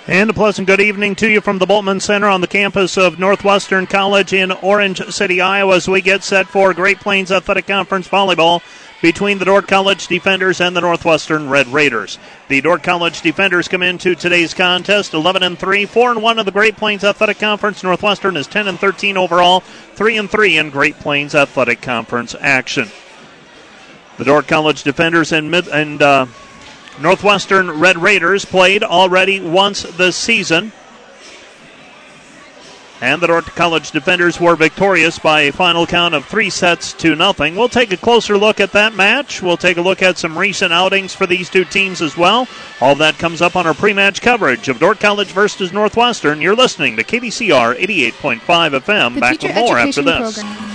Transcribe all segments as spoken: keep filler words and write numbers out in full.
And a pleasant good evening to you from the Bultman Center on the campus of Northwestern College in Orange City, Iowa, as we get set for Great Plains Athletic Conference volleyball between the Dordt College Defenders and the Northwestern Red Raiders. The Dordt College Defenders come into today's contest eleven and three, four and one of the Great Plains Athletic Conference. Northwestern is ten and thirteen overall, three and three in Great Plains Athletic Conference action. The Dordt College Defenders and mid and uh, Northwestern Red Raiders played already once this season, and the Dordt College Defenders were victorious by a final count of three sets to nothing. We'll take a closer look at that match. We'll take a look at some recent outings for these two teams as well. All of that comes up on our pre-match coverage of Dordt College versus Northwestern. You're listening to K D C R eighty-eight point five F M. The Back with more after this. Program.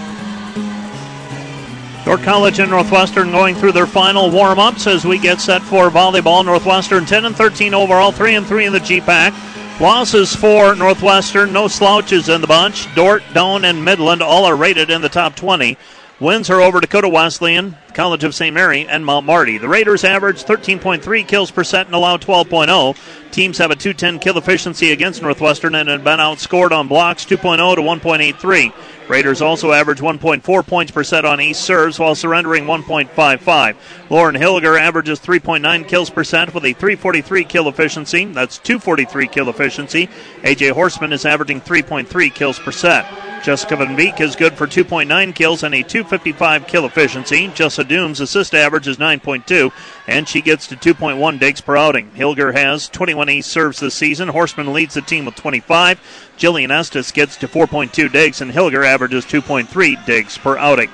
Dordt College and Northwestern going through their final warm-ups as we get set for volleyball. Northwestern ten and thirteen overall, three and three in the G PAC. Losses for Northwestern, no slouches in the bunch. Dordt, Doane, and Midland all are rated in the top twenty. Wins are over Dakota Wesleyan, College of Saint Mary, and Mount Marty. The Raiders average thirteen point three kills per set and allow twelve point oh. Teams have a two ten kill efficiency against Northwestern and have been outscored on blocks two point oh to one point eight three. Raiders also average one point four points per set on ace serves while surrendering one point five five. Lauren Hilliger averages three point nine kills per set with a three forty-three kill efficiency. That's two forty-three kill efficiency. A J Horseman is averaging three point three kills per set. Jessica Van Beek is good for two point nine kills and a two fifty-five kill efficiency. Jessa Dooms' assist average is nine point two, and she gets to two point one digs per outing. Hilger has twenty-one ace serves this season. Horseman leads the team with twenty-five. Jillian Estes gets to four point two digs, and Hilger averages two point three digs per outing.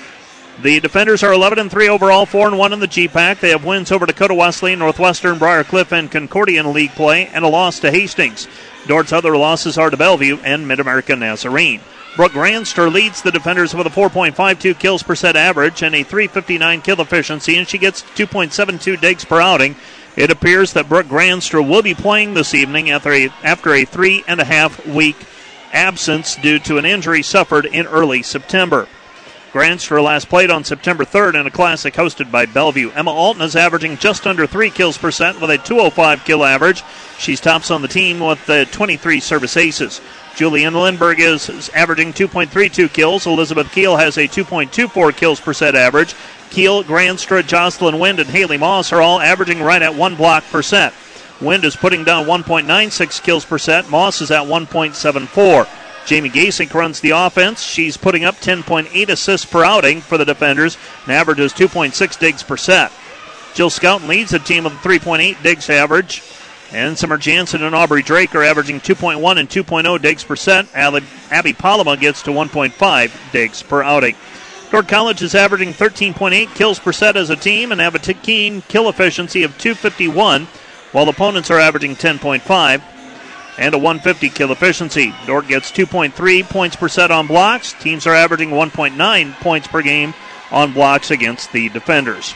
The Defenders are eleven and three overall, four and one in the G PAC. They have wins over Dakota Wesleyan, Northwestern, Briarcliff, and Concordia in league play, and a loss to Hastings. Dordt's other losses are to Bellevue and Mid-America Nazarene. Brooke Granster leads the Defenders with a four point five two kills per set average and a three fifty-nine kill efficiency, and she gets two point seven two digs per outing. It appears that Brooke Granster will be playing this evening after a, after a three and a half week absence due to an injury suffered in early September. Granster last played on September third in a classic hosted by Bellevue. Emma Alton is averaging just under three kills per set with a two oh five kill average. She's tops on the team with uh, twenty-three service aces. Julian Lindberg is, is averaging two point three two kills. Elizabeth Keel has a two point two four kills per set average. Keel, Granstra, Jocelyn Wind, and Haley Moss are all averaging right at one block per set. Wind is putting down one point nine six kills per set. Moss is at one point seven four. Jamie Gasink runs the offense. She's putting up ten point eight assists per outing for the Defenders and averages two point six digs per set. Jill Scouten leads the team with a three point eight digs average. And Summer Jansen and Aubrey Drake are averaging two point one and two point oh digs per set. Abby Palama gets to one point five digs per outing. Dordt College is averaging thirteen point eight kills per set as a team and have a keen kill efficiency of two fifty-one, while opponents are averaging ten point five and a one fifty kill efficiency. Dordt gets two point three points per set on blocks. Teams are averaging one point nine points per game on blocks against the Defenders.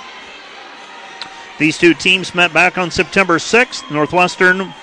These two teams met back on September sixth. Northwestern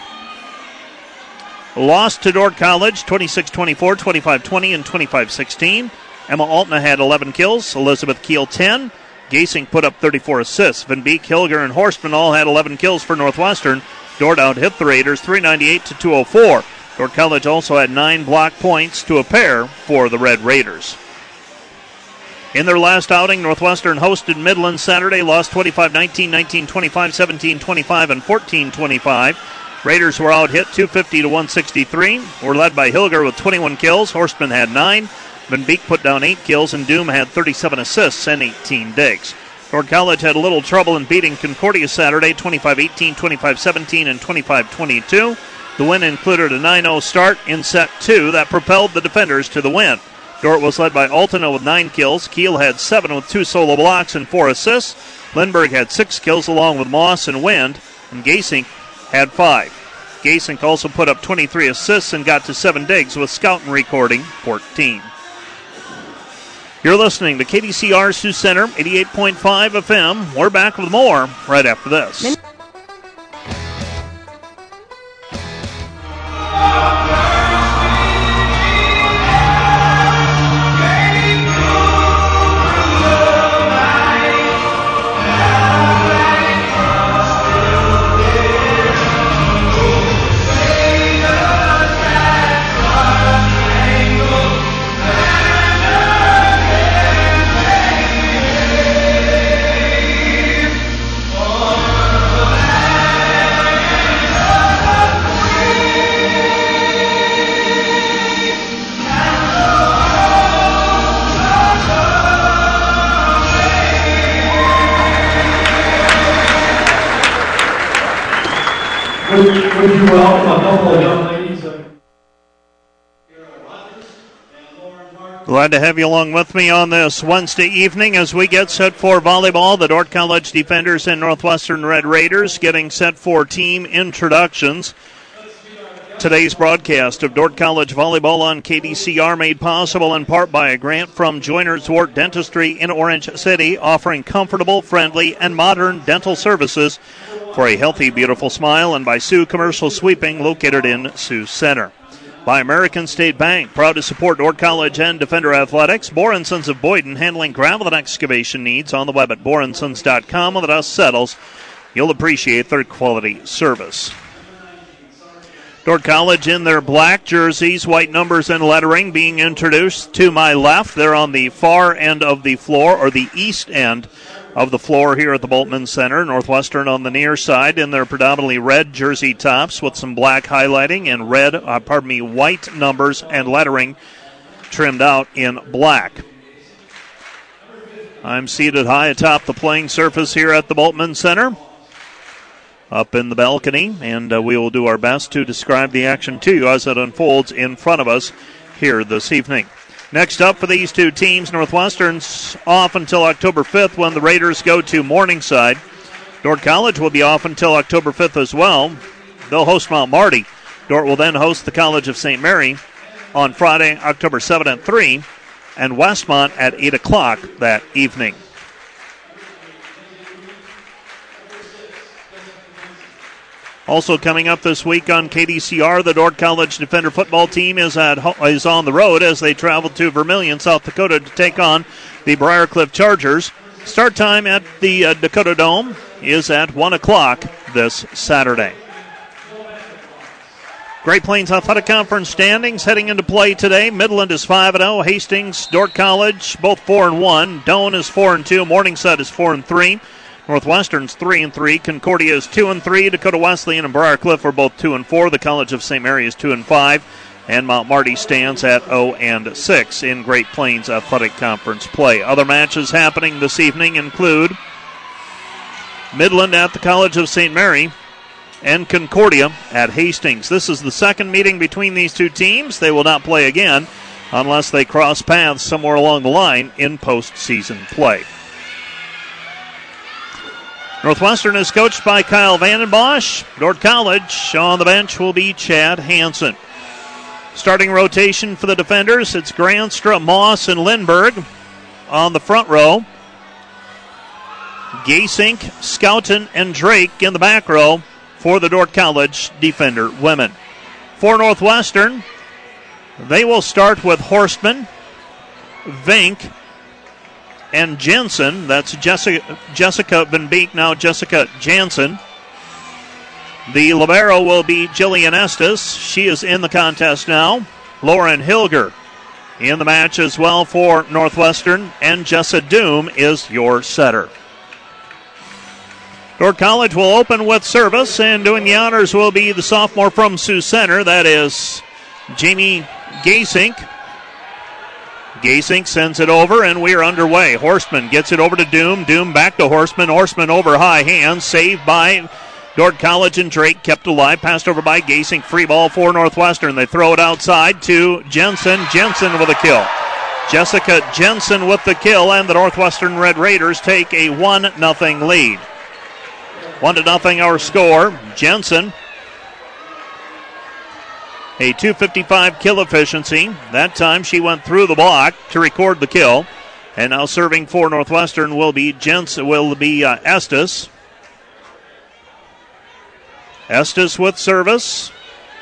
lost to Dordt College twenty-six twenty-four, twenty-five twenty, and twenty-five sixteen. Emma Altna had eleven kills, Elizabeth Keel ten. Gasink put up thirty-four assists. Van Beek, Hilger, and Horstman all had eleven kills for Northwestern. Dordt out-hit the Raiders three ninety-eight to two oh four. Dordt College also had nine block points to a pair for the Red Raiders. In their last outing, Northwestern hosted Midland Saturday, lost twenty-five nineteen, nineteen twenty-five, seventeen twenty-five, and fourteen twenty-five. Raiders were out-hit two fifty to one sixty-three. Were led by Hilger with twenty-one kills. Horstman had nine. Van Beek put down eight kills, and Doom had thirty-seven assists and eighteen digs. Dordt College had a little trouble in beating Concordia Saturday, twenty-five eighteen, twenty-five seventeen, and twenty-five twenty-two. The win included a nine oh start in set two that propelled the Defenders to the win. Dordt was led by Altena with nine kills. Keel had seven with two solo blocks and four assists. Lindbergh had six kills along with Moss and Wind, and Gasink had five. Gasink also put up twenty-three assists and got to seven digs, with Scouten recording fourteen. You're listening to K D C R Sioux Center, eighty-eight point five F M. We're back with more right after this. Would, would you welcome a couple of young ladies? Uh, Glad to have you along with me on this Wednesday evening as we get set for volleyball. The Dordt College Defenders and Northwestern Red Raiders getting set for team introductions. Today's broadcast of Dordt College Volleyball on K D C R made possible in part by a grant from Joiners Wart Dentistry in Orange City, offering comfortable, friendly, and modern dental services for a healthy, beautiful smile, and by Sioux Commercial Sweeping, located in Sioux Center. By American State Bank, proud to support Dordt College and Defender Athletics. Bohr and Sons of Boyden, handling gravel and excavation needs on the web at bohr and sons dot com. When the dust settles, you'll appreciate their quality service. Dordt College in their black jerseys, white numbers and lettering being introduced to my left. They're on the far end of the floor, or the east end of the floor here at the Bultman Center. Northwestern on the near side in their predominantly red jersey tops with some black highlighting and red, uh, pardon me, white numbers and lettering trimmed out in black. I'm seated high atop the playing surface here at the Bultman Center, up in the balcony, and uh, we will do our best to describe the action to you as it unfolds in front of us here this evening. Next up for these two teams, Northwestern's off until October fifth when the Raiders go to Morningside. Dordt College will be off until October fifth as well. They'll host Mount Marty. Dordt will then host the College of Saint Mary on Friday, October seventh at three, and Westmont at eight o'clock that evening. Also coming up this week on K D C R, the Dordt College Defender football team is at is on the road as they travel to Vermillion, South Dakota to take on the Briarcliff Chargers. Start time at the uh, Dakota Dome is at one o'clock this Saturday. Great Plains Athletic Conference standings heading into play today. Midland is five and oh, Hastings, Dordt College, both four and one. Doane is four and two, Morningside is four and three. Northwestern's three and three. Concordia is two and three. Dakota Wesleyan and Briarcliff are both two and four. The College of Saint Mary is two and five, and Mount Marty stands at zero and six in Great Plains Athletic Conference play. Other matches happening this evening include Midland at the College of Saint Mary and Concordia at Hastings. This is the second meeting between these two teams. They will not play again unless they cross paths somewhere along the line in postseason play. Northwestern is coached by Kyle Vandenbosch. Dordt College on the bench will be Chad Hansen. Starting rotation for the defenders, it's Granstra, Moss, and Lindberg on the front row. Gasink, Scouten, and Drake in the back row for the Dordt College defender women. For Northwestern, they will start with Horstman, Vink, and Jensen. That's Jessica, Jessica Van Beek, now Jessica Jansen. The libero will be Jillian Estes. She is in the contest now. Lauren Hilger in the match as well for Northwestern, and Jessa Doom is your setter. Dordt College will open with service, and doing the honors will be the sophomore from Sioux Center. That is Jamie Gasink. Gasink sends it over, and we are underway. Horstman gets it over to Doom. Doom back to Horstman. Horstman over high hands. Saved by Dordt College, and Drake kept alive. Passed over by Gasink. Free ball for Northwestern. They throw it outside to Jensen. Jensen with a kill. Jessica Jensen with the kill, and the Northwestern Red Raiders take a one nothing lead. one to nothing our score. Jensen, a two fifty-five kill efficiency. That time she went through the block to record the kill. And now serving for Northwestern will be Jensen, will be uh, Estes. Estes with service.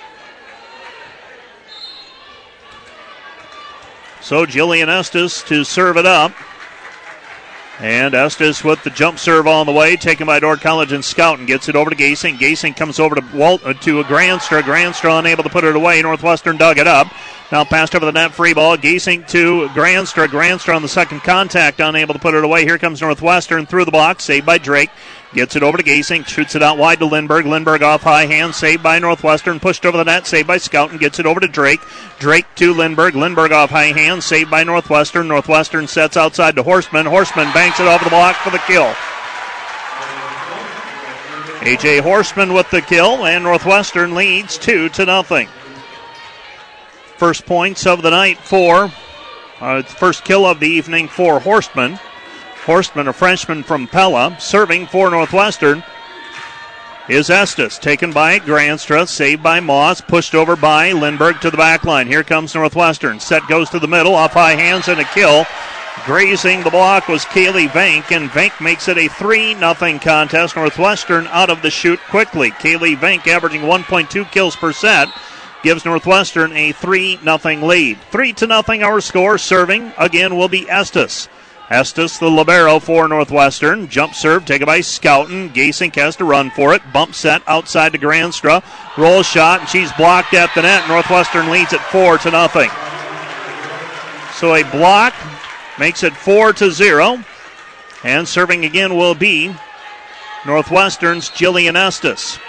So Jillian Estes to serve it up. And Estes with the jump serve on the way, taken by Dordt College, and Scouten gets it over to Gasink. Gasink comes over to Walt, uh, to a Granstra. Granstra unable to put it away. Northwestern dug it up. Now passed over the net, free ball. Gasink to Granstra. Granstra on the second contact, unable to put it away. Here comes Northwestern through the block, saved by Drake. Gets it over to Gasink, shoots it out wide to Lindberg. Lindberg off high hand, saved by Northwestern. Pushed over the net, saved by Scouten. Gets it over to Drake. Drake to Lindberg. Lindberg off high hand, saved by Northwestern. Northwestern sets outside to Horstman. Horstman banks it over the block for the kill. A J Horstman with the kill, and Northwestern leads two to nothing. First points of the night for, uh, first kill of the evening for Horstman. Horstman, a freshman from Pella, serving for Northwestern is Estes. Taken by Granstra, saved by Moss, pushed over by Lindbergh to the back line. Here comes Northwestern. Set goes to the middle, off high hands, and a kill. Grazing the block was Kaylee Vank, and Vank makes it a three nothing contest. Northwestern out of the chute quickly. Kaylee Vank averaging one point two kills per set gives Northwestern a three nothing lead. three to nothing our score. Serving again will be Estes. Estes, the libero for Northwestern. Jump serve taken by Scouten. Gasink has to run for it. Bump set outside to Granstra. Roll shot, and she's blocked at the net. Northwestern leads it four to nothing. So a block makes it four to zero. And serving again will be Northwestern's Jillian Estes.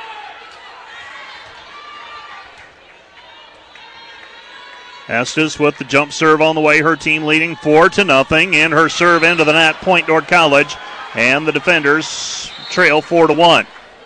Estes with the jump serve on the way. Her team leading four to nothing, and her serve into the net. Point Dordt College, and the defenders trail four to one.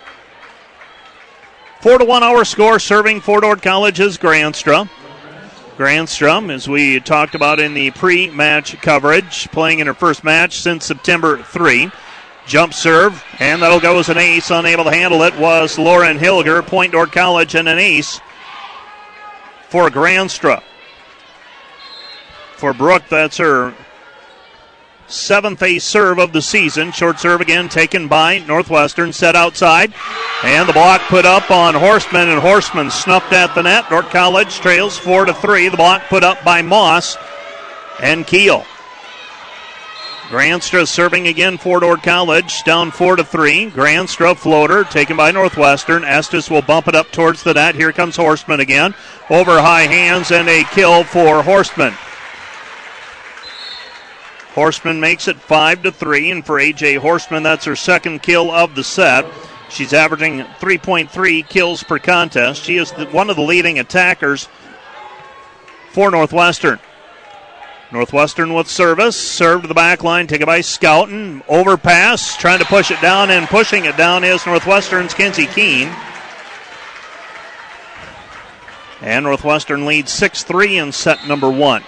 Four to one our score. Serving for Dordt College is Granstra. Granstra, as we talked about in the pre-match coverage, playing in her first match since September third. Jump serve, and that'll go as an ace. Unable to handle it was Lauren Hilger. Point Dordt College, and an ace for Granstra. For Brooke, that's her seventh ace serve of the season. Short serve again taken by Northwestern. Set outside. And the block put up on Horstman, and Horstman snuffed at the net. Dordt College trails four to three. The block put up by Moss and Keel. Granstra serving again for Dordt College. Down four to three. Granstra floater taken by Northwestern. Estes will bump it up towards the net. Here comes Horstman again. Over high hands, and a kill for Horstman. Horstman makes it five to three, and for A J Horstman, that's her second kill of the set. She's averaging three point three kills per contest. She is the, one of the leading attackers for Northwestern. Northwestern with service. Serve to the back line, taken by Scouten. Overpass, trying to push it down, and pushing it down is Northwestern's Kinsey Keene. And Northwestern leads six three in set number one.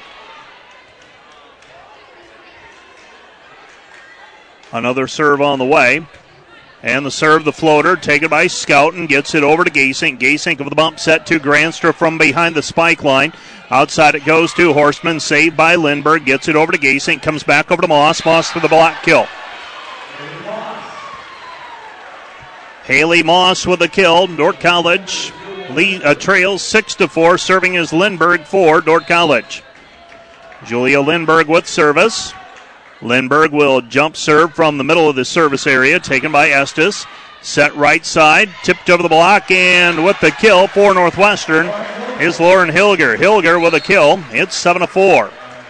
Another serve on the way. And the serve, the floater, taken by Scouten, gets it over to Gasink. Gasink with the bump set to Granstra from behind the spike line. Outside it goes to Horstman, saved by Lindbergh, gets it over to Gasink, comes back over to Moss. Moss for the block kill. Haley Moss with the kill. Dordt College lead, uh, trails six to four, serving as Lindbergh for Dordt College. Julia Lindbergh with service. Lindbergh will jump serve from the middle of the service area, taken by Estes. Set right side, tipped over the block, and with the kill for Northwestern is Lauren Hilger. Hilger with a kill. It's seven to four.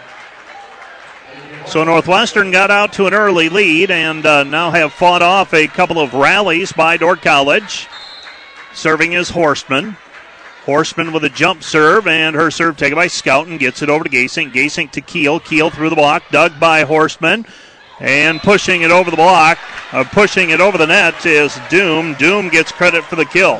So Northwestern got out to an early lead and uh, now have fought off a couple of rallies by Dordt College. Serving is Horstman. Horstman with a jump serve, and her serve taken by Scouten. Gets it over to Gasink. Gasink to Keel. Keel through the block. Dug by Horstman. And pushing it over the block, uh, pushing it over the net is Doom. Doom gets credit for the kill.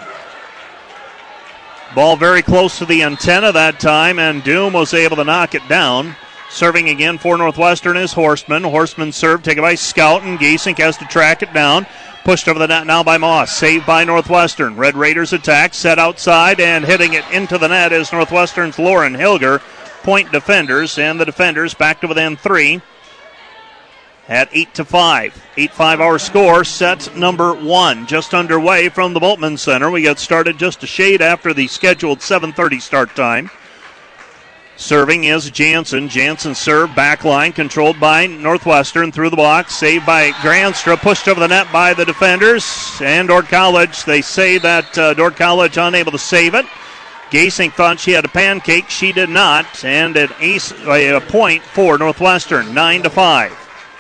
Ball very close to the antenna that time, and Doom was able to knock it down. Serving again for Northwestern is Horstman. Horstman serve taken by Scouten. Gasink has to track it down. Pushed over the net now by Moss. Saved by Northwestern. Red Raiders attack. Set outside and hitting it into the net is Northwestern's Lauren Hilger. Point defenders, and the defenders back to within three at eight to five. eight five our score. Set number one just underway from the Bultman Center. We got started just a shade after the scheduled seven thirty start time. Serving is Jansen. Jansen serve, back line, controlled by Northwestern through the block. Saved by Granstra, pushed over the net by the defenders. And Dordt College, they say that uh, Dordt College unable to save it. Gasink thought she had a pancake. She did not. And an ace, a point for Northwestern, nine to five.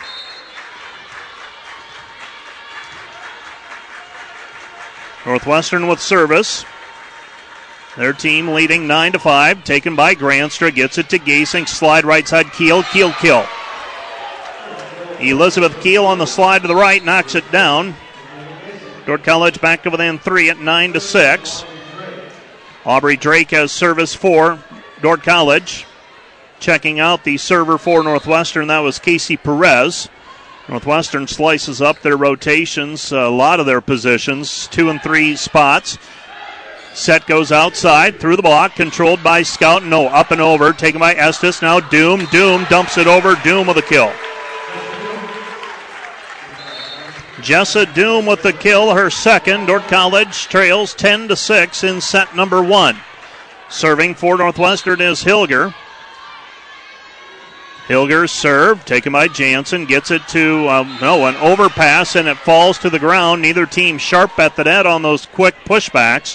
Northwestern with service. Their team leading nine to five, taken by Granstra, gets it to Gasink, slide right side, Keel, Keel kill. Elizabeth Keel on the slide to the right, knocks it down. Dordt College back to within three at nine to six. Aubrey Drake has service for Dordt College. Checking out the server for Northwestern, that was Casey Perez. Northwestern slices up their rotations, a lot of their positions, two and three spots. Set goes outside, through the block, controlled by Scout. No, up and over, taken by Estes. Now Doom, Doom dumps it over, Doom with a kill. Jessa Doom with the kill, her second. Dordt College trails ten to six in set number one. Serving for Northwestern is Hilger. Hilger's serve, taken by Jansen, gets it to, um, no, an overpass, and it falls to the ground. Neither team sharp at the net on those quick pushbacks.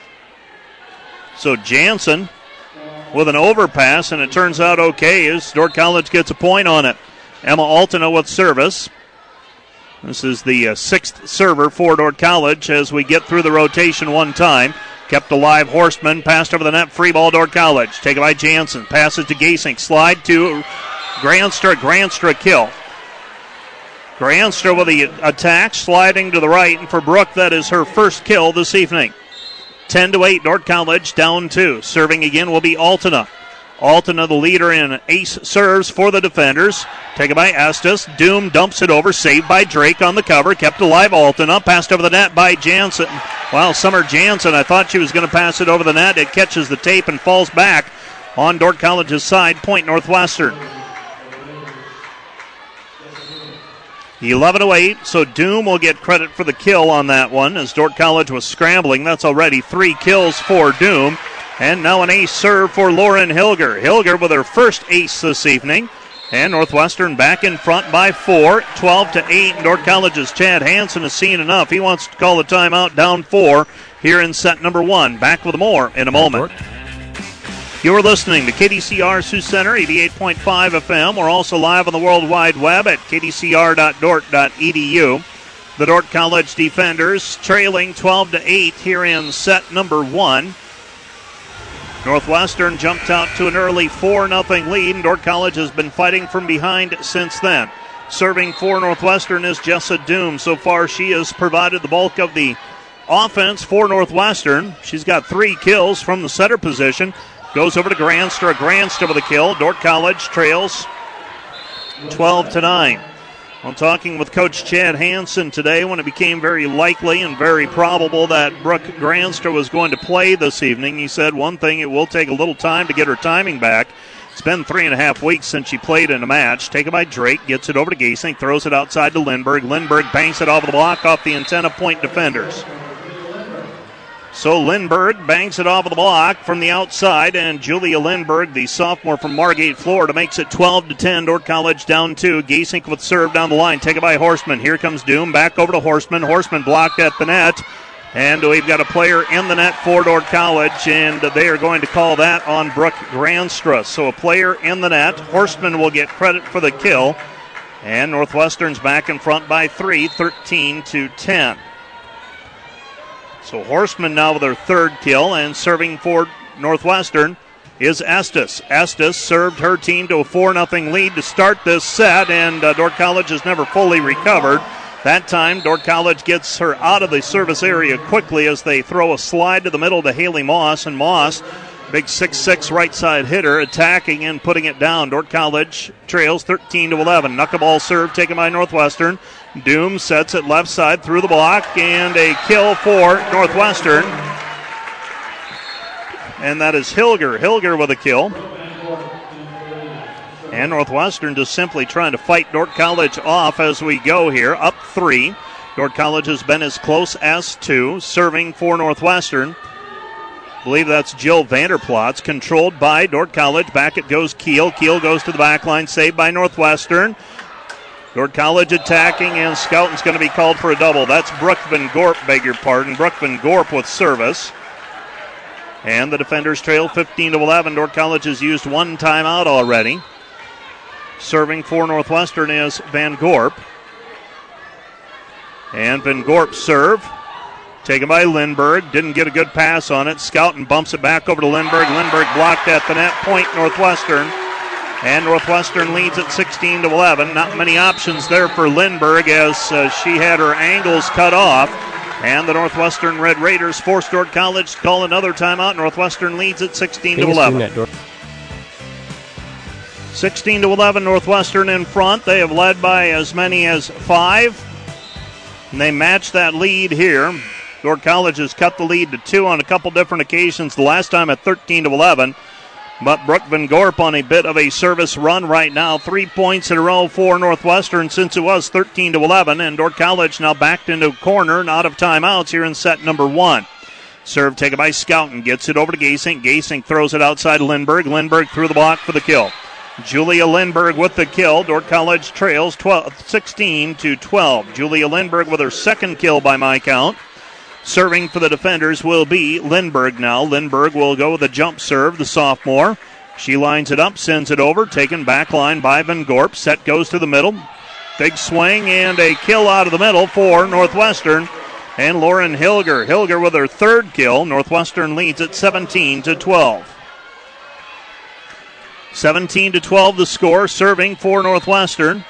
So Jansen with an overpass, and it turns out okay as Dordt College gets a point on it. Emma Altena with service. This is the uh, sixth server for Dordt College as we get through the rotation one time. Kept alive, Horstman, passed over the net, free ball, Dordt College. Taken by Jansen, passes to Gasink, slide to Granstra, Granstra kill. Granstra with the attack, sliding to the right, and for Brooke, that is her first kill this evening. ten to eight, Dordt College down two. Serving again will be Altena. Altena, the leader in ace serves for the defenders. Taken by Estes. Doom dumps it over, saved by Drake on the cover. Kept alive, Altena. Passed over the net by Jansen. Wow, Summer Jansen, I thought she was going to pass it over the net. It catches the tape and falls back on Dordt College's side. Point Northwestern. eleven to eight, so Doom will get credit for the kill on that one as Dordt College was scrambling. That's already three kills for Doom. And now an ace serve for Lauren Hilger. Hilger with her first ace this evening. And Northwestern back in front by four, twelve to eight. Dordt College's Chad Hansen has seen enough. He wants to call the timeout, down four here in set number one. Back with more in a moment. You're listening to K D C R Sioux Center, eighty-eight point five F M. We're also live on the World Wide Web at k d c r dot dort dot e d u. The Dordt College defenders trailing twelve to eight here in set number one. Northwestern jumped out to an early four nothing lead, and Dordt College has been fighting from behind since then. Serving for Northwestern is Jessa Doom. So far, she has provided the bulk of the offense for Northwestern. She's got three kills from the setter position. Goes over to Granstra. Granstra with a kill. Dordt College trails twelve to nine. I'm talking with Coach Chad Hansen today when it became very likely and very probable that Brooke Granstra was going to play this evening. He said one thing, it will take a little time to get her timing back. It's been three and a half weeks since she played in a match. Taken by Drake, gets it over to Gasink, throws it outside to Lindberg. Lindberg banks it off the block off the antenna point defenders. So Lindberg bangs it off of the block from the outside, and Julia Lindberg, the sophomore from Margate, Florida, makes it twelve to ten. Dordt College down two. Gasink with serve down the line, taken by Horstman. Here comes Doom, back over to Horstman. Horstman blocked at the net, and we've got a player in the net for Dordt College, and they are going to call that on Brooke Granstra. So a player in the net. Horstman will get credit for the kill, and Northwestern's back in front by three, thirteen to ten. So Horstman now with her third kill, and serving for Northwestern is Estes. Estes served her team to a four nothing lead to start this set, and uh, Dordt College has never fully recovered. That time, Dordt College gets her out of the service area quickly as they throw a slide to the middle to Haley Moss, and Moss, big six six right side hitter, attacking and putting it down. Dordt College trails thirteen to eleven. Knuckleball serve taken by Northwestern. Doom sets it left side through the block, and a kill for Northwestern. And that is Hilger. Hilger with a kill. And Northwestern just simply trying to fight Dordt College off as we go here. Up three. Dordt College has been as close as two. Serving for Northwestern, I believe that's Jill Vanderplots. Controlled by Dordt College. Back it goes Keel. Keel goes to the back line. Saved by Northwestern. Dordt College attacking, and Scouting's going to be called for a double. That's Brooke Van Gorp, beg your pardon. Brooke Van Gorp with service. And the defenders trail fifteen to eleven. Dordt College has used one timeout already. Serving for Northwestern is Van Gorp. And Van Gorp's serve, taken by Lindberg. Didn't get a good pass on it. Scouting bumps it back over to Lindberg. Lindberg blocked at the net. Point Northwestern. And Northwestern leads at sixteen to eleven. Not many options there for Lindberg as uh, she had her angles cut off. And the Northwestern Red Raiders forced Dordt College to call another timeout. Northwestern leads at sixteen to eleven. sixteen to eleven, Northwestern in front. They have led by as many as five. And they match that lead here. Dordt College has cut the lead to two on a couple different occasions, the last time at thirteen to eleven. But Brooke Van Gorp on a bit of a service run right now. Three points in a row for Northwestern since it was thirteen to eleven. And Dordt College now backed into a corner and out of timeouts here in set number one. Serve taken by Scouten. Gets it over to Gasink. Gasink throws it outside Lindberg. Lindberg through the block for the kill. Julia Lindberg with the kill. Dordt College trails twelve, sixteen to twelve. Julia Lindberg with her second kill by my count. Serving for the defenders will be Lindberg now. Lindberg will go with a jump serve, the sophomore. She lines it up, sends it over, taken back line by Van Gorp. Set goes to the middle. Big swing and a kill out of the middle for Northwestern. And Lauren Hilger. Hilger with her third kill. Northwestern leads at seventeen to twelve. seventeen to twelve the score. Serving for Northwestern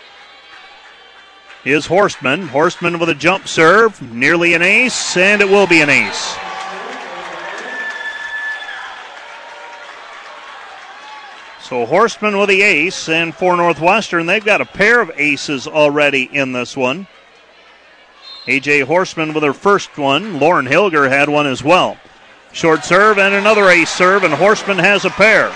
is Horstman. Horstman with a jump serve. Nearly an ace, and it will be an ace. So Horstman with the ace, and for Northwestern, they've got a pair of aces already in this one. A J Horstman with her first one. Lauren Hilger had one as well. Short serve and another ace serve, and Horstman has a pair.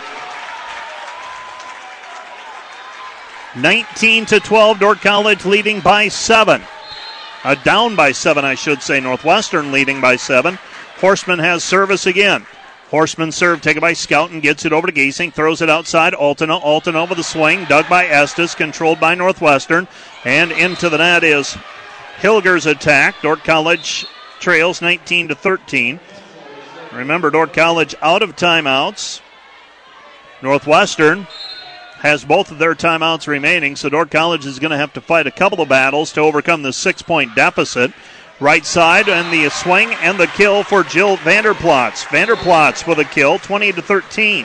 nineteen to twelve, Dordt College leading by seven. Uh, down by seven, I should say. Northwestern leading by seven. Horstman has service again. Horstman serve taken by Scouten, gets it over to Gasink, throws it outside. Altena, Altena with the swing, dug by Estes, controlled by Northwestern. And into the net is Hilger's attack. Dordt College trails nineteen to thirteen. Remember, Dordt College out of timeouts. Northwestern has both of their timeouts remaining, so Dordt College is going to have to fight a couple of battles to overcome the six-point deficit. Right side, and the swing and the kill for Jill Vanderplots. Vanderplots with a kill, twenty to thirteen.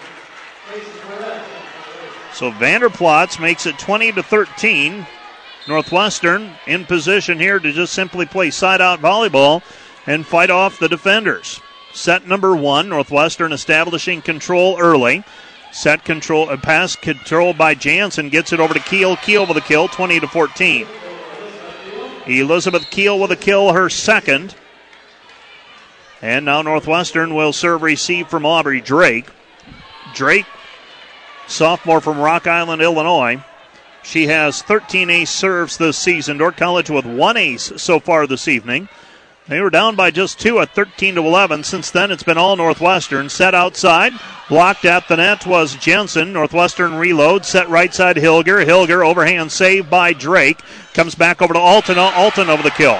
So Vanderplots makes it twenty to thirteen. Northwestern in position here to just simply play side-out volleyball and fight off the defenders. Set number one, Northwestern establishing control early. Set control, a pass controlled by Jansen, gets it over to Keel. Keel with a kill, twenty to fourteen. Elizabeth Keel with a kill, her second. And now Northwestern will serve receive from Aubrey Drake. Drake, sophomore from Rock Island, Illinois. She has thirteen ace serves this season. Dordt College with one ace so far this evening. They were down by just two at thirteen to eleven. Since then, it's been all Northwestern. Set outside. Blocked at the net was Jensen. Northwestern reload. Set right side Hilger. Hilger overhand save by Drake. Comes back over to Altena. Altena over the kill.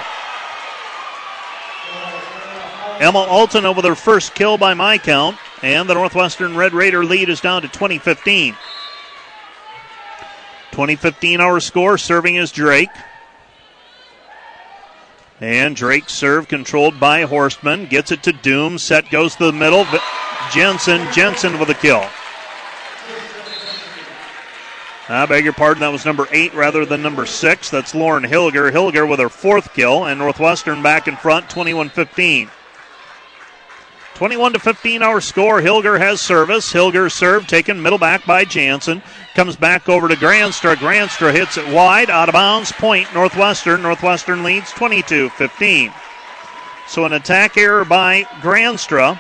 Emma Altena with her first kill by my count. And the Northwestern Red Raider lead is down to twenty fifteen. twenty fifteen our score. Serving is Drake. And Drake serve controlled by Horstman. Gets it to Doom. Set goes to the middle. Jensen. Jensen with a kill. I beg your pardon. That was number eight rather than number six. That's Lauren Hilger. Hilger with her fourth kill. And Northwestern back in front, twenty-one fifteen. twenty-one to fifteen our score. Hilger has service. Hilger serve taken middle back by Jansen. Comes back over to Granstra. Granstra hits it wide. Out of bounds. Point Northwestern. Northwestern leads twenty-two fifteen. So an attack error by Granstra.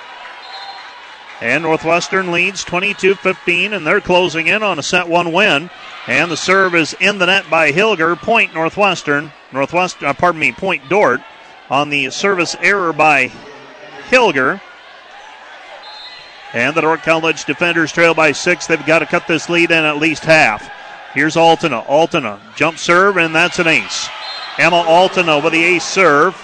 And Northwestern leads twenty-two fifteen, and they're closing in on a set one win. And the serve is in the net by Hilger. Point Northwestern. Northwestern, uh, pardon me, point Dordt on the service error by Hilger. And the Dordt College defenders trail by six. They've got to cut this lead in at least half. Here's Altena. Altena, jump serve, and that's an ace. Emma Altena with the ace serve.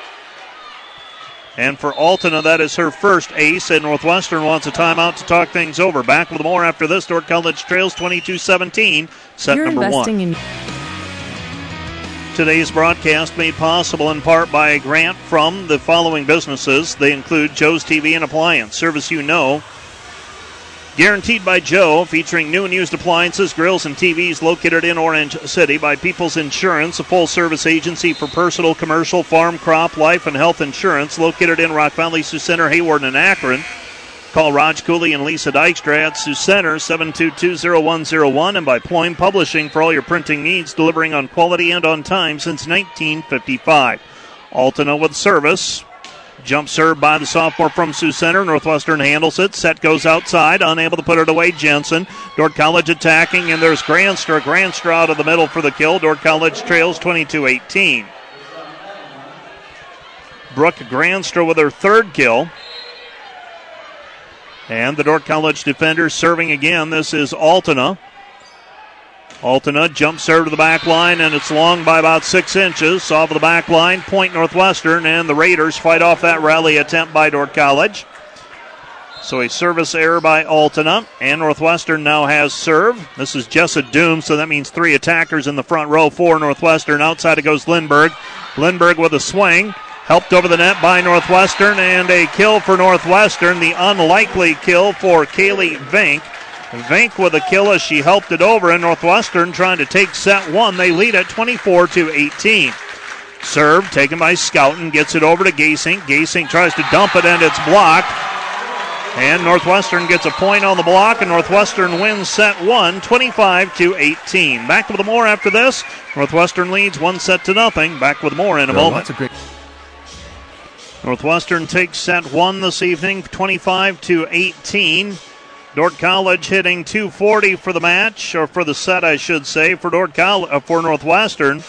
And for Altena, that is her first ace, and Northwestern wants a timeout to talk things over. Back with more after this. Dordt College trails twenty-two seventeen, set You're number investing one. In- Today's broadcast made possible in part by a grant from the following businesses. They include Joe's T V and Appliance, service you know, Guaranteed by Joe, featuring new and used appliances, grills, and T Vs located in Orange City. By People's Insurance, a full-service agency for personal, commercial, farm, crop, life, and health insurance located in Rock Valley, Sioux Center, Hayward, and Akron. Call Raj Cooley and Lisa Dykstra at Sioux Center, seven two two, zero one zero one. And by Ployne Publishing for all your printing needs, delivering on quality and on time since nineteen fifty-five. Altena with service. Jump serve by the sophomore from Sioux Center. Northwestern handles it. Set goes outside. Unable to put it away. Jensen. Dordt College attacking, and there's Granstra. Granstra out of the middle for the kill. Dordt College trails twenty-two eighteen. Brooke Granstra with her third kill. And the Dordt College defenders serving again. This is Altena. Altena jump serve to the back line, and it's long by about six inches. Off of the back line, point Northwestern, and the Raiders fight off that rally attempt by Dordt College. So a service error by Altena, and Northwestern now has serve. This is Jessa Doom, so that means three attackers in the front row for Northwestern. Outside it goes Lindbergh. Lindbergh with a swing. Helped over the net by Northwestern, and a kill for Northwestern. The unlikely kill for Kaylee Vink. Vink with a kill as she helped it over, and Northwestern trying to take set one. They lead at twenty-four to eighteen. Serve taken by Scouten, gets it over to Gasink. Gasink tries to dump it, and it's blocked. And Northwestern gets a point on the block, and Northwestern wins set one, twenty-five to eighteen. Back with more after this. Northwestern leads one set to nothing. Back with more in a moment. That's a great. Northwestern takes set one this evening, twenty-five to eighteen. Dordt College hitting two forty for the match, or for the set, I should say, for Dordt College, uh, for Northwestern.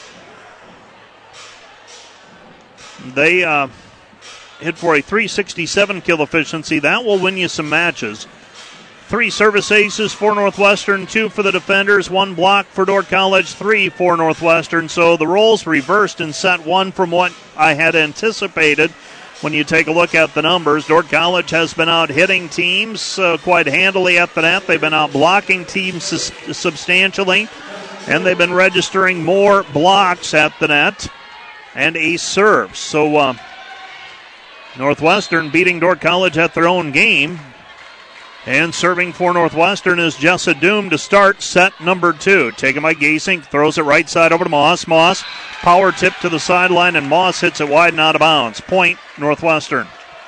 They uh, hit for a three sixty-seven kill efficiency. That will win you some matches. Three service aces for Northwestern, two for the defenders, one block for Dordt College, three for Northwestern. So the roles reversed in set one from what I had anticipated. When you take a look at the numbers, Dordt College has been out hitting teams uh, quite handily at the net. They've been out blocking teams sus- substantially, and they've been registering more blocks at the net and ace serves. So uh, Northwestern beating Dordt College at their own game. And serving for Northwestern is Jessa Doom to start set number two. Taken by Gasink, throws it right side over to Moss. Moss, power tip to the sideline, and Moss hits it wide and out of bounds. Point, Northwestern.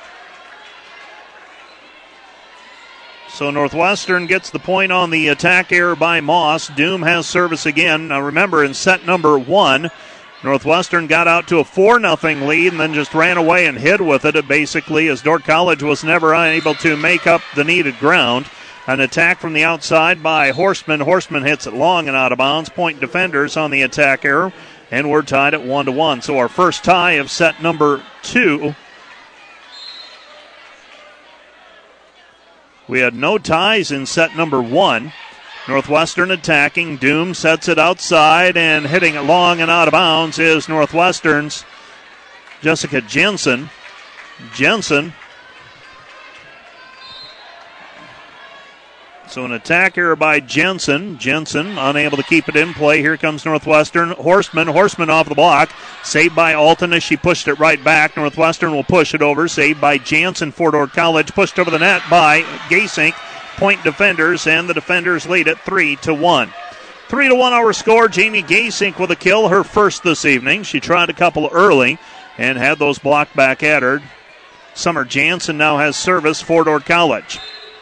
So Northwestern gets the point on the attack error by Moss. Doom has service again. Now remember, in set number one, Northwestern got out to a four nothing lead and then just ran away and hid with it, basically, as Dordt College was never able to make up the needed ground. An attack from the outside by Horstman. Horstman hits it long and out of bounds. Point defenders on the attack error, and we're tied at one to one. So our first tie of set number two. We had no ties in set number one. Northwestern attacking. Doom sets it outside, and hitting it long and out of bounds is Northwestern's Jessica Jensen. Jensen. So an attack error by Jensen. Jensen unable to keep it in play. Here comes Northwestern. Horstman. Horstman off the block. Saved by Alton as she pushed it right back. Northwestern will push it over. Saved by Jansen for Dordt College. Pushed over the net by Gasink. Point defenders, and the defenders lead at three to one. Three to one our score. Jamie Gasink with a kill, her first this evening. She tried a couple early and had those blocked back at her. Summer Jansen now has service for Dordt College.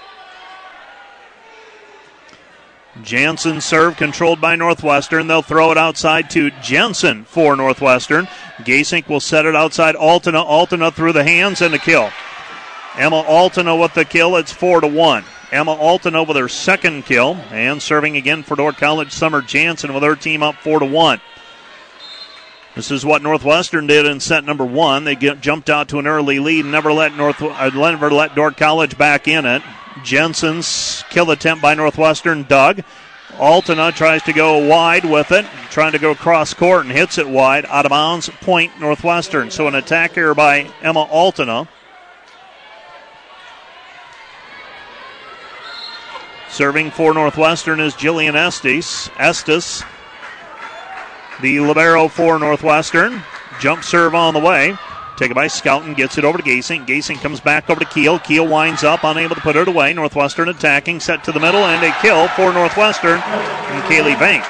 Jansen serve controlled by Northwestern. They'll throw it outside to Jensen for Northwestern. Gasink will set it outside Altena. Altena through the hands and a kill. Emma Altena with the kill. It's four to one. Emma Altena with her second kill, and serving again for Dordt College, Summer Jansen with her team up four to one. This is what Northwestern did in set number one. They get, jumped out to an early lead, never let North, uh, never let Dordt College back in it. Jensen's kill attempt by Northwestern dug. Altena tries to go wide with it, trying to go cross court and hits it wide, out of bounds. Point Northwestern. So an attack here by Emma Altena. Serving for Northwestern is Jillian Estes. Estes, the libero for Northwestern. Jump serve on the way. Taken by Scouten, gets it over to Gasing. Gasing comes back over to Keel. Keel winds up, unable to put it away. Northwestern attacking, set to the middle, and a kill for Northwestern and Kaylee Bank.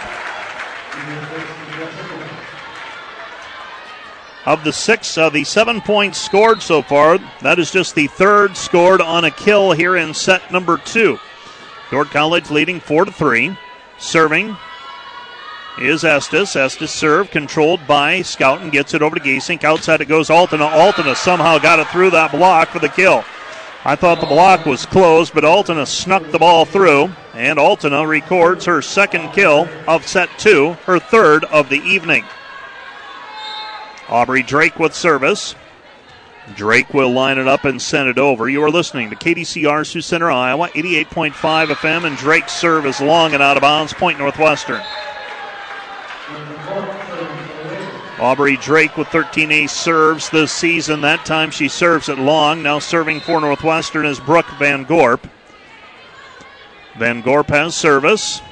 Of the six, uh, the seven points scored so far, that is just the third scored on a kill here in set number two. Dordt College leading four to three. Serving is Estes. Estes serve controlled by Scouten. Gets it over to Gasink. Outside it goes Altena. Altena somehow got it through that block for the kill. I thought the block was closed, but Altena snuck the ball through. And Altena records her second kill of set two, her third of the evening. Aubrey Drake with service. Drake will line it up and send it over. You are listening to K D C R Sioux Center, Iowa, eighty-eight point five F M, and Drake's serve is long and out of bounds. Point Northwestern. Aubrey Drake with thirteen ace serves this season. That time she serves it long. Now serving for Northwestern is Brooke Van Gorp. Van Gorp has service.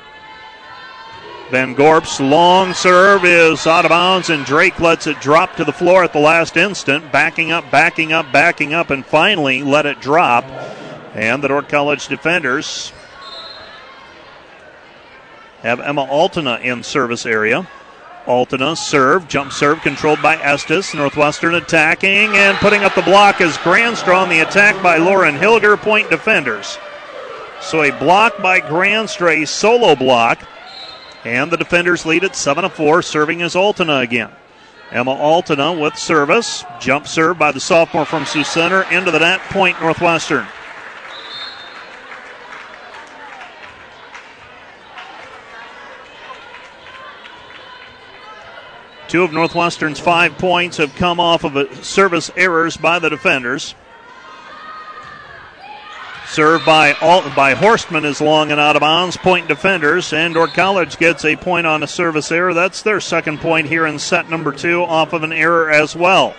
Van Gorp's long serve is out of bounds, and Drake lets it drop to the floor at the last instant. Backing up, backing up, backing up, and finally let it drop. And the Dordt College defenders have Emma Altena in service area. Altena serve, jump serve controlled by Estes. Northwestern attacking and putting up the block as Granstra on the attack by Lauren Hilger. Point defenders. So a block by Granstra, a solo block. And the defenders lead at seven to four, serving as Altena again. Emma Altena with service. Jump serve by the sophomore from Sioux Center. Into the net, point Northwestern. Two of Northwestern's five points have come off of a service errors by the defenders. Served by Alt, by Horstman is long and out of bounds. Point defenders, and Dordt College gets a point on a service error. That's their second point here in set number two off of an error as well.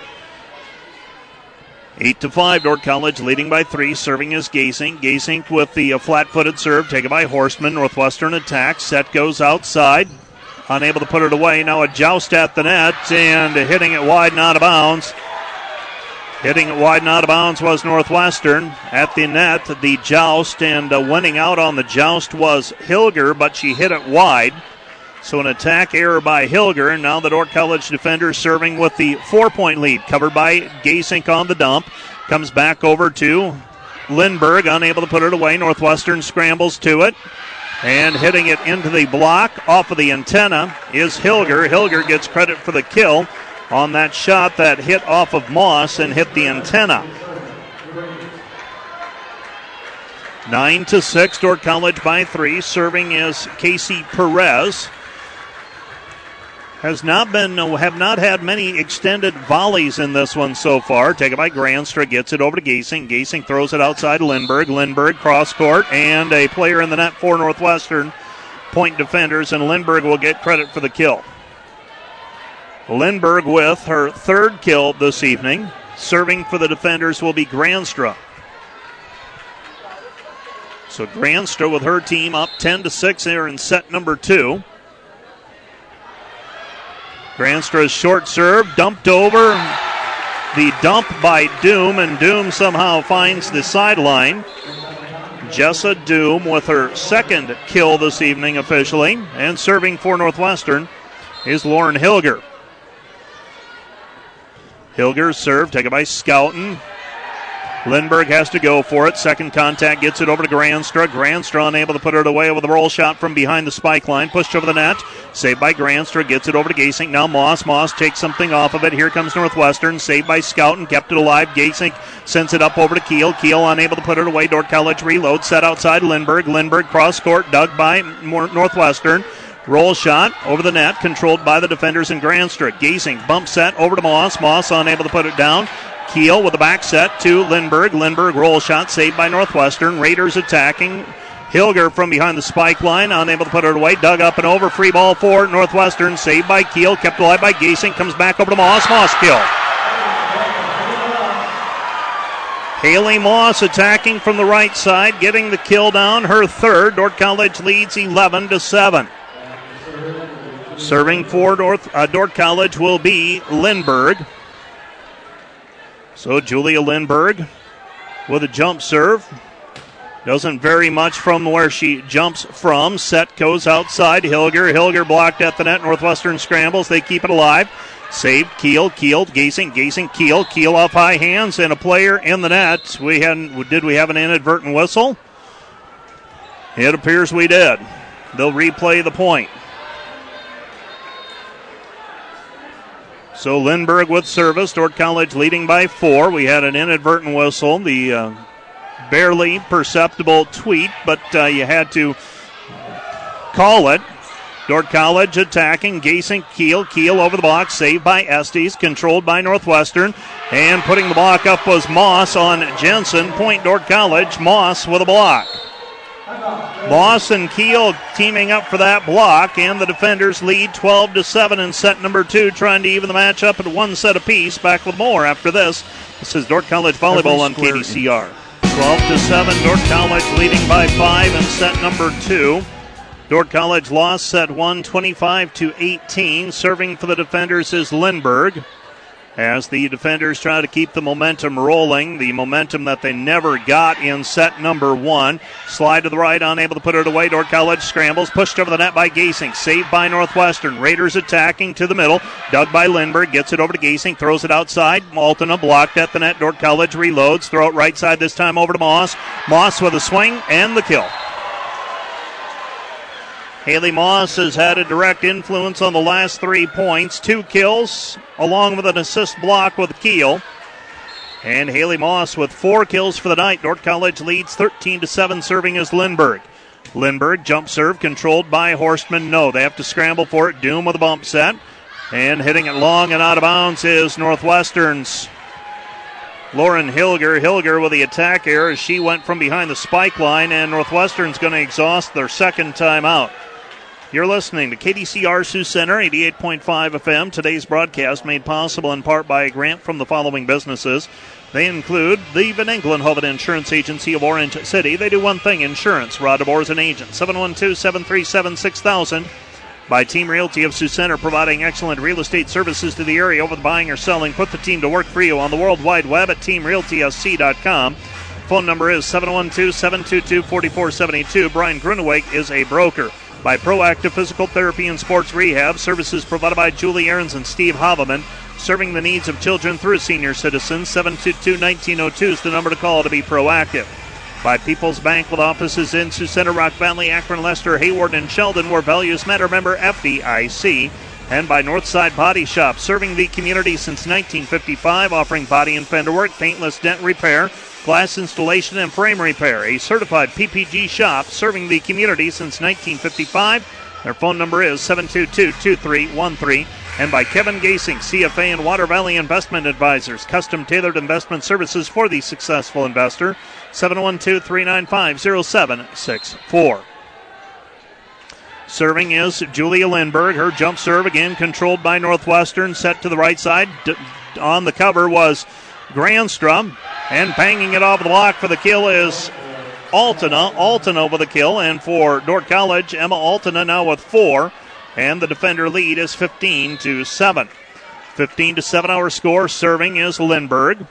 Eight to five, Dordt College leading by three. Serving is Gasink. Gasink with the uh, flat-footed serve taken by Horstman. Northwestern attacks. Set goes outside. Unable to put it away. Now a joust at the net and hitting it wide and out of bounds. Hitting it wide and out of bounds was Northwestern. At the net, the joust, and uh, winning out on the joust was Hilger, but she hit it wide. So an attack error by Hilger, and now the Dordt College defenders serving with the four-point lead. Covered by Gasink on the dump. Comes back over to Lindbergh, unable to put it away. Northwestern scrambles to it. And hitting it into the block off of the antenna is Hilger. Hilger gets credit for the kill on that shot that hit off of Moss and hit the antenna. Nine to six, Dordt College by three. Serving is Casey Perez. Has not been, have not had many extended volleys in this one so far. Taken by Granstra, gets it over to Gasing. Gasing throws it outside Lindbergh. Lindbergh cross court, and a player in the net for Northwestern. Point defenders, and Lindbergh will get credit for the kill. Lindbergh with her third kill this evening. Serving for the defenders will be Granstra. So Granstra with her team up ten to six here in set number two. Granstra's short serve dumped over. The dump by Doom, and Doom somehow finds the sideline. Jessa Doom with her second kill this evening officially. And serving for Northwestern is Lauren Hilger. Hilger's serve taken by Scouten. Lindbergh has to go for it. Second contact gets it over to Granstra. Granstra unable to put it away with a roll shot from behind the spike line. Pushed over the net. Saved by Granstra. Gets it over to Gasink. Now Moss. Moss takes something off of it. Here comes Northwestern. Saved by Scouten. Kept it alive. Gasink sends it up over to Keel. Keel unable to put it away. Dordt College reload. Set outside Lindbergh. Lindbergh cross court. Dug by Northwestern. Roll shot over the net. Controlled by the defenders in Granstra. Gasink bump set over to Moss. Moss unable to put it down. Keel with a back set to Lindbergh. Lindbergh roll shot saved by Northwestern. Raiders attacking. Hilger from behind the spike line, unable to put it away. Dug up and over. Free ball for Northwestern. Saved by Keel. Kept alive by Gasink. Comes back over to Moss. Moss kill. Haley Moss attacking from the right side, getting the kill down. Her third. Dordt College leads eleven to seven. Serving for North, uh, Dordt College will be Lindbergh. So Julia Lindberg with a jump serve. Doesn't vary much from where she jumps from. Set goes outside. Hilger. Hilger blocked at the net. Northwestern scrambles. They keep it alive. Saved. Keel. Keel. Gasing. Gasing. Keel. Keel off high hands. And a player in the net. We hadn't. Did we have an inadvertent whistle? It appears we did. They'll replay the point. So Lindberg with service. Dordt College leading by four. We had an inadvertent whistle. The uh, barely perceptible tweet, but uh, you had to call it. Dordt College attacking. Gasing, Keel. Keel over the block. Saved by Estes. Controlled by Northwestern. And putting the block up was Moss on Jensen. Point Dordt College. Moss with a block. Moss and Keel teaming up for that block, and the defenders lead twelve to seven in set number two, trying to even the match up at one set apiece. Back with more after this. This is Dordt College volleyball on K D C R. twelve to seven, Dordt College leading by five in set number two. Dordt College lost set one, twenty-five to eighteen. Serving for the defenders is Lindberg, as the defenders try to keep the momentum rolling, the momentum that they never got in set number one. Slide to the right, unable to put it away. Dordt College scrambles, pushed over the net by Gasing, saved by Northwestern. Raiders attacking to the middle, dug by Lindberg, gets it over to Gasing, throws it outside. Altena blocked at the net. Dordt College reloads, throw it right side this time over to Moss. Moss with a swing and the kill. Haley Moss has had a direct influence on the last three points. Two kills, along with an assist block with Keel. And Haley Moss with four kills for the night. Dordt College leads thirteen to seven, serving as Lindberg. Lindberg, jump serve, controlled by Horstman. No, they have to scramble for it. Doom with a bump set. And hitting it long and out of bounds is Northwestern's Lauren Hilger. Hilger with the attack error as she went from behind the spike line, and Northwestern's going to exhaust their second timeout. You're listening to K D C R Sioux Center, eighty-eight point five F M. Today's broadcast made possible in part by a grant from the following businesses. They include the Van Engelenhoven Insurance Agency of Orange City. They do one thing, insurance. Rod DeBoer is an agent. seven one two, seven three seven, six thousand. By Team Realty of Sioux Center, providing excellent real estate services to the area over the buying or selling. Put the team to work for you on the World Wide Web at team realty s c dot com. Phone number is seven one two, seven two two, four four seven two. Brian Gruneweg is a broker. By Proactive Physical Therapy and Sports Rehab, services provided by Julie Ahrens and Steve Haveman, serving the needs of children through senior citizens. seven two two, one nine zero two is the number to call to be proactive. By People's Bank with offices in Sioux Center, Rock Valley, Akron, Lester, Hayward, and Sheldon, where values matter. Member F D I C. And by Northside Body Shop, serving the community since nineteen fifty-five, offering body and fender work, paintless dent repair, glass installation, and frame repair. A certified P P G shop serving the community since nineteen fifty-five. Their phone number is seven two two, two three one three. And by Kevin Gasing, C F A and Water Valley Investment Advisors, custom tailored investment services for the successful investor. seven one two, three nine five, zero seven six four. Serving is Julia Lindberg. Her jump serve again controlled by Northwestern. Set to the right side. D- on the cover was Granstrom. And banging it off the block for the kill is Altena. Altena with a kill. And for Dordt College, Emma Altena now with four. And the defender lead is fifteen to seven. fifteen to seven our score. Serving is Lindberg.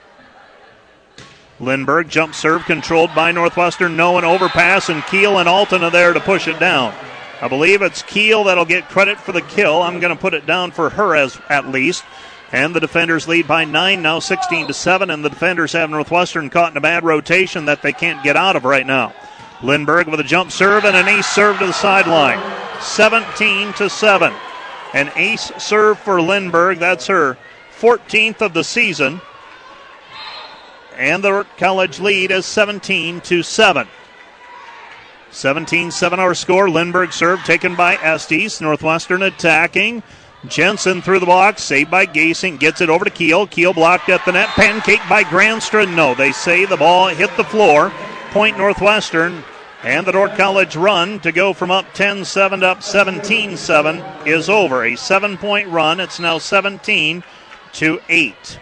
Lindberg jump serve controlled by Northwestern. No, an overpass, and Keel and Altena there to push it down. I believe it's Keel that'll get credit for the kill. I'm going to put it down for her as at least. And the defenders lead by nine, now sixteen to seven, and the defenders have Northwestern caught in a bad rotation that they can't get out of right now. Lindberg with a jump serve and an ace serve to the sideline. seventeen to seven. An ace serve for Lindberg. That's her fourteenth of the season. And the college lead is seventeen to seven. seventeen seven our score. Lindberg serve taken by Estes. Northwestern attacking. Jensen through the block, saved by Gasing, gets it over to Keel. Keel blocked at the net, pancake by Granstra. No, they say the ball hit the floor. Point Northwestern, and the Dordt College run to go from up ten seven to up seventeen seven is over. A seven-point run. It's now seventeen to eight.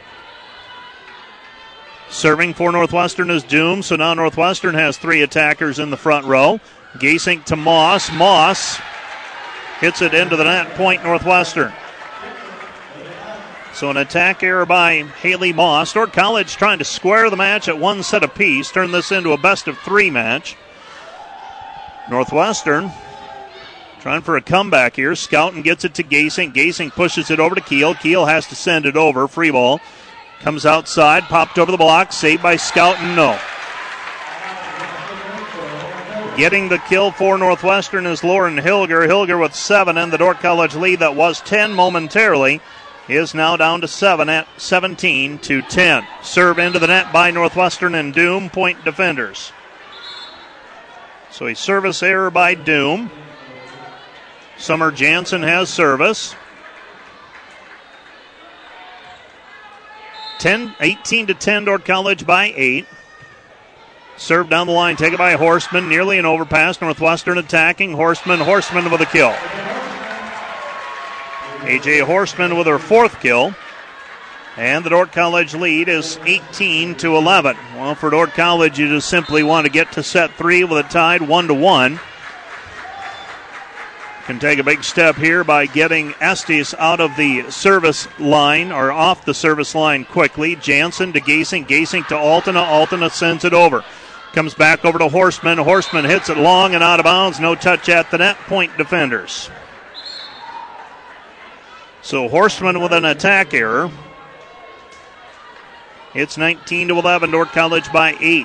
Serving for Northwestern is Doom, so now Northwestern has three attackers in the front row. Gasing to Moss. Moss hits it into the net, point Northwestern. So an attack error by Haley Moss. Dordt College trying to square the match at one set apiece, turn this into a best of three match. Northwestern trying for a comeback here. Scouten gets it to Gasing. Gasing pushes it over to Keel. Keel has to send it over. Free ball. Comes outside, popped over the block, saved by Scouten. No. Getting the kill for Northwestern is Lauren Hilger. Hilger with seven, and the Dordt College lead that was ten momentarily is now down to seven at seventeen to ten. Serve into the net by Northwestern and Doom, point defenders. So a service error by Doom. Summer Jansen has service. ten, eighteen to ten, Dordt College by eight. Serve down the line, take it by Horstman, nearly an overpass. Northwestern attacking. Horstman, Horstman with a kill. A J Horstman with her fourth kill. And the Dordt College lead is eighteen to eleven. Well, for Dordt College, you just simply want to get to set three with a tied one to one. Can take a big step here by getting Estes out of the service line, or off the service line quickly. Jansen to Gasing, Gasing to Altena. Altena sends it over. Comes back over to Horstman. Horstman hits it long and out of bounds. No touch at the net. Point defenders. So Horstman with an attack error. It's nineteen to eleven. Dordt College by eight.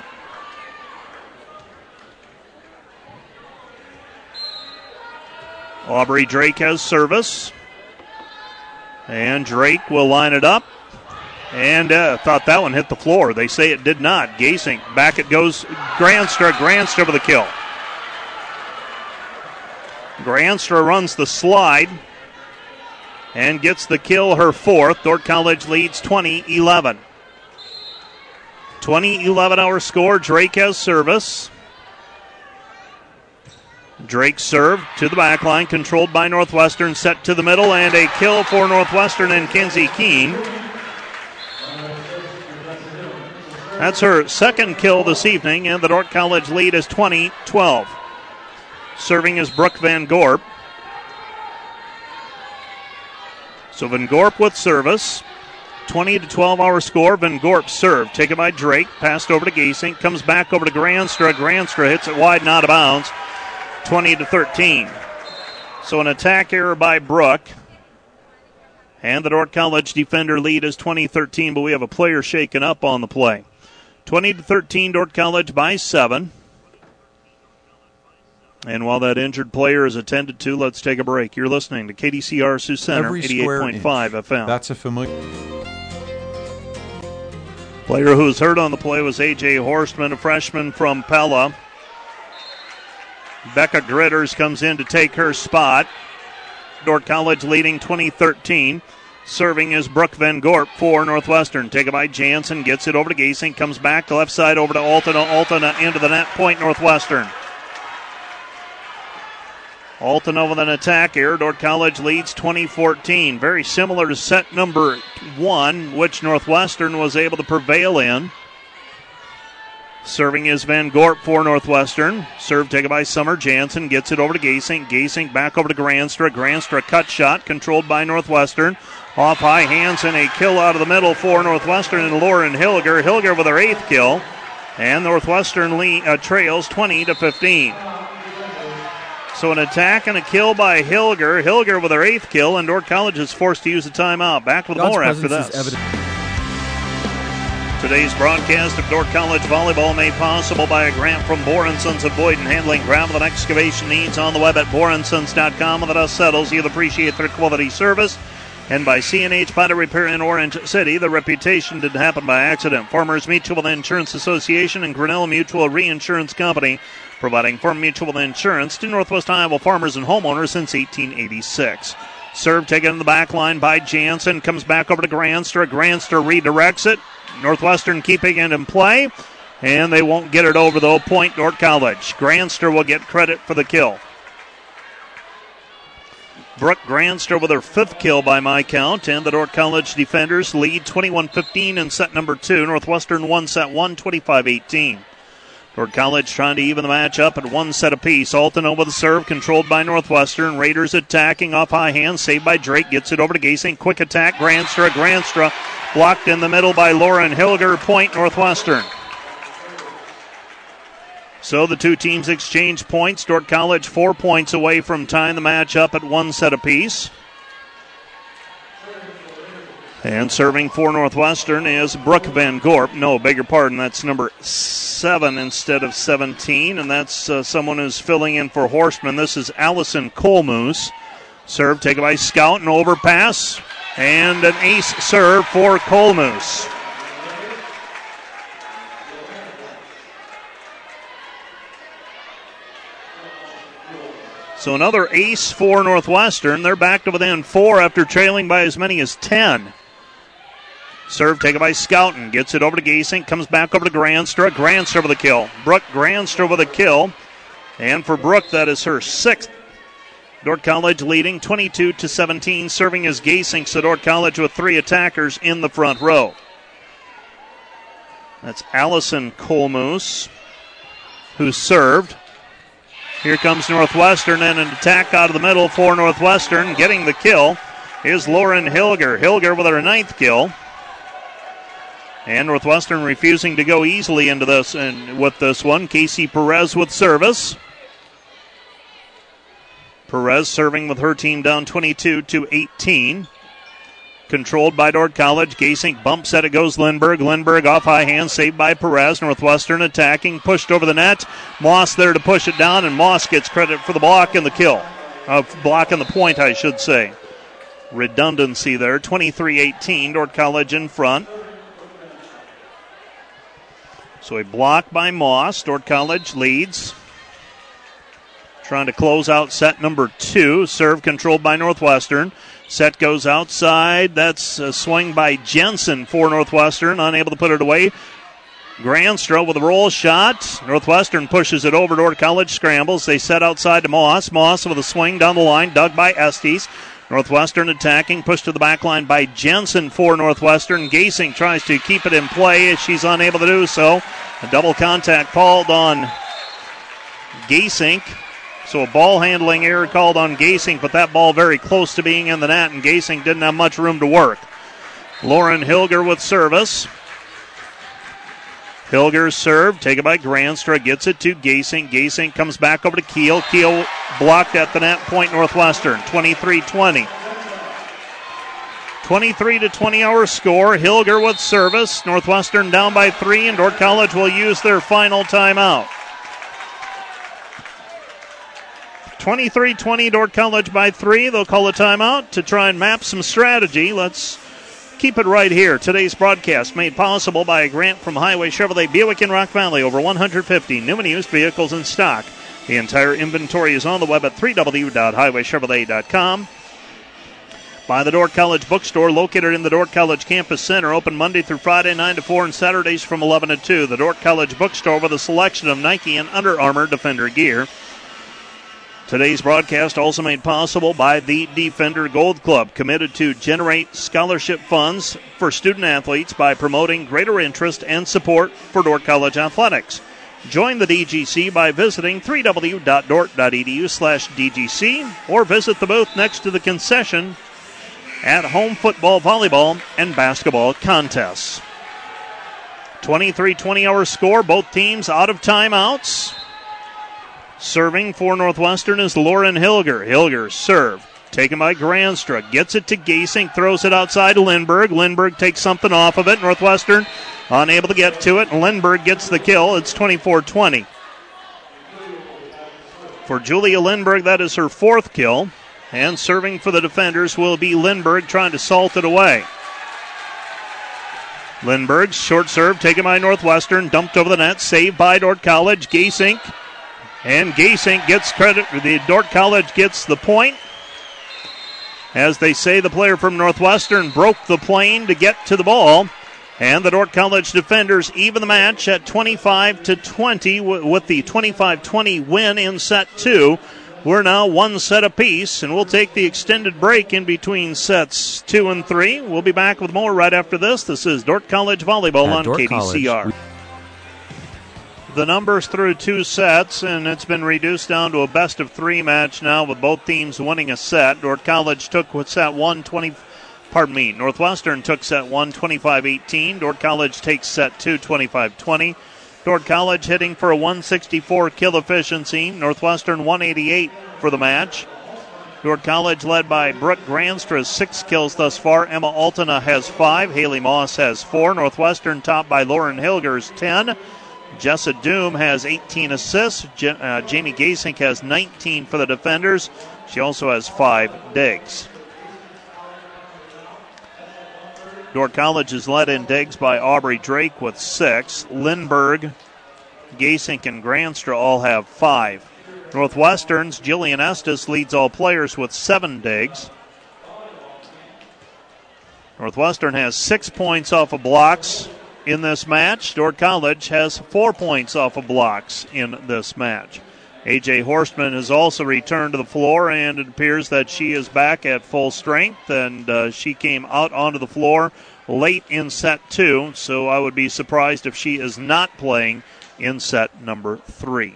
Aubrey Drake has service. And Drake will line it up. And uh, thought that one hit the floor. They say it did not. Gasing. Back it goes. Granstra. Granstra with a kill. Granstra runs the slide and gets the kill, her fourth. Dordt College leads twenty eleven. twenty eleven our score. Drake has service. Drake serve to the back line, controlled by Northwestern, set to the middle, and a kill for Northwestern and Kinsey Keene. That's her second kill this evening, and the Dordt College lead is twenty twelve. Serving is Brooke Van Gorp. So Van Gorp with service. twenty to twelve our score. Van Gorp serve. Taken by Drake. Passed over to Gasing. Comes back over to Granstra. Granstra hits it wide and out of bounds. twenty to thirteen. So an attack error by Brooke. And the Dordt College defender lead is twenty thirteen, but we have a player shaken up on the play. twenty to thirteen, Dordt College by seven. And while that injured player is attended to, let's take a break. You're listening to K D C R Sioux Center, eighty-eight point five F M. That's a familiar. Player who was hurt on the play was A J Horstman, a freshman from Pella. Becca Gritters comes in to take her spot. Dordt College leading twenty thirteen. Serving is Brooke Van Gorp for Northwestern. Taken by Jansen, gets it over to Gasing, comes back to left side over to Altena. Altena into the net, point Northwestern. Altena with an attack here. Dordt College leads twenty fourteen. Very similar to set number one, which Northwestern was able to prevail in. Serving is Van Gorp for Northwestern. Serve taken by Summer. Jansen gets it over to Gasing. Gasing back over to Granstra. Granstra cut shot controlled by Northwestern. Off high hands and a kill out of the middle for Northwestern and Lauren Hilger. Hilger with her eighth kill. And Northwestern lead, uh, trails twenty to fifteen. So an attack and a kill by Hilger. Hilger with her eighth kill, and Dordt College is forced to use a timeout. Back with God's more after this. Today's broadcast of Dordt College volleyball made possible by a grant from Borensons of Boyden, handling gravel and excavation needs on the web at borensons dot com. When the dust settles, you'll appreciate their quality service. And by C and H Powder Repair in Orange City, the reputation didn't happen by accident. Farmers Mutual Insurance Association and Grinnell Mutual Reinsurance Company, providing farm mutual insurance to Northwest Iowa farmers and homeowners since eighteen eighty-six. Serve taken in the back line by Jansen. Comes back over to Granstra. Granstra redirects it. Northwestern keeping it in play. And they won't get it over, though. Point Dordt College. Granstra will get credit for the kill. Brooke Granstra with her fifth kill by my count. And the Dordt College defenders lead twenty-one fifteen in set number two. Northwestern won set one, twenty-five eighteen. Dordt College trying to even the match up at one set apiece. Alton over the serve, controlled by Northwestern. Raiders attacking off high hand, saved by Drake. Gets it over to Gasing. Quick attack, Granstra. Granstra blocked in the middle by Lauren Hilger. Point Northwestern. So the two teams exchange points. Dordt College four points away from tying the match up at one set apiece. And serving for Northwestern is Brooke Van Gorp. No, beg your pardon, that's number seven instead of seventeen. And that's uh, someone who's filling in for Horstman. This is Allison Colmoose. Serve taken by Scout, and overpass. And an ace serve for Colmoose. So another ace for Northwestern. They're back to within four after trailing by as many as ten. Serve taken by Scouten. Gets it over to Gasing. Comes back over to Granstra. Granstra with a kill. Brooke Granstra with a kill. And for Brooke, that is her sixth. Dordt College leading twenty-two to seventeen. Serving as Gasing. So Dordt College with three attackers in the front row. That's Allison Colmoose, who served. Here comes Northwestern, and an attack out of the middle for Northwestern. Getting the kill is Lauren Hilger. Hilger with her ninth kill. And Northwestern refusing to go easily into this and with this one. Casey Perez with service. Perez serving with her team down twenty-two to eighteen. Controlled by Dordt College. Gasing bumps at it goes Lindberg. Lindberg off high hand, saved by Perez. Northwestern attacking, pushed over the net. Moss there to push it down, and Moss gets credit for the block and the kill. Uh, block and the point, I should say. Redundancy there. twenty-three eighteen. Dordt College in front. So a block by Moss. Dordt College leads. Trying to close out set number two. Serve controlled by Northwestern. Set goes outside. That's a swing by Jensen for Northwestern. Unable to put it away. Granstra with a roll shot. Northwestern pushes it over. Dordt College scrambles. They set outside to Moss. Moss with a swing down the line. Dug by Estes. Northwestern attacking. Pushed to the back line by Jensen for Northwestern. Gasing tries to keep it in play. She's unable to do so. A double contact called on Gasing. So a ball handling error called on Gasing, but that ball very close to being in the net, and Gasing didn't have much room to work. Lauren Hilger with service. Hilger's serve, taken by Granstra, gets it to Gasing. Gasing comes back over to Keel. Keel blocked at the net, point Northwestern, twenty-three twenty. twenty-three to twenty our score. Hilger with service. Northwestern down by three, and Dordt College will use their final timeout. twenty-three twenty, Dordt College by three. They'll call a timeout to try and map some strategy. Let's keep it right here. Today's broadcast made possible by a grant from Highway Chevrolet Buick in Rock Valley. Over one hundred fifty new and used vehicles in stock. The entire inventory is on the web at three w dot highway chevrolet dot com. By the Dordt College Bookstore, located in the Dordt College Campus Center, open Monday through Friday, nine to four, and Saturdays from eleven to two. The Dordt College Bookstore with a selection of Nike and Under Armour Defender gear. Today's broadcast also made possible by the Defender Gold Club, committed to generate scholarship funds for student athletes by promoting greater interest and support for Dordt College athletics. Join the D G C by visiting three w dot dordt dot e d u slash d g c or visit the booth next to the concession at home football, volleyball, and basketball contests. twenty-three twenty our score, both teams out of timeouts. Serving for Northwestern is Lauren Hilger. Hilger serve. Taken by Granstra. Gets it to Gasing. Throws it outside to Lindberg. Lindberg takes something off of it. Northwestern unable to get to it. Lindberg gets the kill. It's twenty-four twenty. For Julia Lindberg, that is her fourth kill. And serving for the defenders will be Lindberg trying to salt it away. Lindberg's short serve taken by Northwestern. Dumped over the net. Saved by Dordt College. Gasing. And Gasing gets credit. The Dordt College gets the point. As they say, the player from Northwestern broke the plane to get to the ball. And the Dordt College defenders even the match at twenty-five to twenty with the twenty-five twenty win in set two. We're now one set apiece, and we'll take the extended break in between sets two and three. We'll be back with more right after this. This is Dordt College Volleyball At on Dordt K D C R. College. the numbers through two sets, and it's been reduced down to a best of three match now with both teams winning a set. Dordt College took set one twenty. Pardon me. Northwestern took set one twenty-five eighteen. Dordt College takes set two twenty-five twenty. Dordt College hitting for a one sixty-four kill efficiency. Northwestern one eighty-eight for the match. Dordt College led by Brooke Granstra, six kills thus far. Emma Altena has five. Haley Moss has four. Northwestern topped by Lauren Hilgers, ten. Jessa Doom has eighteen assists. J- uh, Jamie Gasink has nineteen for the defenders. She also has five digs. Dordt College is led in digs by Aubrey Drake with six. Lindbergh, Gasink, and Granstra all have five. Northwestern's Jillian Estes leads all players with seven digs. Northwestern has six points off of blocks in this match. Dordt College has four points off of blocks in this match. A J Horstman has also returned to the floor, and it appears that she is back at full strength, and uh, she came out onto the floor late in set two, so I would be surprised if she is not playing in set number three.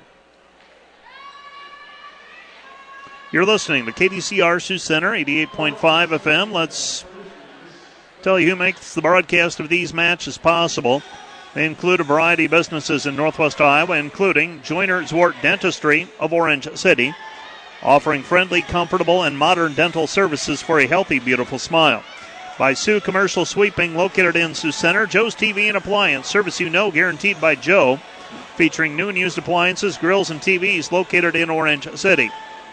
You're listening to K D C R Sioux Center, eighty-eight point five F M. Let's tell you who makes the broadcast of these matches possible. They include a variety of businesses in Northwest Iowa, including Joyner Zwart Dentistry of Orange City, offering friendly, comfortable, and modern dental services for a healthy, beautiful smile. By Sioux Commercial Sweeping, located in Sioux Center. Joe's T V and Appliance, service you know, guaranteed by Joe, featuring new and used appliances, grills, and T Vs located in Orange City.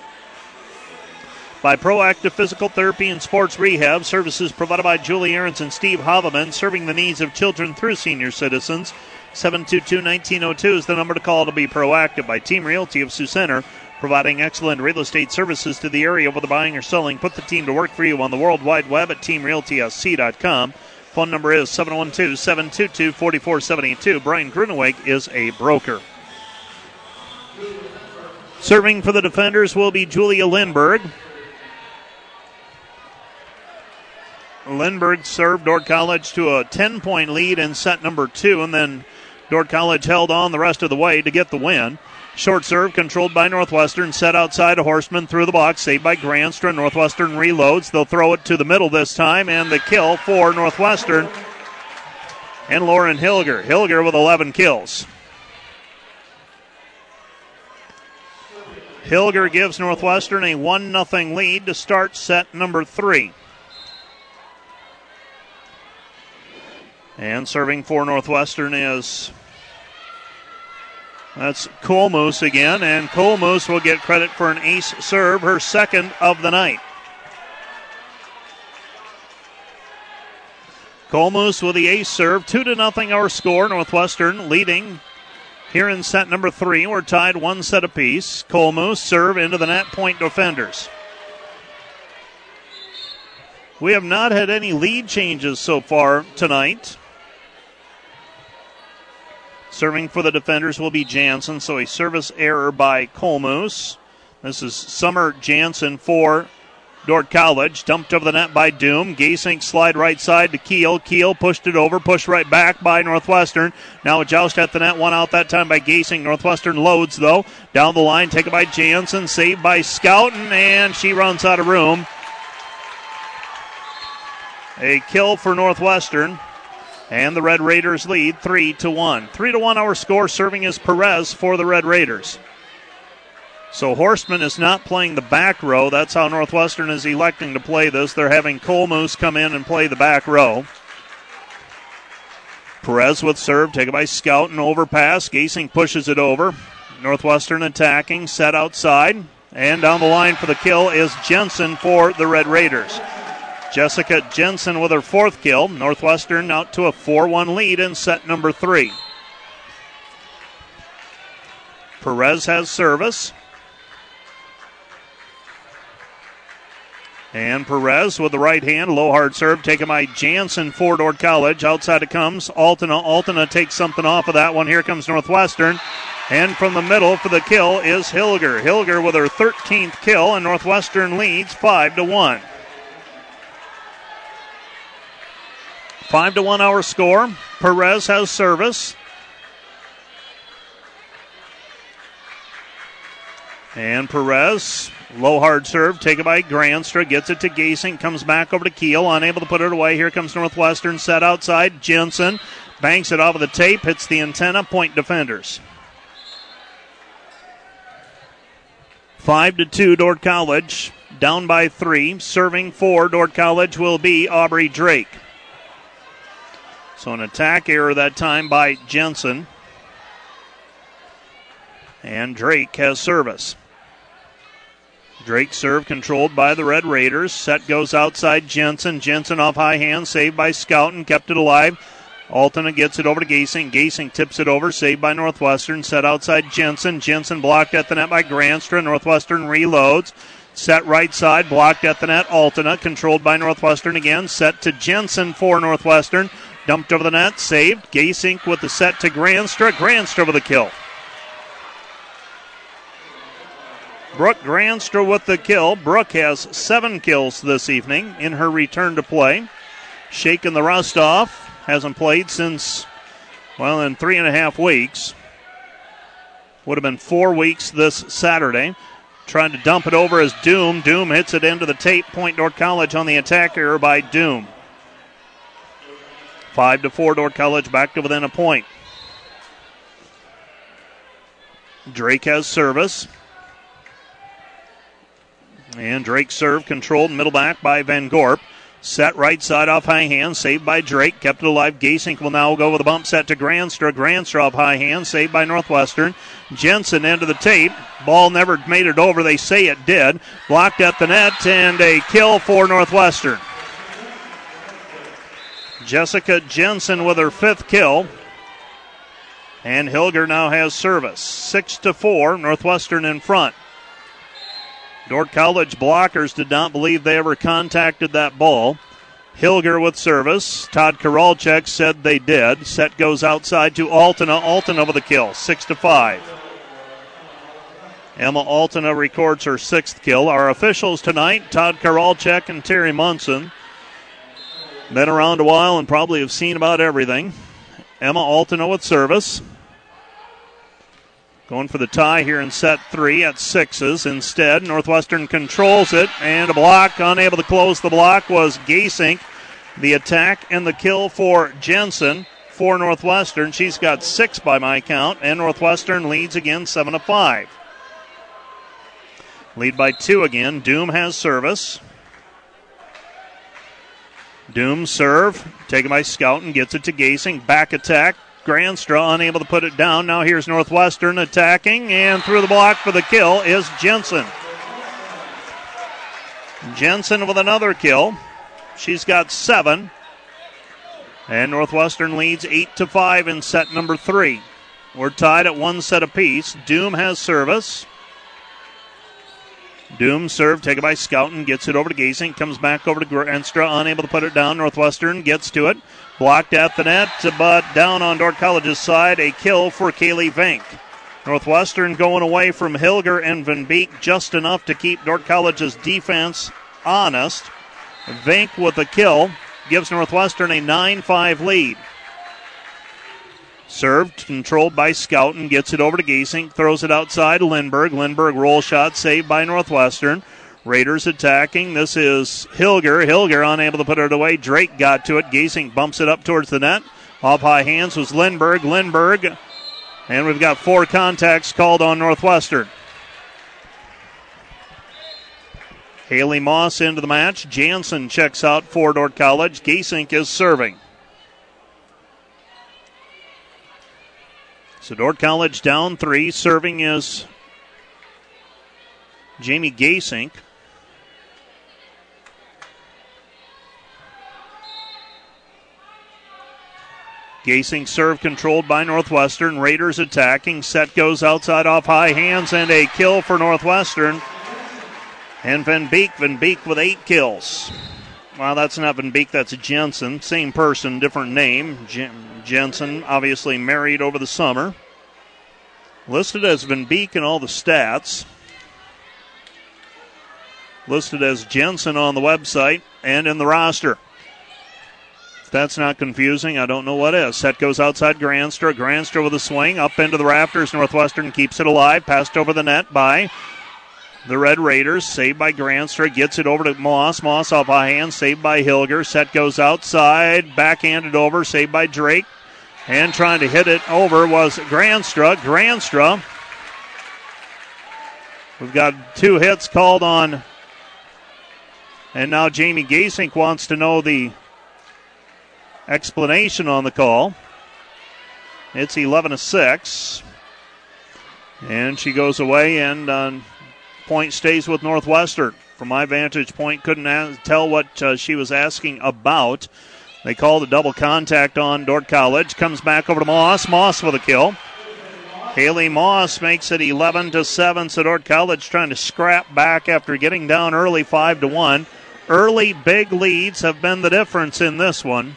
By Proactive Physical Therapy and Sports Rehab, services provided by Julie Ahrens and Steve Haveman, serving the needs of children through senior citizens. seven two two, one nine zero two is the number to call to be proactive. By Team Realty of Sioux Center, providing excellent real estate services to the area, whether buying or selling. Put the team to work for you on the World Wide Web at team realty s c dot com. Phone number is seven one two, seven two two, four four seven two. Brian Gruneweg is a broker. Serving for the defenders will be Julia Lindbergh. Lindbergh served Dordt College to a ten-point lead in set number two, and then Dordt College held on the rest of the way to get the win. Short serve controlled by Northwestern, set outside of Horstman through the box, saved by Granstra. Northwestern reloads. They'll throw it to the middle this time, and the kill for Northwestern and Lauren Hilger. Hilger with eleven kills. Hilger gives Northwestern a one nothing lead to start set number three. And serving for Northwestern is, that's Colmoose again, and Colmoose will get credit for an ace serve, her second of the night. Colmoose with the ace serve, two to nothing our score. Northwestern leading here in set number three. We're tied one set apiece. Colmoose serve into the net, point defenders. We have not had any lead changes so far tonight. Serving for the defenders will be Jansen, so a service error by Colmoose. This is Summer Jansen for Dordt College. Dumped over the net by Doom. Gasink slide right side to Keel. Keel pushed it over, pushed right back by Northwestern. Now a joust at the net, one out that time by Gasink. Northwestern loads, though. Down the line, taken by Jansen, saved by Scouten, and she runs out of room. A kill for Northwestern. And the Red Raiders lead three to one. three to one our score, serving as Perez for the Red Raiders. So Horstman is not playing the back row. That's how Northwestern is electing to play this. They're having Colmoose come in and play the back row. Perez with serve, taken by Scout and overpass. Gasing pushes it over. Northwestern attacking, set outside. And down the line for the kill is Jensen for the Red Raiders. Jessica Jensen with her fourth kill. Northwestern out to a four one lead in set number three. Perez has service. And Perez with the right hand, low hard serve, taken by Jansen for Dordt College. Outside it comes. Altena. Altena takes something off of that one. Here comes Northwestern. And from the middle for the kill is Hilger. Hilger with her thirteenth kill, and Northwestern leads five to one. Five to one our score. Perez has service. And Perez, low hard serve, taken by Granstra, gets it to Gasing, comes back over to Keel, unable to put it away. Here comes Northwestern, set outside. Jensen banks it off of the tape, hits the antenna, point defenders. Five to two, Dordt College, down by three. Serving for Dordt College will be Aubrey Drake. So an attack error that time by Jensen. And Drake has service. Drake serve controlled by the Red Raiders. Set goes outside Jensen. Jensen off high hand, saved by Scouten, kept it alive. Altena gets it over to Gasing. Gasing tips it over, saved by Northwestern. Set outside Jensen. Jensen blocked at the net by Granstra. Northwestern reloads. Set right side, blocked at the net. Altena controlled by Northwestern again. Set to Jensen for Northwestern. Dumped over the net, saved. Gasing with the set to Granstra. Granstra with a kill. Brooke Granstra with the kill. Brooke has seven kills this evening in her return to play. Shaking the rust off. Hasn't played since, well, in three and a half weeks. Would have been four weeks this Saturday. Trying to dump it over as Doom. Doom hits it into the tape. Point Dordt College on the attack error by Doom. Five to four, Dordt College back to within a point. Drake has service. And Drake serve controlled middle back by Van Gorp. Set right side off high hand, saved by Drake, kept it alive. Gasink will now go with a bump set to Granstra. Granstra off high hand, saved by Northwestern. Jensen into the tape. Ball never made it over. They say it did. Blocked at the net, and a kill for Northwestern. Jessica Jensen with her fifth kill. And Hilger now has service. Six to four, Northwestern in front. Dordt College blockers did not believe they ever contacted that ball. Hilger with service. Todd Koralchek said they did. Set goes outside to Altena. Altena with a kill. Six to five. Emma Altena records her sixth kill. Our officials tonight, Todd Koralchek and Terry Munson. Been around a while and probably have seen about everything. Emma Altena with service. Going for the tie here in set three at sixes. Instead, Northwestern controls it, and a block. Unable to close the block was Gasink. The attack and the kill for Jensen for Northwestern. She's got six by my count, and Northwestern leads again seven to five. Lead by two again. Doom has service. Doom serve, taken by Scouten, gets it to Gasink. Back attack. Granstra unable to put it down. Now here's Northwestern attacking, and through the block for the kill is Jensen. Jensen with another kill. She's got seven. And Northwestern leads eight to five in set number three. We're tied at one set apiece. Doom has service. Doom serve taken by Scouten, gets it over to Gasing, comes back over to Granstra, unable to put it down. Northwestern gets to it. Blocked at the net, but down on Dordt College's side, a kill for Kaylee Vink. Northwestern going away from Hilger and Van Beek just enough to keep Dordt College's defense honest. Vink with a kill gives Northwestern a nine five lead. Served, controlled by Scouten, gets it over to Gasing, throws it outside Lindbergh. Lindbergh roll shot saved by Northwestern. Raiders attacking. This is Hilger. Hilger unable to put it away. Drake got to it. Gasing bumps it up towards the net. Off high hands was Lindbergh. Lindbergh. And we've got four contacts called on Northwestern. Haley Moss into the match. Jansen checks out for Dordt College. Gasing is serving. So Dordt College down three. Serving is Jamie Gasink. Gasing serve controlled by Northwestern. Raiders attacking. Set goes outside off high hands, and a kill for Northwestern. And Van Beek. Van Beek with eight kills. Well, that's not Van Beek, that's Jensen. Same person, different name. Jen- Jensen, obviously married over the summer. Listed as Van Beek in all the stats. Listed as Jensen on the website and in the roster. If that's not confusing, I don't know what is. Set goes outside Granstra. Granstra with a swing up into the rafters. Northwestern keeps it alive. Passed over the net by the Red Raiders. Saved by Granstra. Gets it over to Moss. Moss off high hand. Saved by Hilger. Set goes outside. Backhanded over. Saved by Drake. And trying to hit it over was Granstra. Granstra. We've got two hits called on. And now Jamie Gasink wants to know the explanation on the call. It's eleven to six. And she goes away, and uh, point stays with Northwestern. From my vantage point, couldn't a- tell what uh, she was asking about. They called a double contact on Dordt College. Comes back over to Moss. Moss with a kill. Haley Moss makes it eleven to seven. So Dordt College trying to scrap back after getting down early five to one. Early big leads have been the difference in this one.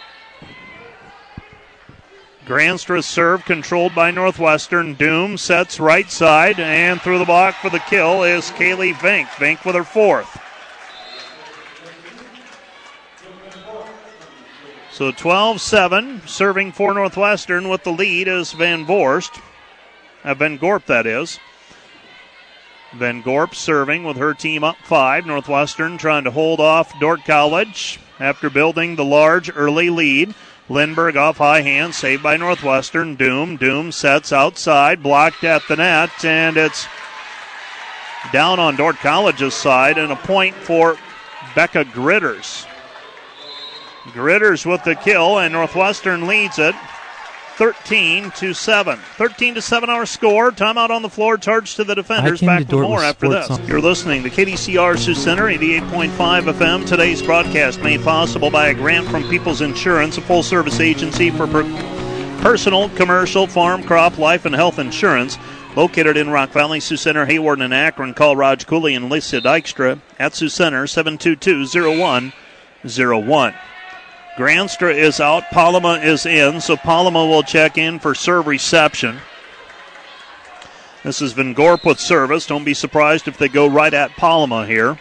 Granstra's serve controlled by Northwestern. Doom sets right side, and through the block for the kill is Kaylee Vink. Vink with her fourth. So twelve seven, serving for Northwestern with the lead is Van Vorst. Uh, Van Gorp, that is. Van Gorp serving with her team up five. Northwestern trying to hold off Dordt College after building the large early lead. Lindbergh off high hand, saved by Northwestern. Doom, Doom sets outside, blocked at the net, and it's down on Dordt College's side, and a point for Becca Gritters. Gritters with the kill, and Northwestern leads it thirteen to seven. thirteen to seven our score. Timeout on the floor, charge to the defenders. Back with more after this. On. You're listening to K D C R Sioux Center, eighty-eight point five F M. Today's broadcast made possible by a grant from People's Insurance, a full-service agency for per- personal, commercial, farm, crop, life, and health insurance. Located in Rock Valley, Sioux Center, Hayward, and Akron. Call Raj Cooley and Lisa Dykstra at Sioux Center, seven two two, zero one zero one. Granstra is out. Palama is in, so Palama will check in for serve reception. This is Van Gorp with service. Don't be surprised if they go right at Palama here.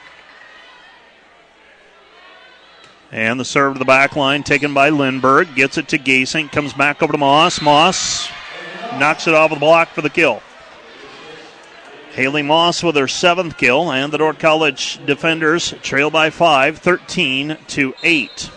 And the serve to the back line taken by Lindbergh. Gets it to Gasink. Comes back over to Moss. Moss knocks it off the block for the kill. Haley Moss with her seventh kill, and the Dordt College defenders trail by five, thirteen to eight.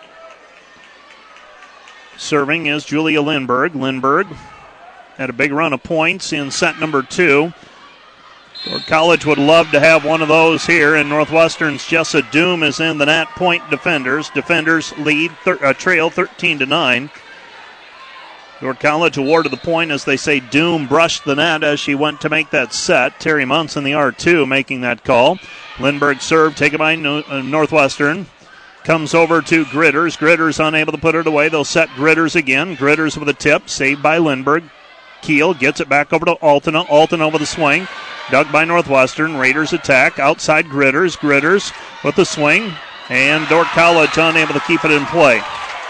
Serving is Julia Lindbergh. Lindbergh had a big run of points in set number two. Dordt College would love to have one of those here, and Northwestern's Jessa Doom is in the net. Point defenders. Defenders lead, thir- uh, trail thirteen to nine. Dordt College awarded the point as they say Doom brushed the net as she went to make that set. Terry Muntz in the R two making that call. Lindbergh serve taken by no- uh, Northwestern. Comes over to Gritters. Gritters unable to put it away. They'll set Gritters again. Gritters with a tip. Saved by Lindbergh. Keel gets it back over to Altena. Altena with a swing. Dug by Northwestern. Raiders attack. Outside Gritters. Gritters with the swing. And Dordt College unable to keep it in play.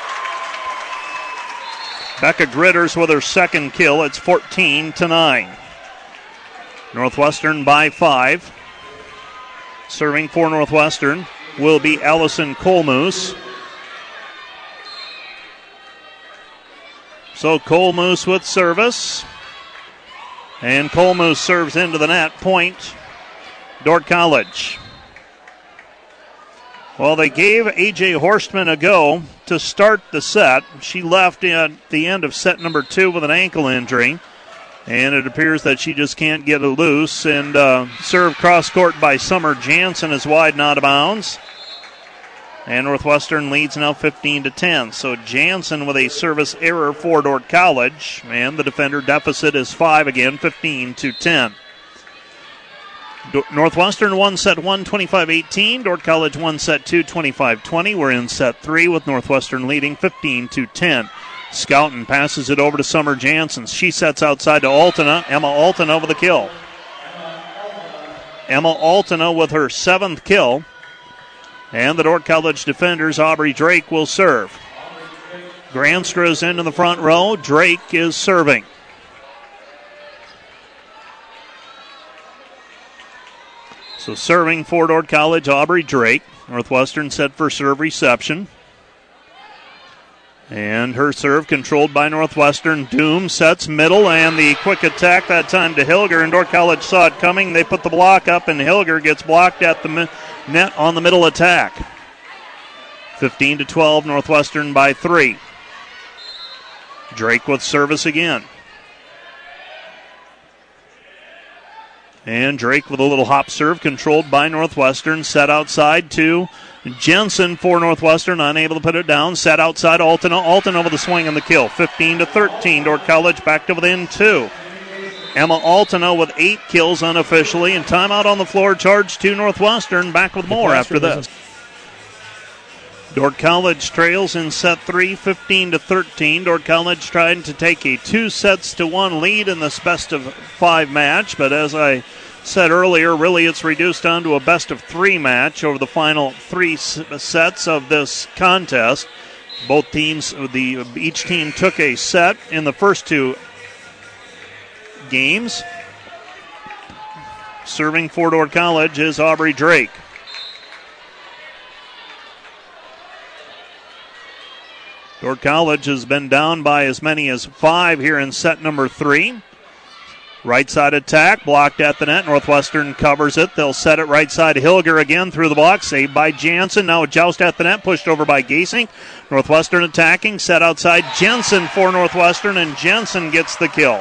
Becca Gritters with her second kill. It's fourteen to nine. Northwestern by five. Serving for Northwestern will be Allison Colmoose. So Colmoose with service. And Colmoose serves into the net. Point, Dordt College. Well, they gave A J Horstman a go to start the set. She left at the end of set number two with an ankle injury. And it appears that she just can't get it loose. And uh, serve cross court by Summer Jansen is wide and out of bounds. And Northwestern leads now fifteen to ten. So Jansen with a service error for Dordt College. And the defender deficit is five again, fifteen to ten. Do- Northwestern won set one, twenty-five eighteen. Dordt College won set two, twenty-five twenty. We're in set three with Northwestern leading fifteen to ten. Scouten passes it over to Summer Jansen. She sets outside to Altena. Emma Altena with a kill. Emma Altena with her seventh kill. And the Dordt College defenders, Aubrey Drake, will serve. Granstra is into the front row. Drake is serving. So serving for Dordt College, Aubrey Drake. Northwestern set for serve reception. And her serve controlled by Northwestern. Doom sets middle, and the quick attack that time to Hilger, and Dordt College saw it coming. They put the block up, and Hilger gets blocked at the net on the middle attack. fifteen to twelve, Northwestern by three. Drake with service again. And Drake with a little hop serve controlled by Northwestern. Set outside to Jensen for Northwestern, unable to put it down. Set outside Alton. Alton over the swing and the kill. fifteen to thirteen. Dordt College back to within two. Emma Altona with eight kills unofficially, and timeout on the floor. Charge to Northwestern. Back with more after this. Dordt College trails in set three, fifteen to thirteen. Dordt College trying to take a two sets to one lead in this best of five match, but as I said earlier, really it's reduced down to a best of three match over the final three sets of this contest. Both teams, the each team took a set in the first two games. Serving for Dordt College is Aubrey Drake. Dordt College has been down by as many as five here in set number three. Right side attack, blocked at the net. Northwestern covers it. They'll set it right side. Hilger again through the block, saved by Jansen. Now a joust at the net, pushed over by Gasing. Northwestern attacking, set outside. Jensen for Northwestern, and Jensen gets the kill.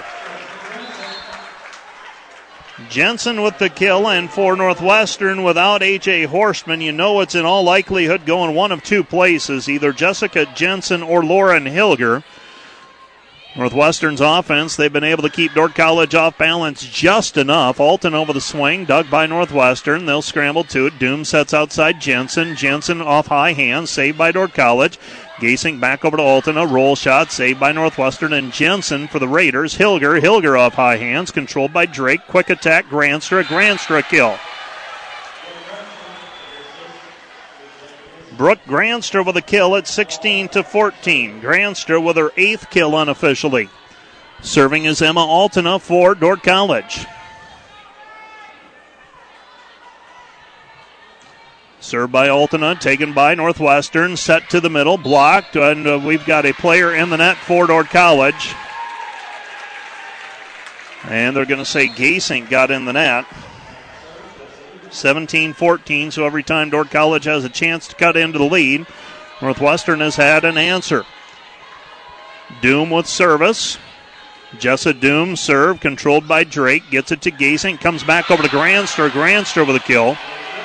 Jensen with the kill, and for Northwestern, without A J Horstman, you know it's in all likelihood going one of two places, either Jessica Jensen or Lauren Hilger. Northwestern's offense, they've been able to keep Dordt College off balance just enough. Alton over the swing, dug by Northwestern. They'll scramble to it. Doom sets outside Jensen. Jensen off high hand, saved by Dordt College. Gasing back over to Alton. A roll shot, saved by Northwestern. And Jensen for the Raiders. Hilger. Hilger off high hands, controlled by Drake. Quick attack, Granstra. Granstra kill. Brooke Granstra with a kill at sixteen to fourteen. Granstra with her eighth kill unofficially. Serving is Emma Altona for Dordt College. Served by Altona, taken by Northwestern, set to the middle, blocked, and uh, we've got a player in the net for Dordt College. And they're going to say Gasing got in the net. seventeen fourteen, so every time Dordt College has a chance to cut into the lead, Northwestern has had an answer. Doom with service. Jessa Doom serve, controlled by Drake, gets it to Gasing, comes back over to Granstra. Granstra with a kill.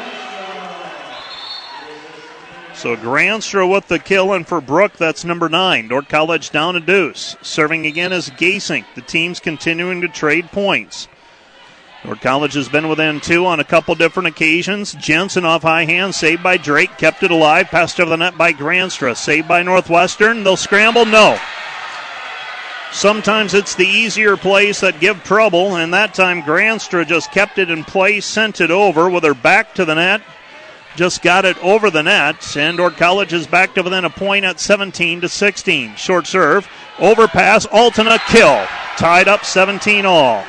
So Granstra with the kill, and for Brooke, that's number nine. Dordt College down a deuce. Serving again is Gasing. The team's continuing to trade points. Dordt College has been within two on a couple different occasions. Jensen off high hand, saved by Drake, kept it alive, passed over the net by Granstra, saved by Northwestern. They'll scramble, no. Sometimes it's the easier plays that give trouble, and that time Granstra just kept it in place, sent it over with her back to the net, just got it over the net, and Dordt College is back to within a point at seventeen to sixteen. Short serve, overpass, Altona kill, tied up seventeen all.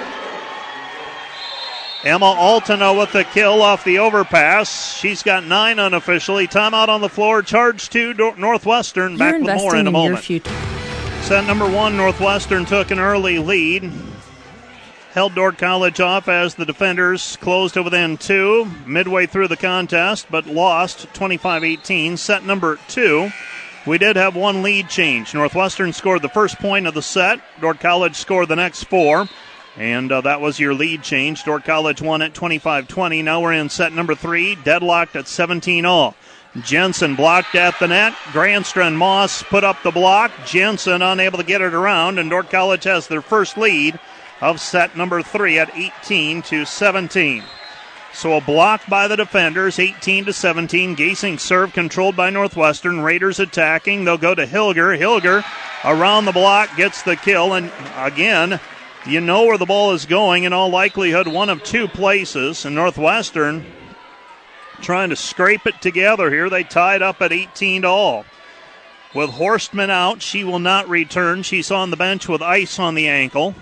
Emma Altona with the kill off the overpass. She's got nine unofficially. Timeout on the floor. Charge to Northwestern. Back with more in a moment. Set number one, Northwestern took an early lead. Held Dordt College off as the defenders closed to within two midway through the contest, but lost twenty-five eighteen. Set number two, we did have one lead change. Northwestern scored the first point of the set. Dordt College scored the next four. And uh, that was your lead change. Dordt College won at twenty-five twenty. Now we're in set number three, deadlocked at seventeen all. Jensen blocked at the net. Granstra and Moss put up the block. Jensen unable to get it around, and Dordt College has their first lead of set number three at eighteen to seventeen. So a block by the defenders, eighteen to seventeen. Gasing serve controlled by Northwestern. Raiders attacking. They'll go to Hilger. Hilger around the block gets the kill, and again, you know where the ball is going, in all likelihood, one of two places. And Northwestern trying to scrape it together here. They tied up at eighteen to all. With Horstman out, she will not return. She's on the bench with ice on the ankle.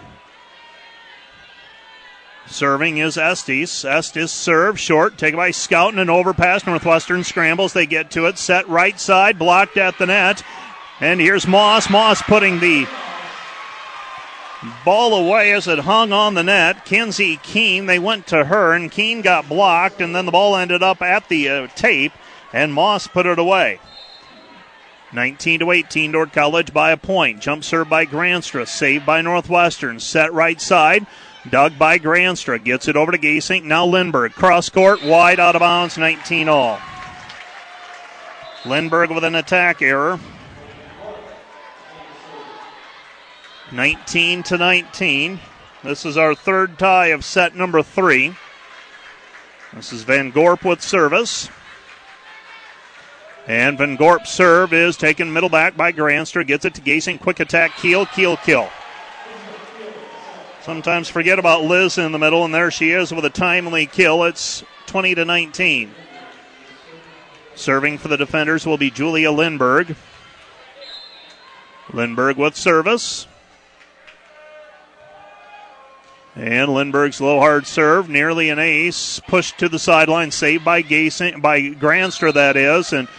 Serving is Estes. Estes serve short, taken by Scout and an overpass. Northwestern scrambles. They get to it. Set right side, blocked at the net. And here's Moss. Moss putting the ball away as it hung on the net. Kenzie Keene, they went to her, and Keene got blocked, and then the ball ended up at the uh, tape, and Moss put it away. nineteen to eighteen, Dordt College by a point. Jump serve by Granstra, saved by Northwestern. Set right side, dug by Granstra. Gets it over to Gasink, now Lindbergh. Cross court, wide, out of bounds, nineteen all. Lindbergh with an attack error. nineteen to nineteen. This is our third tie of set number three. This is Van Gorp with service. And Van Gorp's serve is taken middle back by Granster. Gets it to Gasing. Quick attack, Keel, Keel, kill. Sometimes forget about Liz in the middle, and there she is with a timely kill. It's twenty to nineteen. Serving for the defenders will be Julia Lindbergh. Lindbergh with service. And Lindbergh's low hard serve, nearly an ace, pushed to the sideline, saved by Gasing, by Granstra, that is, and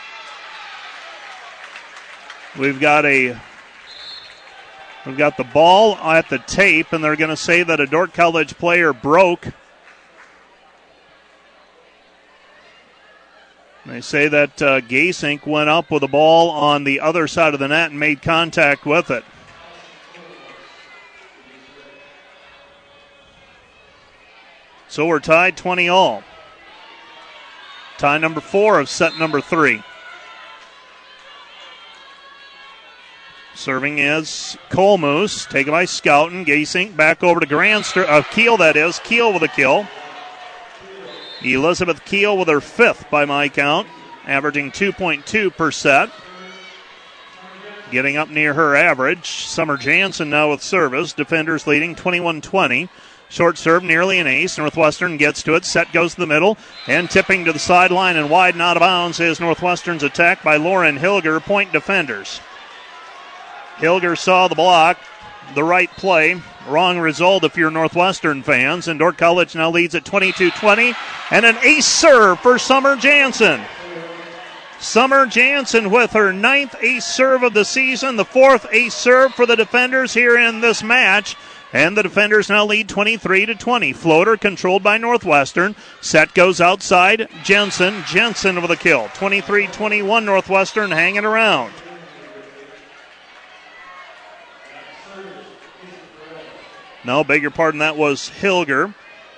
we've got a we've got the ball at the tape, and they're going to say that a Dordt College player broke. They say that uh, Gasink went up with the ball on the other side of the net and made contact with it. So we're tied twenty all. Tie number four of set number three. Serving is Colmoose, taken by Scouten. Gasink back over to Granster. Uh, Keel, that is. Keel with a kill. Elizabeth Keel with her fifth by my count, averaging two point two per set. Getting up near her average. Summer Jansen now with service. Defenders leading twenty-one twenty. Short serve, nearly an ace. Northwestern gets to it. Set goes to the middle. And tipping to the sideline and wide and out of bounds is Northwestern's attack by Lauren Hilger, point defenders. Hilger saw the block, the right play. Wrong result if you're Northwestern fans. And Dordt College now leads at twenty-two twenty. And an ace serve for Summer Jansen. Summer Jansen with her ninth ace serve of the season. The fourth ace serve for the defenders here in this match. And the defenders now lead twenty-three to twenty. Floater controlled by Northwestern. Set goes outside. Jensen. Jensen with a kill. twenty-three twenty-one. Northwestern hanging around. No, beg your pardon, that was Hilger.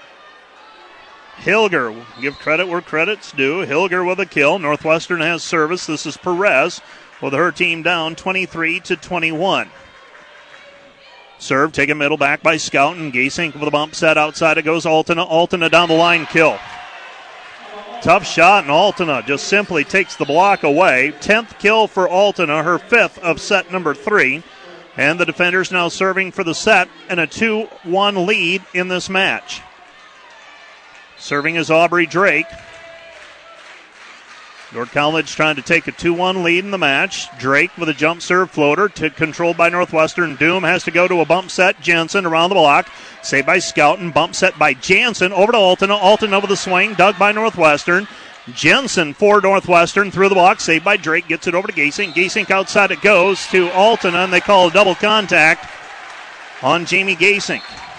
Hilger, give credit where credit's due. Hilger with a kill. Northwestern has service. This is Perez with her team down twenty-three to twenty-one. Serve taken middle back by Scouten. Gasink with a bump set outside. It goes Altena. Altena down the line, kill. Tough shot, and Altena just simply takes the block away. tenth kill for Altena, her fifth of set number three. And the defenders now serving for the set and a two one lead in this match. Serving is Aubrey Drake. Dordt College trying to take a two one lead in the match. Drake with a jump serve floater to, controlled by Northwestern. Doom has to go to a bump set. Jensen around the block. Saved by Scouten. Bump set by Jansen. Over to Altena. Altena with a swing. Dug by Northwestern. Jensen for Northwestern through the block. Saved by Drake. Gets it over to Gasink. Gasink outside it goes to Altena, and they call a double contact on Jamie Gasink.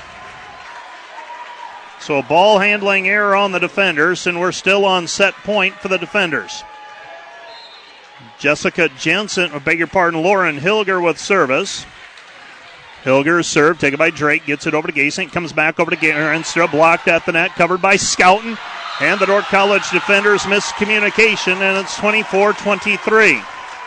So a ball handling error on the defenders, and we're still on set point for the defenders. Jessica Jensen, I beg your pardon, Lauren Hilger with service. Hilger's serve taken by Drake, gets it over to Gasink, comes back over to Garinstra, blocked at the net, covered by Scouten. And the Dordt College defenders miscommunication, and it's twenty-four twenty-three.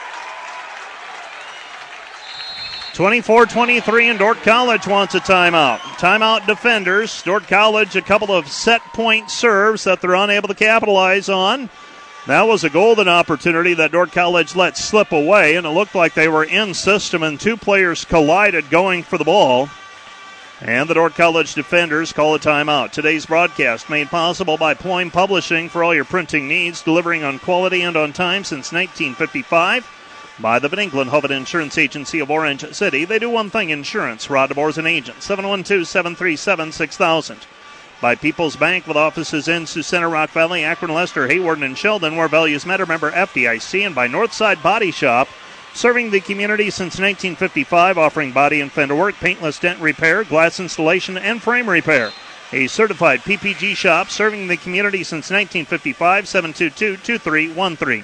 twenty-four twenty-three, and Dordt College wants a timeout. Timeout defenders. Dordt College, a couple of set point serves that they're unable to capitalize on. That was a golden opportunity that Dordt College let slip away, and it looked like they were in system, and two players collided going for the ball. And the Dordt College defenders call a timeout. Today's broadcast made possible by Ployne Publishing for all your printing needs, delivering on quality and on time since nineteen fifty-five. By the Van Engelen Hovind Insurance Agency of Orange City. They do one thing, insurance. Rod DeBoer is an agent. seven one two, seven three seven, six thousand. By People's Bank with offices in Sioux Center, Rock Valley, Akron, Lester, Hayward, and Sheldon, where values matter. Member F D I C. And by Northside Body Shop, Serving the community since nineteen fifty-five, offering body and fender work, paintless dent repair, glass installation, and frame repair. A certified P P G shop serving the community since nineteen fifty-five, seven two two, two three one three.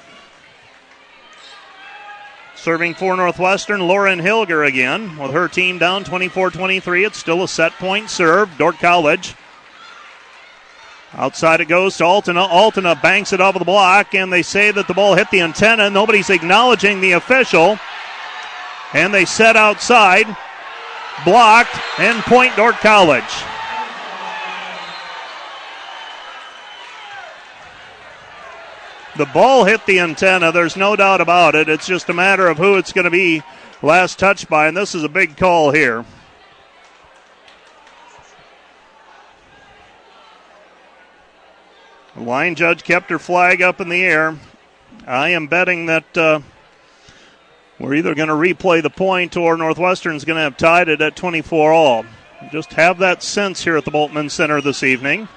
Serving for Northwestern, Lauren Hilger again. With her team down twenty-four twenty-three, it's still a set point serve. Dordt College. Outside it goes to Altena. Altena banks it off of the block, and they say that the ball hit the antenna. Nobody's acknowledging the official. And they set outside. Blocked, and point Dordt College. The ball hit the antenna. There's no doubt about it. It's just a matter of who it's going to be last touched by, and this is a big call here. The line judge kept her flag up in the air. I am betting that uh, we're either going to replay the point or Northwestern's going to have tied it at twenty-four all. Just have that sense here at the Bultman Center this evening.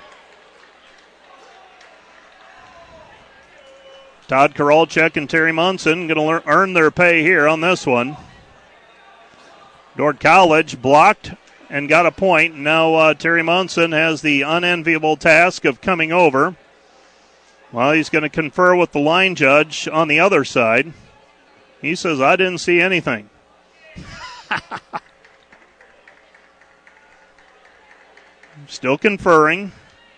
Todd Korolchek and Terry Munson going to earn their pay here on this one. Dordt College blocked and got a point. Now uh, Terry Munson has the unenviable task of coming over. Well, he's going to confer with the line judge on the other side. He says, I didn't see anything. Still conferring.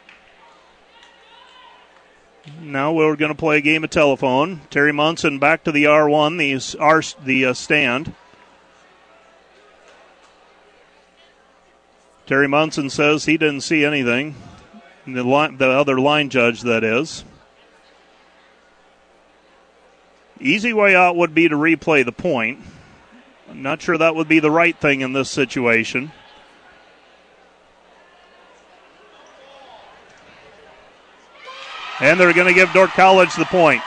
Now we're going to play a game of telephone. Terry Munson back to the R one, the, R, the uh, stand. Terry Munson says he didn't see anything. The, line, the other line judge, that is. Easy way out would be to replay the point. I'm not sure that would be the right thing in this situation. And they're going to give Dordt College the point.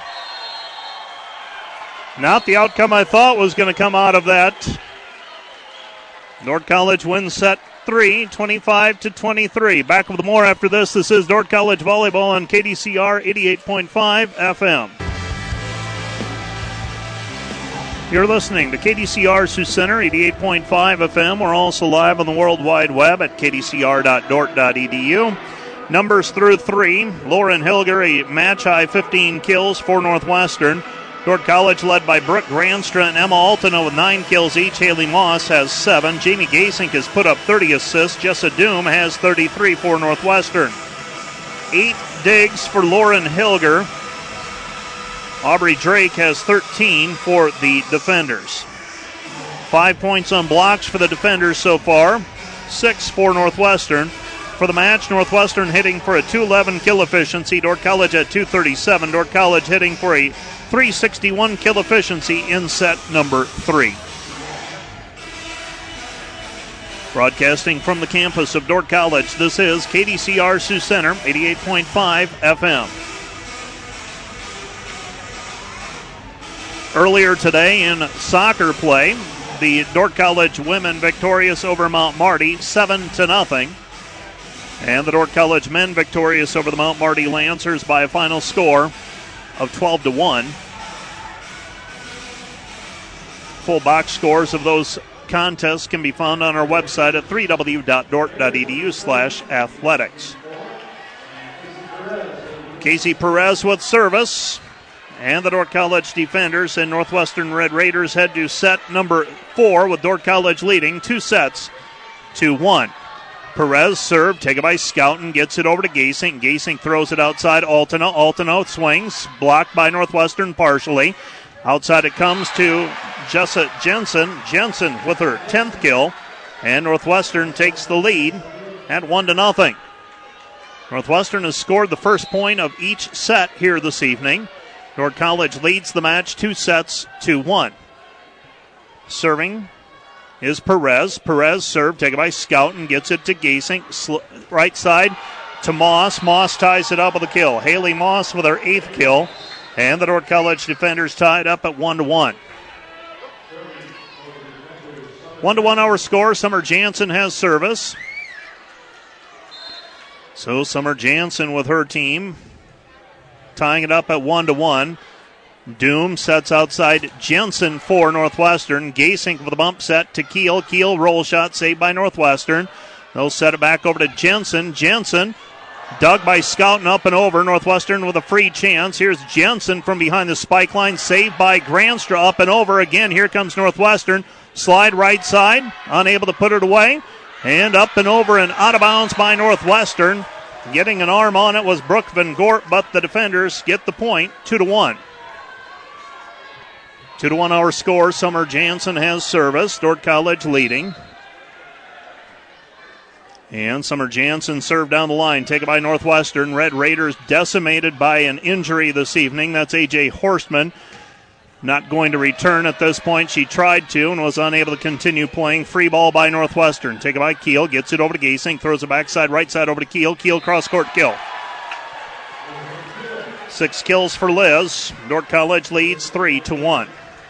Not the outcome I thought was going to come out of that. Dordt College wins set three, twenty-five to twenty-three. Back with more after this. This is Dordt College Volleyball on K D C R eighty-eight point five F M. You're listening to K D C R Sioux Center, eighty-eight point five F M. We're also live on the World Wide Web at k d c r dot dort dot e d u. Numbers through three. Lauren Hilger, a match-high fifteen kills for Northwestern. Dordt College led by Brooke Granstra and Emma Altena with nine kills each. Haley Moss has seven. Jamie Gasink has put up thirty assists. Jessa Doom has thirty-three for Northwestern. Eight digs for Lauren Hilger. Aubrey Drake has thirteen for the defenders. Five points on blocks for the defenders so far. Six for Northwestern. For the match, Northwestern hitting for a two eleven kill efficiency. Dordt College at two thirty-seven. Dordt College hitting for a three sixty-one kill efficiency in set number three. Broadcasting from the campus of Dordt College, this is K D C R Sioux Center, eighty-eight point five F M. Earlier today in soccer play, the Dordt College women victorious over Mount Marty, seven to nothing. And the Dordt College men victorious over the Mount Marty Lancers by a final score of twelve to one. Full box scores of those contests can be found on our website at w w w dot dort dot e d u slash athletics. Casey Perez with service. And the Dordt College defenders and Northwestern Red Raiders head to set number four with Dordt College leading two sets to one. Perez served, taken by Scouten, gets it over to Gasink. Gasink throws it outside Altena. Altena swings, blocked by Northwestern partially. Outside it comes to Jessa Jensen. Jensen with her tenth kill. And Northwestern takes the lead at one to nothing. Northwestern has scored the first point of each set here this evening. Dordt College leads the match two sets to one. Serving is Perez. Perez served, taken by Scouten, gets it to Gasink. Sl- right side to Moss. Moss ties it up with a kill. Haley Moss with her eighth kill. And the Dordt College defenders tied up at one to one. One to one our score. Summer Jansen has service. So Summer Jansen with her team tying it up at one to one. Doom sets outside Jensen for Northwestern. Gasink with a bump set to Keel. Keel roll shot saved by Northwestern. They'll set it back over to Jensen. Jensen dug by Scouten up and over. Northwestern with a free chance. Here's Jensen from behind the spike line. Saved by Granstra up and over. Again, here comes Northwestern. Slide right side. Unable to put it away. And up and over and out of bounds by Northwestern. Getting an arm on it was Brooke Van Gort, but the defenders get the point. Two to one. Two to one our score. Summer Jansen has service. Dordt College leading. And Summer Jansen served down the line. Taken by Northwestern. Red Raiders decimated by an injury this evening. That's A J Horstman. Not going to return at this point. She tried to and was unable to continue playing. Free ball by Northwestern. Taken by Keel. Gets it over to Gasink. Throws it backside, right side over to Keel. Keel cross-court kill. Six kills for Liz. Dordt College leads three to one.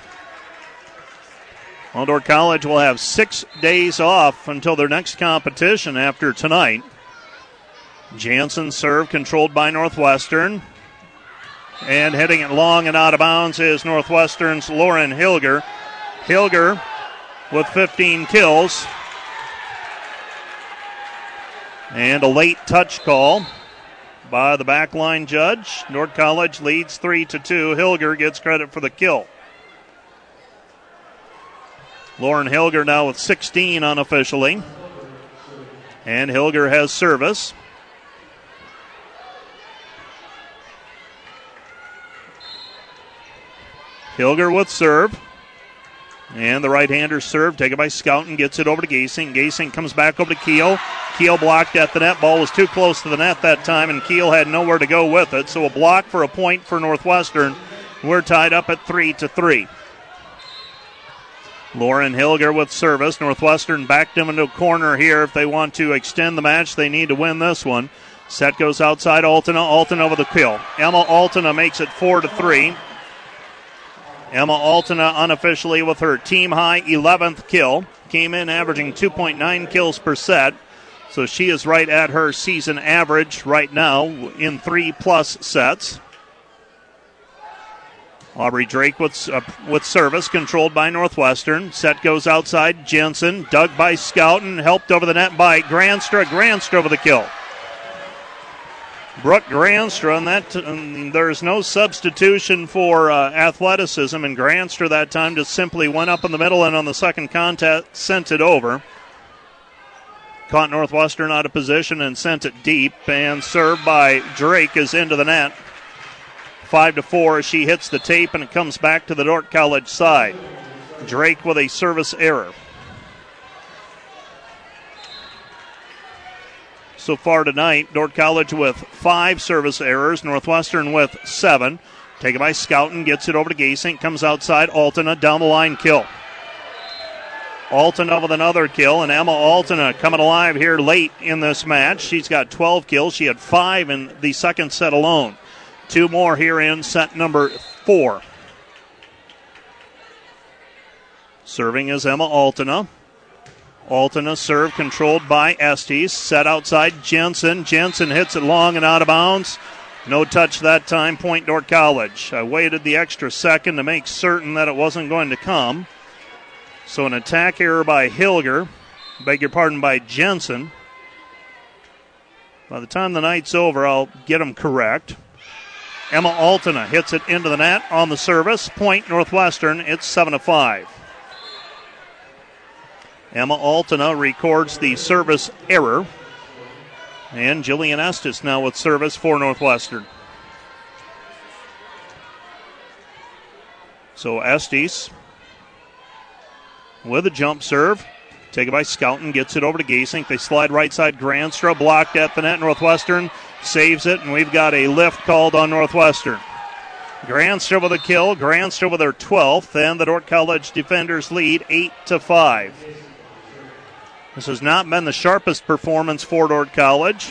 Well, Dordt College will have six days off until their next competition after tonight. Jansen serve controlled by Northwestern. And heading it long and out of bounds is Northwestern's Lauren Hilger. Hilger with fifteen kills. And a late touch call by the backline judge. Dordt College leads three to two. Hilger gets credit for the kill. Lauren Hilger now with sixteen unofficially. And Hilger has service. Hilger with serve. And the right-hander serve taken by Scouten. Gets it over to Gasink. Gasink comes back over to Keel. Keel blocked at the net. Ball was too close to the net that time, and Keel had nowhere to go with it. So a block for a point for Northwestern. We're tied up at three to three. Lauren Hilger with service. Northwestern backed them into a corner here. If they want to extend the match, they need to win this one. Set goes outside Altena. Altena with the kill. Emma Altena makes it four to three. Emma Altena unofficially with her team-high eleventh kill. Came in averaging two point nine kills per set. So she is right at her season average right now in three-plus sets. Aubrey Drake with, uh, with service, controlled by Northwestern. Set goes outside. Jensen, dug by Scouten, helped over the net by Granstra. Granstra with a kill. Brooke Granstra, and that um, there's no substitution for uh, athleticism, and Granstra that time just simply went up in the middle and on the second contact sent it over. Caught Northwestern out of position and sent it deep, and served by Drake is into the net. Five to four as she hits the tape, and it comes back to the Dordt College side. Drake with a service error. So far tonight, Dordt College with five service errors, Northwestern with seven. Taken by Scouten, gets it over to Gasink, comes outside, Altena, down the line, kill. Altena with another kill, and Emma Altena coming alive here late in this match. She's got twelve kills. She had five in the second set alone. Two more here in set number four. Serving is Emma Altena. Altena serve controlled by Estes. Set outside Jensen. Jensen hits it long and out of bounds. No touch that time. Point Dordt College. I waited the extra second to make certain that it wasn't going to come. So an attack error by Hilger. Beg your pardon, by Jensen. By the time the night's over, I'll get them correct. Emma Altena hits it into the net on the service. Point Northwestern. It's seven to five. Emma Altena records the service error. And Jillian Estes now with service for Northwestern. So Estes with a jump serve. Taken by Scouten, gets it over to Gasink. They slide right side. Granstra blocked at the net. Northwestern saves it, and we've got a lift called on Northwestern. Granstra with a kill. Granstra with her twelfth, and the Dordt College defenders lead eight to five. This has not been the sharpest performance for Dordt College.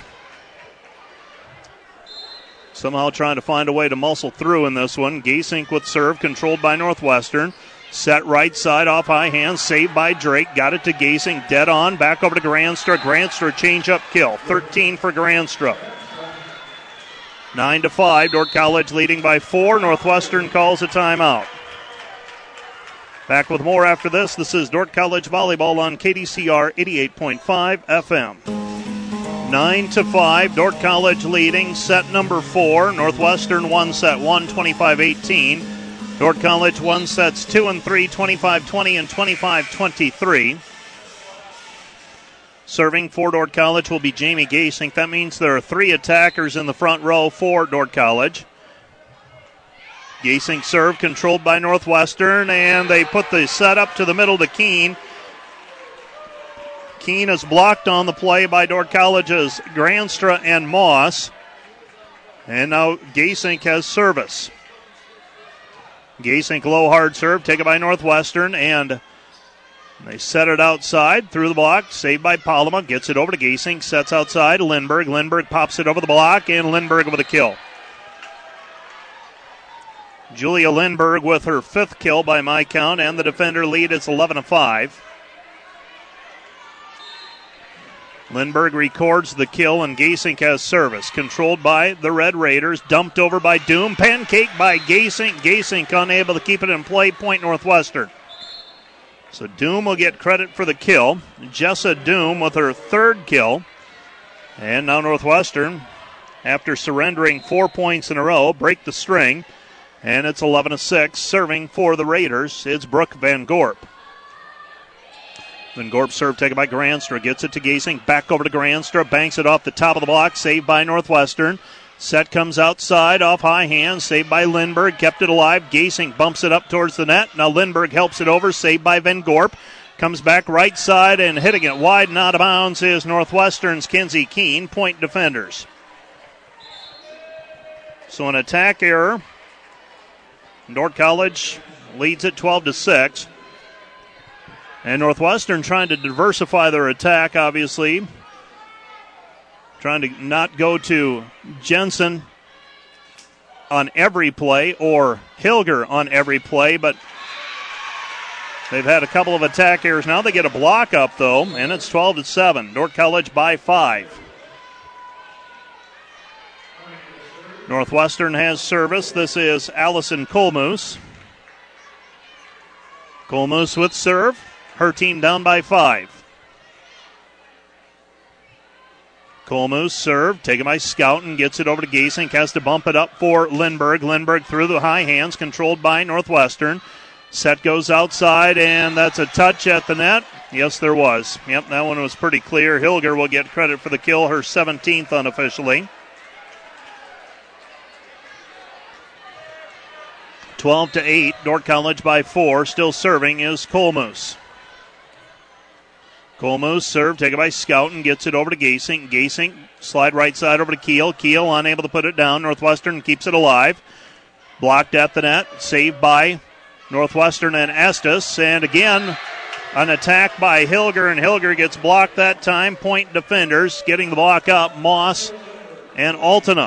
Somehow trying to find a way to muscle through in this one. Gasink with serve, controlled by Northwestern. Set right side off high hand, saved by Drake. Got it to Gasink, dead on. Back over to Granstra. Granstra change up kill. thirteen for Granstra. Nine to five, Dordt College leading by four. Northwestern calls a timeout. Back with more after this. This is Dordt College Volleyball on K D C R eighty-eight point five F M. Nine to five, Dordt College leading set number four. Northwestern one set one, twenty-five eighteen. Dordt College one sets two and three, twenty-five twenty and twenty-five twenty-three. Serving for Dordt College will be Jamie Gasink. That means there are three attackers in the front row for Dordt College. Gasink serve controlled by Northwestern, and they put the set up to the middle to Keene. Keene is blocked on the play by Dordt College's Granstra and Moss. And now Gasink has service. Gasink low hard serve taken by Northwestern, and they set it outside through the block. Saved by Palama. Gets it over to Gasink. Sets outside. Lindberg. Lindberg pops it over the block, and Lindberg with a kill. Julia Lindberg with her fifth kill by my count, and the defender lead is eleven to five. Lindberg records the kill, and Gasink has service. Controlled by the Red Raiders. Dumped over by Doom. Pancake by Gasink. Gasink unable to keep it in play. Point Northwestern. So Doom will get credit for the kill. Jessa Doom with her third kill. And now Northwestern, after surrendering four points in a row, break the string. And it's eleven to six. Serving for the Raiders, it's Brooke Van Gorp. Van Gorp serve taken by Granstra. Gets it to Gasink. Back over to Granstra. Banks it off the top of the block. Saved by Northwestern. Set comes outside off high hand. Saved by Lindberg. Kept it alive. Gasink bumps it up towards the net. Now Lindberg helps it over. Saved by Van Gorp. Comes back right side and hitting it wide and out of bounds is Northwestern's Kenzie Keene. Point defenders. So an attack error. Dordt College leads it twelve to six. And Northwestern trying to diversify their attack, obviously. Trying to not go to Jensen on every play or Hilger on every play, but they've had a couple of attack errors. Now they get a block up, though, and it's twelve to seven. Dordt College by five. Northwestern has service. This is Allison Colmoose. Colmoose with serve. Her team down by five. Colmoose serve, taken by Scouten, gets it over to Gasink, has to bump it up for Lindberg. Lindberg through the high hands, controlled by Northwestern. Set goes outside, and that's a touch at the net. Yes, there was. Yep, that one was pretty clear. Hilger will get credit for the kill, her seventeenth unofficially. twelve to eight, Dordt College by four. Still serving is Colmoose. Colmoose serve taken by Scouten, gets it over to Gasink. Gasink slide right side over to Keel. Keel unable to put it down. Northwestern keeps it alive. Blocked at the net. Saved by Northwestern and Estes. And again, an attack by Hilger, and Hilger gets blocked that time. Point defenders getting the block up, Moss and Altena.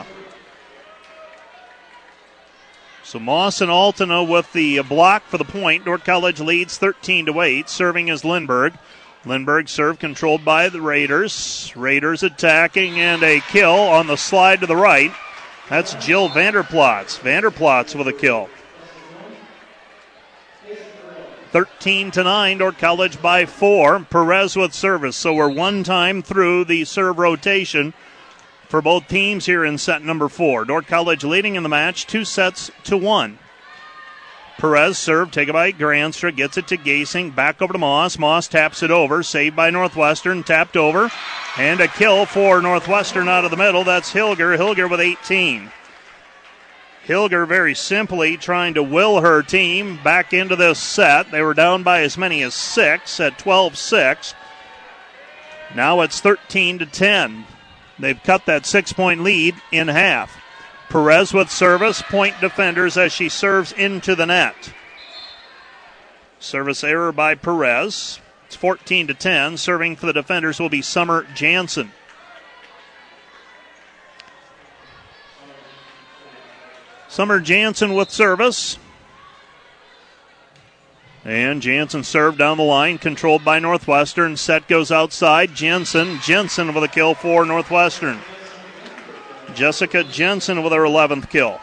So Moss and Altena with the block for the point. Dordt College leads thirteen to eight. Serving is Lindberg. Lindberg serve controlled by the Raiders. Raiders attacking, and a kill on the slide to the right. That's Jill Vanderplots. Vanderplots with a kill. thirteen to nine, Dordt College by four. Perez with service. So we're one time through the serve rotation for both teams here in set number four. Dordt College leading in the match, two sets to one. Perez serve, taken by Granstra, gets it to Gasink, back over to Moss. Moss taps it over, saved by Northwestern, tapped over, and a kill for Northwestern out of the middle. That's Hilger. Hilger with eighteen. Hilger very simply trying to will her team back into this set. They were down by as many as six at twelve six. Now it's thirteen to ten. They've cut that six-point lead in half. Perez with service, point defenders as she serves into the net. Service error by Perez. It's fourteen to ten. Serving for the defenders will be Summer Jansen. Summer Jansen with service. And Jansen served down the line, controlled by Northwestern. Set goes outside. Jensen. Jensen with a kill for Northwestern. Jessica Jensen with her eleventh kill.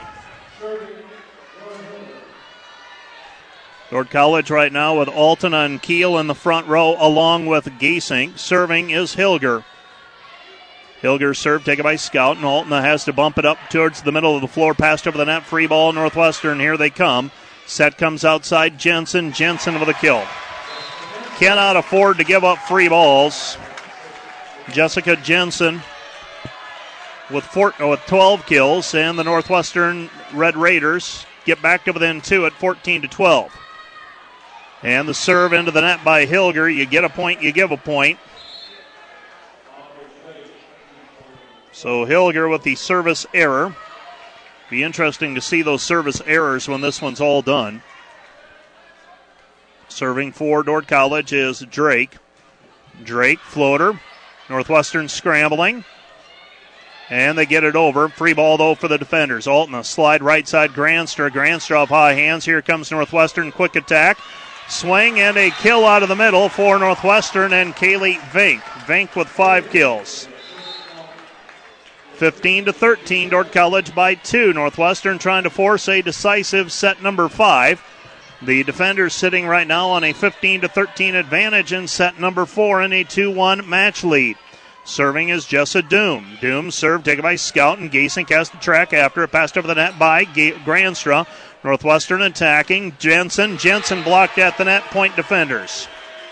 Dordt College right now with Alton and Keel in the front row along with Gasink. Serving is Hilger. Hilger serve taken by Scout, and Alton has to bump it up towards the middle of the floor. Passed over the net, free ball, Northwestern. Here they come. Set comes outside Jensen. Jensen with a kill. Cannot afford to give up free balls. Jessica Jensen with, four, with twelve kills, and the Northwestern Red Raiders get back to within two at fourteen to twelve. And the serve into the net by Hilger. You get a point, you give a point. So Hilger with the service error. Be interesting to see those service errors when this one's all done. Serving for Dordt College is Drake. Drake, floater. Northwestern scrambling. And they get it over. Free ball, though, for the defenders. Alton, a slide right side, Granstra. Granstra off high hands. Here comes Northwestern. Quick attack. Swing and a kill out of the middle for Northwestern and Kaylee Vink. Vink with five kills. fifteen to thirteen, Dordt College by two. Northwestern trying to force a decisive set number five. The defenders sitting right now on a fifteen to thirteen advantage in set number four in a two one match lead. Serving is Jessa Doom. Doom serve taken by Scout, and Gasink has to track after it. Passed over the net by G- Granstra. Northwestern attacking. Jensen. Jensen blocked at the net. Point defenders.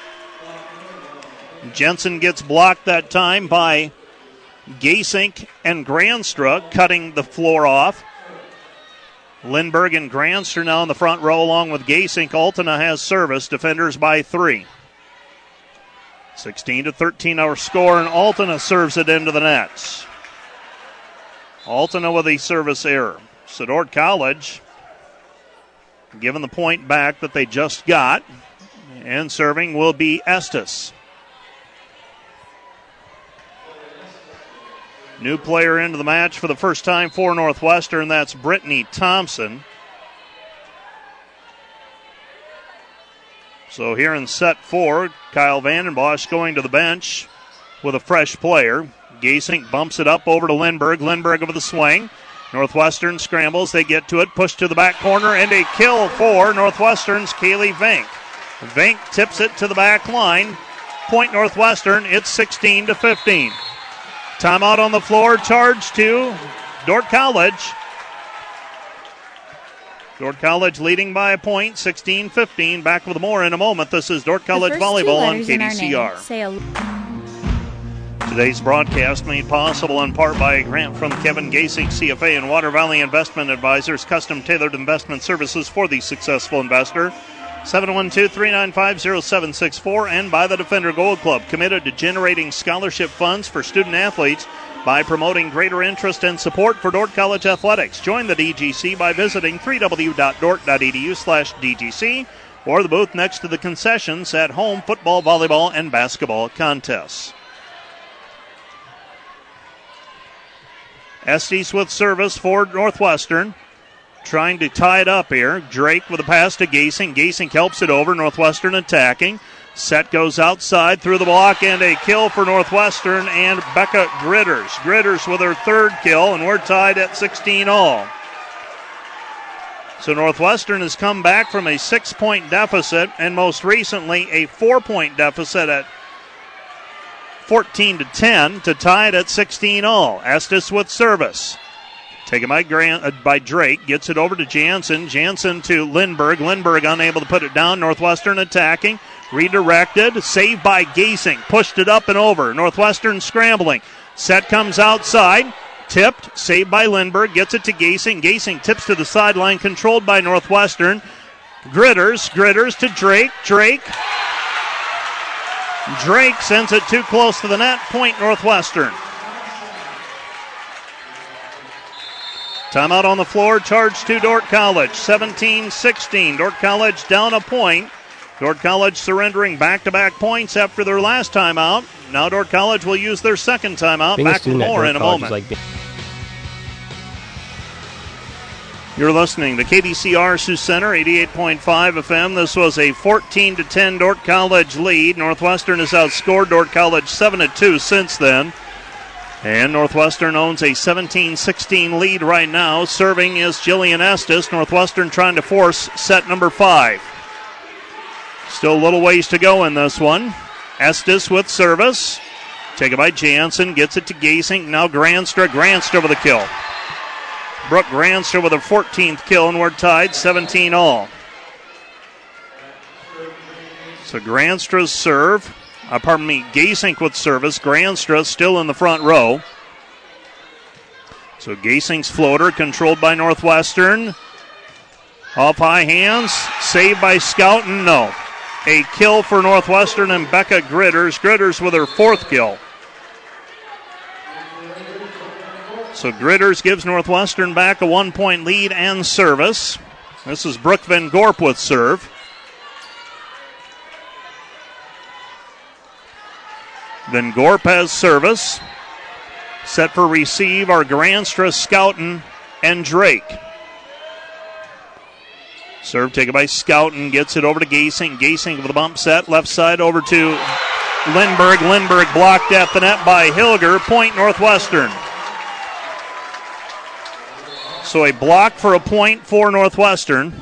Jensen gets blocked that time by Gasink and Granstra, cutting the floor off. Lindberg and Granstra now in the front row along with Gasink. Altona has service. Defenders by three. sixteen to thirteen our score, and Altona serves it into the nets. Altona with a service error. So Dordt College given the point back that they just got, and serving will be Estes. New player into the match for the first time for Northwestern. That's Brittany Thompson. So here in set four, Kyle Vandenbosch going to the bench with a fresh player. Gasink bumps it up over to Lindberg. Lindberg over the swing. Northwestern scrambles. They get to it. Push to the back corner, and a kill for Northwestern's Kaylee Vink. Vink tips it to the back line. Point Northwestern. It's sixteen to fifteen. Timeout on the floor. Charge to Dordt College. Dordt College leading by a point, sixteen fifteen. Back with more in a moment. This is Dordt College Volleyball on K D C R. Today's broadcast made possible in part by a grant from Kevin Gasink, C F A, and Water Valley Investment Advisors, custom tailored investment services for the successful investor. seven one two, three nine five, zero seven six four, and by the Defender Gold Club, committed to generating scholarship funds for student athletes by promoting greater interest and support for Dordt College athletics. Join the D G C by visiting w w w dot dort dot e d u slash d g c or the booth next to the concessions at home football, volleyball, and basketball contests. Estes with service for Northwestern. Trying to tie it up here. Drake with a pass to Gasink. Gasink helps it over. Northwestern attacking. Set goes outside through the block, and a kill for Northwestern and Becca Gritters. Gritters with her third kill, and we're tied at sixteen all. So Northwestern has come back from a six-point deficit and most recently a four-point deficit at fourteen to ten to tie it at sixteen all. Estes with service. Taken by, Grant, uh, by Drake. Gets it over to Jansen. Jansen to Lindberg. Lindberg unable to put it down. Northwestern attacking. Redirected. Saved by Gasink. Pushed it up and over. Northwestern scrambling. Set comes outside. Tipped. Saved by Lindberg. Gets it to Gasink. Gasink tips to the sideline. Controlled by Northwestern. Gritters. Gritters to Drake. Drake. Drake sends it too close to the net. Point Northwestern. Timeout on the floor. Charge to Dordt College. seventeen sixteen. Dordt College down a point. Dordt College surrendering back-to-back points after their last timeout. Now Dordt College will use their second timeout. Being Back with more in a moment. Like being- You're listening to K D C R Sioux Center, eighty-eight point five F M. This was a fourteen to ten Dordt College lead. Northwestern has outscored Dordt College seven to two since then. And Northwestern owns a seventeen sixteen lead right now. Serving is Jillian Estes. Northwestern trying to force set number five. Still a little ways to go in this one. Estes with service. Taken by Jansen. Gets it to Gasink. Now Granstra. Granstra with a kill. Brooke Granstra with her fourteenth kill, and we're tied seventeen all. So Granstra's serve. Uh, pardon me, Gasink with service. Granstra still in the front row. So Gasink's floater controlled by Northwestern. Off high hands. Saved by Scouten. No. A kill for Northwestern and Becca Gritters. Gritters with her fourth kill. So Gritters gives Northwestern back a one-point lead and service. This is Brooke Van Gorp with serve. Van Gorp has service. Set for receive are Granstra, Scouten, and Drake. Serve taken by Scouten. Gets it over to Gasink. Gasink with a bump set. Left side over to Lindbergh. Lindbergh blocked at the net by Hilger. Point Northwestern. So a block for a point for Northwestern.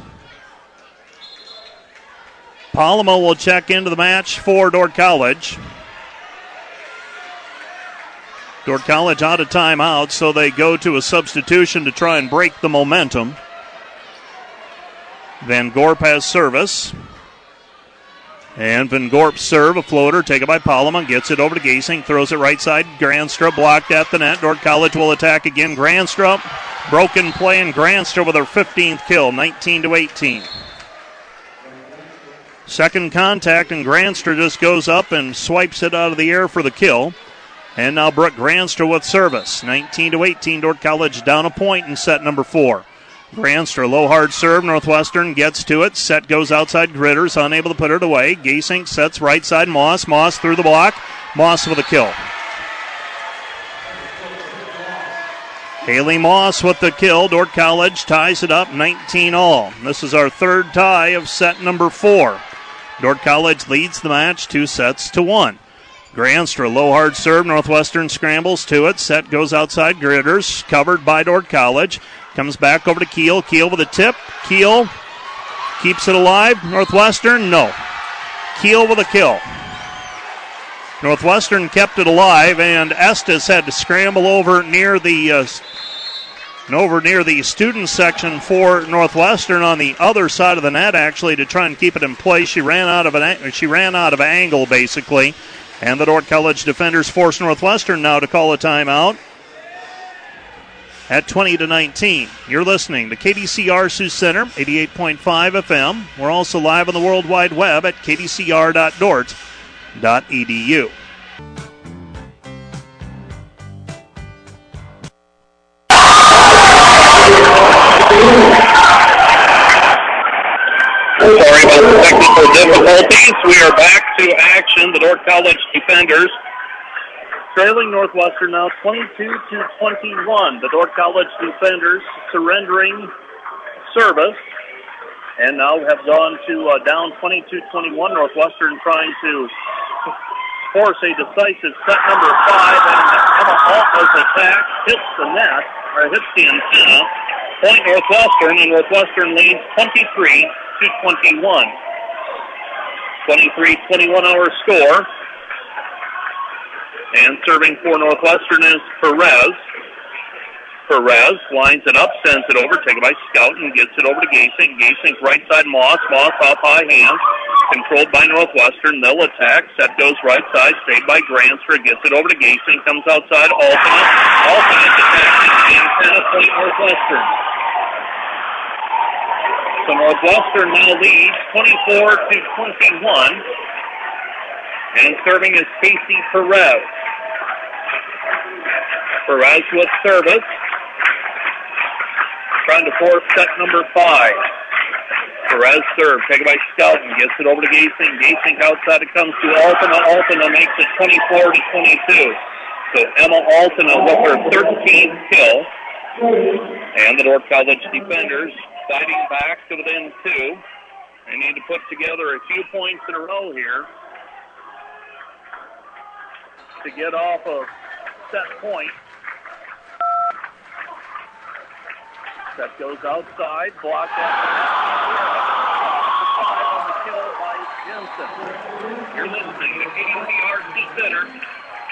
Paloma will check into the match for Dordt College. Dordt College out of timeout, so they go to a substitution to try and break the momentum. Van Gorp has service. And Van Gorp's serve, a floater, taken by Paloma, gets it over to Gasink, throws it right side. Granstra blocked at the net. Dordt College will attack again. Granstra, broken play, and Granstra with her fifteenth kill, nineteen to eighteen. Second contact, and Granstra just goes up and swipes it out of the air for the kill. And now Brooke Granstra with service. nineteen to eighteen, Dordt College down a point in set number four. Granstra, low hard serve. Northwestern gets to it. Set goes outside. Gritters unable to put it away. Gasink sets right side. Moss. Moss through the block. Moss with a kill. Haley Moss with the kill. Dordt College ties it up nineteen all. This is our third tie of set number four. Dordt College leads the match two sets to one. Granstra, low hard serve. Northwestern scrambles to it. Set goes outside. Gritters covered by Dordt College. Comes back over to Keel. Keel with a tip. Keel keeps it alive. Northwestern, no. Keel with a kill. Northwestern kept it alive, and Estes had to scramble over near the uh, over near the student section for Northwestern on the other side of the net, actually, to try and keep it in place. She ran out of an she ran out of angle, basically, and the Dordt College defenders forced Northwestern now to call a timeout. At twenty to nineteen. You're listening to K D C R Sioux Center, eighty-eight point five F M. We're also live on the World Wide Web at k d c r dot dordt dot e d u. Sorry about the technical difficulties. We are back to action. The Dordt College defenders trailing Northwestern now twenty-two to twenty-one. The Dordt College defenders surrendering service and now have gone to uh, down twenty-two twenty-one. Northwestern trying to force a decisive set number five, and Emma Altman's attack hits the net, or hits the antenna. Point Northwestern, and Northwestern leads twenty-three to twenty-one. twenty-three twenty-one our score. And serving for Northwestern is Perez. Perez lines it up, sends it over, taken by Scouten, gets it over to Gasink. Gasink right side Moss. Moss off high hands, controlled by Northwestern. They'll attack. Set goes right side, saved by Granstra. Gets it over to Gasink, comes outside. Alternate. Alternate attacking antenna, point Northwestern. So Northwestern now leads twenty-four to twenty-one. And serving is Casey Perez. Perez with service. Trying to force set number five. Perez serve, taken by Scouten. Gets it over to Gasink. Gasink outside, it comes to Altena. Altena makes it twenty-four to twenty-two. So Emma Altena with her thirteenth kill. And the Dordt College defenders fighting back to within two. They need to put together a few points in a row here to get off of set point. Set goes outside, blocked out on the kill by Jensen. You're listening to K D C R C Center.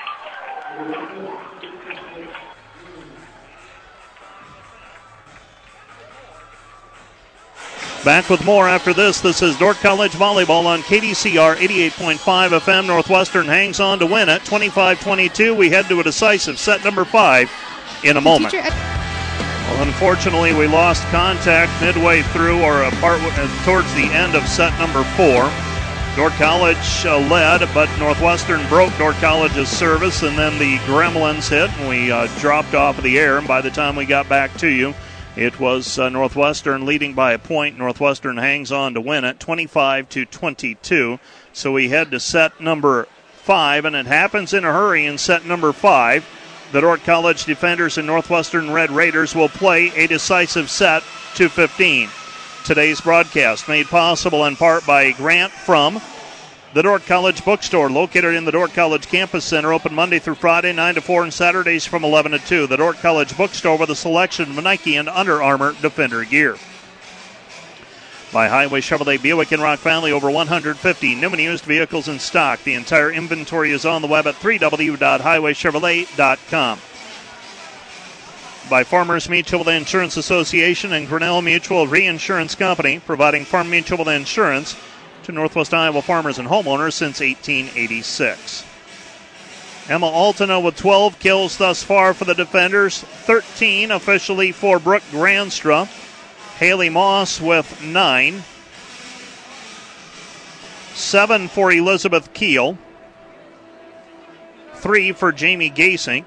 Back with more after this. This is Dordt College Volleyball on K D C R eighty-eight point five F M. Northwestern hangs on to win it twenty-five twenty-two. We head to a decisive set number five in a moment. Well, unfortunately, we lost contact midway through or apart towards the end of set number four. Dordt College uh, led, but Northwestern broke Dordt College's service, and then the Gremlins hit, and we uh, dropped off of the air. And by the time we got back to you, it was uh, Northwestern leading by a point. Northwestern hangs on to win it, twenty-five to twenty-two. So we head to set number five, and it happens in a hurry in set number five. The Dordt College Defenders and Northwestern Red Raiders will play a decisive set to fifteen. Today's broadcast made possible in part by a grant from the Dordt College Bookstore, located in the Dordt College Campus Center, open Monday through Friday, nine to four, and Saturdays from eleven to two. The Dordt College Bookstore with a selection of Nike and Under Armour Defender gear. By Highway Chevrolet Buick in Rock Valley, over one hundred fifty new and used vehicles in stock. The entire inventory is on the web at w w w dot highway chevrolet dot com. By Farmers Mutual Insurance Association and Grinnell Mutual Reinsurance Company, providing farm mutual insurance to Northwest Iowa farmers and homeowners since eighteen eighty-six. Emma Altena with twelve kills thus far for the Defenders, thirteen officially for Brooke Granstra. Haley Moss with nine, seven for Elizabeth Keel, three for Jamie Gasink,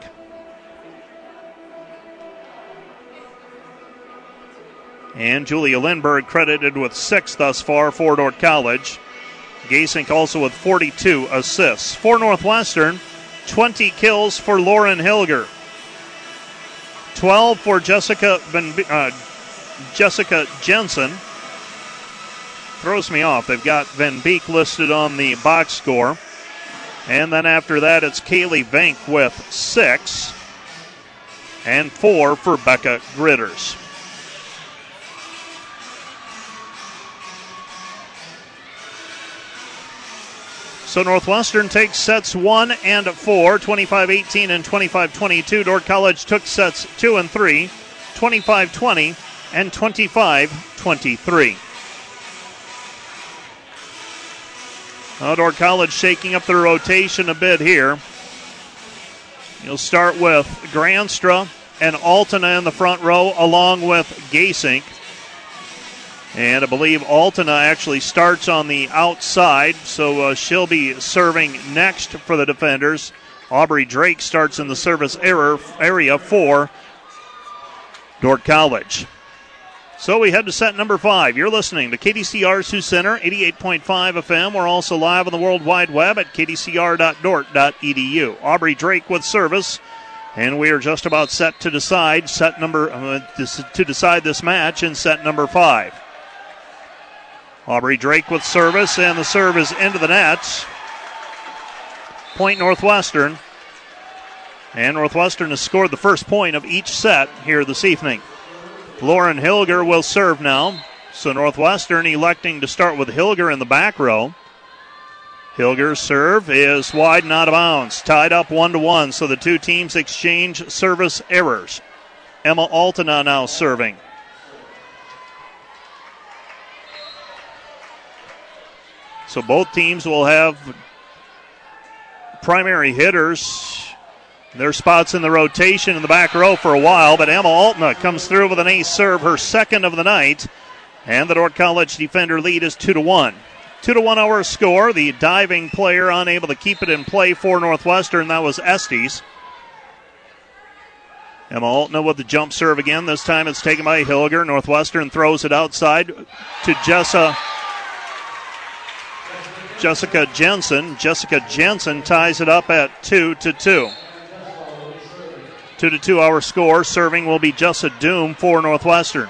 and Julia Lindberg credited with six thus far for Dordt College. Gasink also with forty-two assists. For Northwestern, twenty kills for Lauren Hilger, twelve for Jessica Ben, uh, Jessica Jensen. Throws me off. They've got Van Beek listed on the box score. And then after that, it's Kaylee Vank with six. And four for Becca Gritters. So Northwestern takes sets one and four, twenty-five eighteen and twenty-five twenty-two. Dordt College took sets two and three, twenty-five twenty and twenty-five twenty-three. Well, Dordt College shaking up their rotation a bit here. You'll start with Granstra and Altena in the front row along with Gasink. And I believe Altena actually starts on the outside, so uh, she'll be serving next for the Defenders. Aubrey Drake starts in the service error area for Dordt College. So we head to set number five. You're listening to K D C R Sioux Center, eighty-eight point five F M. We're also live on the World Wide Web at k d c r dot dort dot e d u. Aubrey Drake with service, and we are just about set to decide set number uh, to decide this match in set number five. Aubrey Drake with service, and the serve is into the net. Point Northwestern. And Northwestern has scored the first point of each set here this evening. Lauren Hilger will serve now. So Northwestern electing to start with Hilger in the back row. Hilger's serve is wide and out of bounds. Tied up one to one, so the two teams exchange service errors. Emma Altena now serving. So both teams will have primary hitters. Their spots in the rotation in the back row for a while, but Emma Altena comes through with an ace serve, her second of the night, and the Dordt College Defender lead is two to one. Two to one our score. The diving player unable to keep it in play for Northwestern. That was Estes. Emma Altena with the jump serve again. This time it's taken by Hilger. Northwestern throws it outside to Jessa. Jessica Jensen. Jessica Jensen ties it up at two to two. Two to two our score. Serving will be Jessa Doom for Northwestern.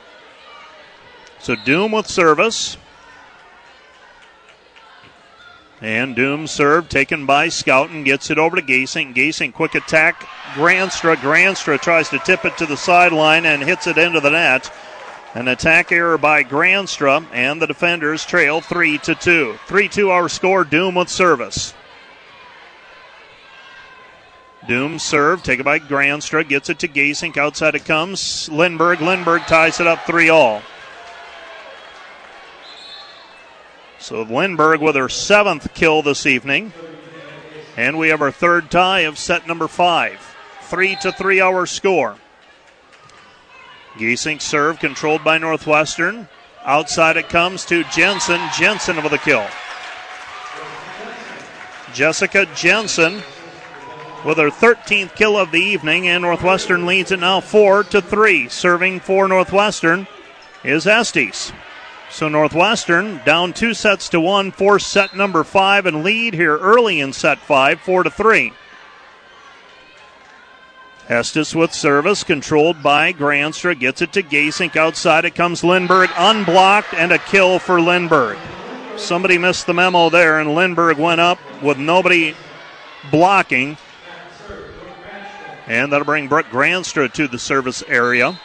So Doom with service. And Doom serve taken by Scouten, gets it over to Gasink. Gasink, quick attack. Granstra. Granstra tries to tip it to the sideline and hits it into the net. An attack error by Granstra, and the defenders trail three to two. three two our score, Doom with service. Doom serve, taken by Granstra, gets it to Gasink. Outside it comes. Lindberg. Lindberg ties it up three all. So Lindberg with her seventh kill this evening. And we have our third tie of set number five. Three to three our score. Gasink serve controlled by Northwestern. Outside it comes to Jensen. Jensen with a kill. Jessica Jensen with her thirteenth kill of the evening, and Northwestern leads it now four to three. Serving for Northwestern is Estes. So Northwestern down two sets to one for set number five and lead here early in set five, four to three. Estes with service, controlled by Granstra, gets it to Gasink. Outside it comes Lindberg, unblocked, and a kill for Lindberg. Somebody missed the memo there, and Lindberg went up with nobody blocking. And that'll bring Brooke Granstra to the service area.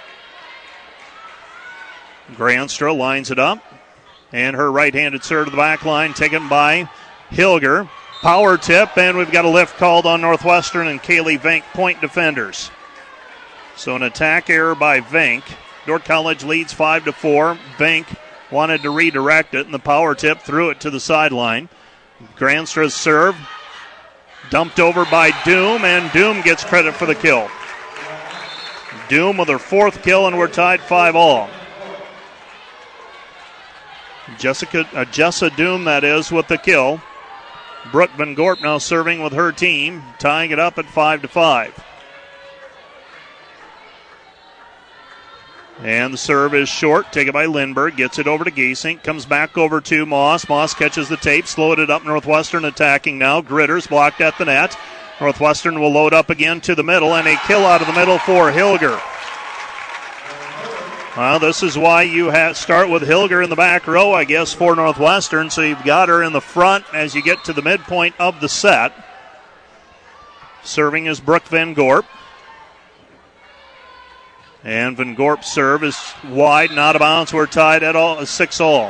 Granstra lines it up, and her right-handed serve to the back line, taken by Hilger. Power tip, and we've got a lift called on Northwestern and Kaylee Venk, point defenders. So an attack error by Venk. Dordt College leads five to four. Venk wanted to redirect it, and the power tip threw it to the sideline. Granstra's serve dumped over by Doom, and Doom gets credit for the kill. Doom with her fourth kill, and we're tied five all. Jessica uh, Jessa Doom, that is, with the kill. Brooke Van Gorp now serving with her team, tying it up at five to five. And the serve is short, taken by Lindberg, gets it over to Gasink, comes back over to Moss. Moss catches the tape, slowed it up. Northwestern attacking now. Gritters blocked at the net. Northwestern will load up again to the middle, and a kill out of the middle for Hilger. Well, this is why you have start with Hilger in the back row, I guess, for Northwestern. So you've got her in the front as you get to the midpoint of the set. Serving is Brooke Van Gorp. And Van Gorp's serve is wide and out of bounds. We're tied at all, six all.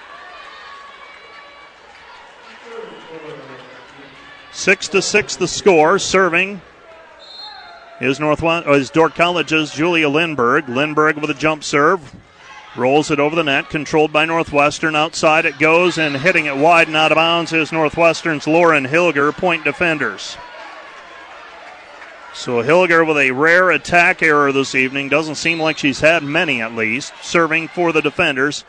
Six to six the score. Serving is Northwest is Dordt College's Julia Lindberg. Lindberg with a jump serve. Rolls it over the net, controlled by Northwestern. Outside it goes, and hitting it wide and out of bounds is Northwestern's Lauren Hilger, point defenders. So Hilger with a rare attack error this evening. Doesn't seem like she's had many, at least. Serving for the defenders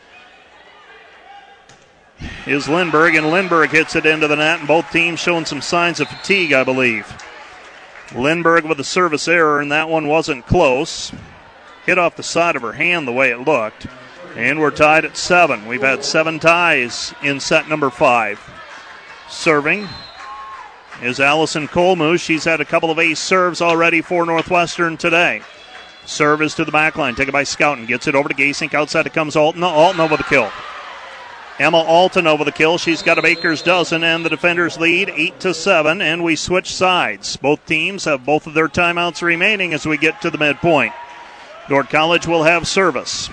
is Lindberg, and Lindberg hits it into the net, and both teams showing some signs of fatigue, I believe. Lindberg with a service error, and that one wasn't close. Hit off the side of her hand the way it looked. And we're tied at seven. We've had seven ties in set number five. Serving is Allison Colmoose. She's had a couple of ace serves already for Northwestern today. Serve is to the back line, taken by Scouten. Gets it over to Gasink. Outside it comes Alton. Alton over the kill. Emma Alton over the kill. She's got a baker's dozen, and the defenders lead eight to seven, and we switch sides. Both teams have both of their timeouts remaining as we get to the midpoint. Dordt College will have service.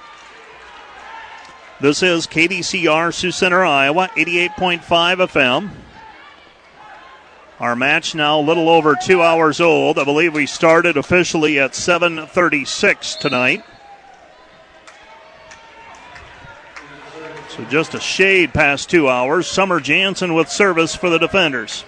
This is K D C R Sioux Center, Iowa, eighty-eight point five F M. Our match now a little over two hours old. I believe we started officially at seven thirty-six tonight. So just a shade past two hours. Summer Jansen with service for the defenders.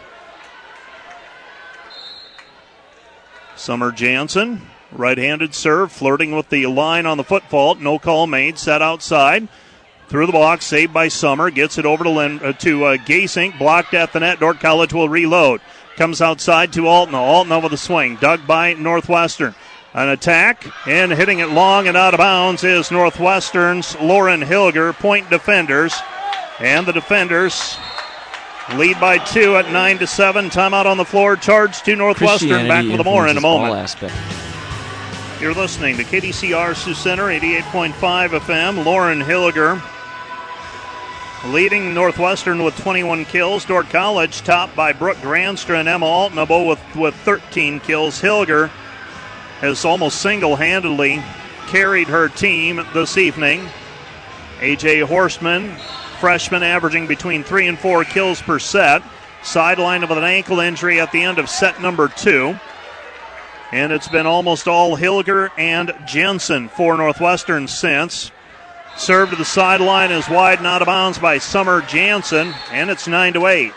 Summer Jansen, right-handed serve, flirting with the line on the foot fault. No call made, set outside. Through the box, saved by Summer. Gets it over to, Lin, uh, to uh, Gasink, blocked at the net. Dordt College will reload. Comes outside to Alton. Alton over the swing, dug by Northwestern. An attack, and hitting it long and out of bounds is Northwestern's Lauren Hilger, point defenders. And the defenders lead by two at nine to seven. Timeout on the floor, charge to Northwestern. Back with more in a moment. You're listening to K D C R Sioux Center, eighty-eight point five F M. Lauren Hilger leading Northwestern with twenty-one kills. Dordt College topped by Brooke Granstra and Emma Altnable with, with thirteen kills. Hilger has almost single-handedly carried her team this evening. A J Horstman, freshman, averaging between three and four kills per set. Sidelined with an ankle injury at the end of set number two. And it's been almost all Hilger and Jensen for Northwestern since. Serve to the sideline is wide and out of bounds by Summer Jansen, and it's nine to eight.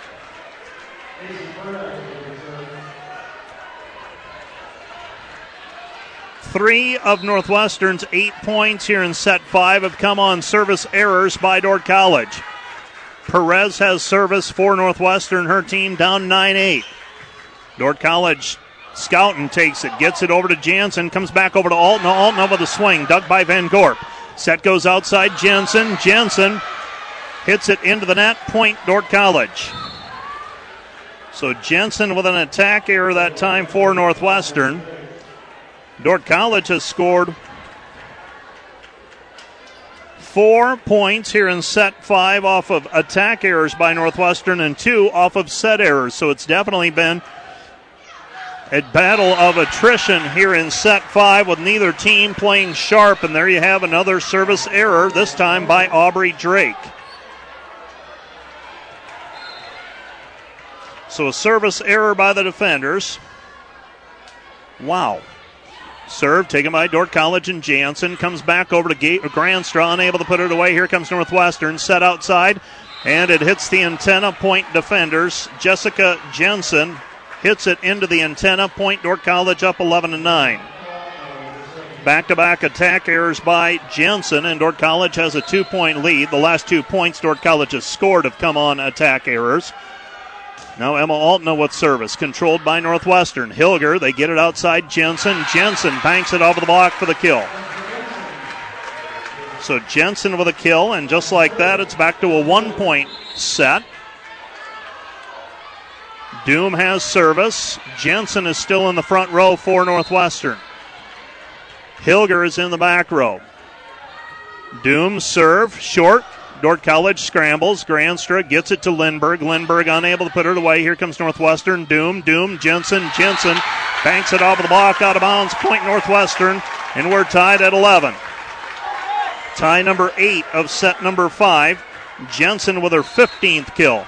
Three of Northwestern's eight points here in set five have come on service errors by Dordt College. Perez has service for Northwestern, her team down nine eight. Dordt College Scouten takes it, gets it over to Jansen, comes back over to Altna. Altna with a swing, dug by Van Gorp. Set goes outside Jensen. Jensen hits it into the net. Point Dordt College. So Jensen with an attack error that time for Northwestern. Dordt College has scored four points here in set five off of attack errors by Northwestern and two off of set errors. So it's definitely been a battle of attrition here in set five with neither team playing sharp. And there you have another service error, this time by Aubrey Drake. So a service error by the defenders. Wow. Serve taken by Dordt College and Jansen. Comes back over to G- Granstra, unable to put it away. Here comes Northwestern. Set outside, and it hits the antenna. Point defenders. Jessica Jensen hits it into the antenna. Point Dordt College up eleven to nine. Back-to-back attack errors by Jensen, and Dordt College has a two-point lead. The last two points Dordt College has scored have come on attack errors. Now Emma Altna with service, controlled by Northwestern. Hilger, they get it outside Jensen. Jensen banks it over the block for the kill. So Jensen with a kill, and just like that, it's back to a one-point set. Doom has service. Jensen is still in the front row for Northwestern. Hilger is in the back row. Doom serve, short. Dordt College scrambles. Granstra gets it to Lindberg. Lindberg unable to put it away. Here comes Northwestern. Doom, Doom, Jensen, Jensen banks it off the block, out of bounds. Point Northwestern, and we're tied at eleven. Tie number eight of set number five. Jensen with her fifteenth kill.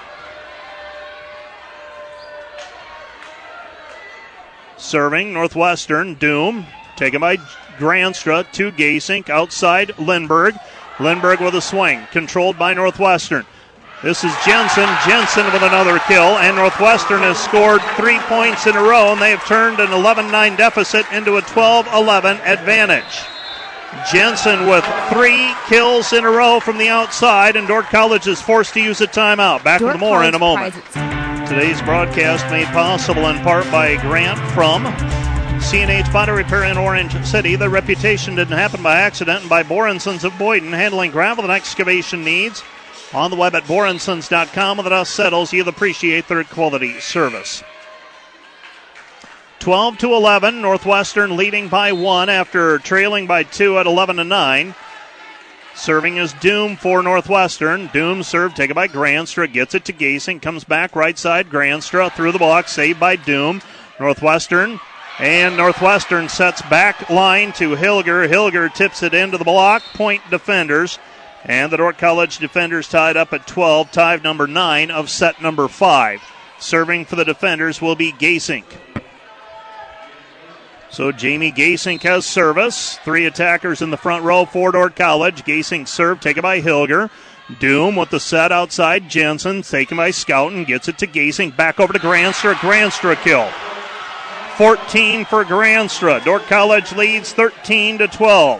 Serving Northwestern. Doom taken by Granstra to Gasink. Outside Lindberg. Lindberg with a swing, controlled by Northwestern. This is Jensen. Jensen with another kill, and Northwestern has scored three points in a row, and they have turned an eleven nine deficit into a twelve eleven advantage. Jensen with three kills in a row from the outside, and Dordt College is forced to use a timeout. Back with more in a moment. Today's broadcast made possible in part by a grant from C and H Body Repair in Orange City. The reputation didn't happen by accident, and by Boren Sons of Boyden, handling gravel and excavation needs. On the web at boren sons dot com. When the dust settles, you'll appreciate their quality service. twelve to eleven, Northwestern leading by one after trailing by two at eleven to nine. Serving is Doom for Northwestern. Doom serve taken by Granstra, gets it to Gasing, comes back right side. Granstra through the block, saved by Doom. Northwestern. And Northwestern sets back line to Hilger. Hilger tips it into the block. Point defenders. And the Dordt College defenders tied up at twelve. Tie number nine of set number five. Serving for the defenders will be Gasink. So Jamie Gasink has service. Three attackers in the front row for Dordt College. Gasink serve taken by Hilger. Doom with the set outside. Jensen taken by Scouten. Gets it to Gasink. Back over to Granstra. Granstra kill. fourteen for Granstra. Dordt College leads thirteen to twelve.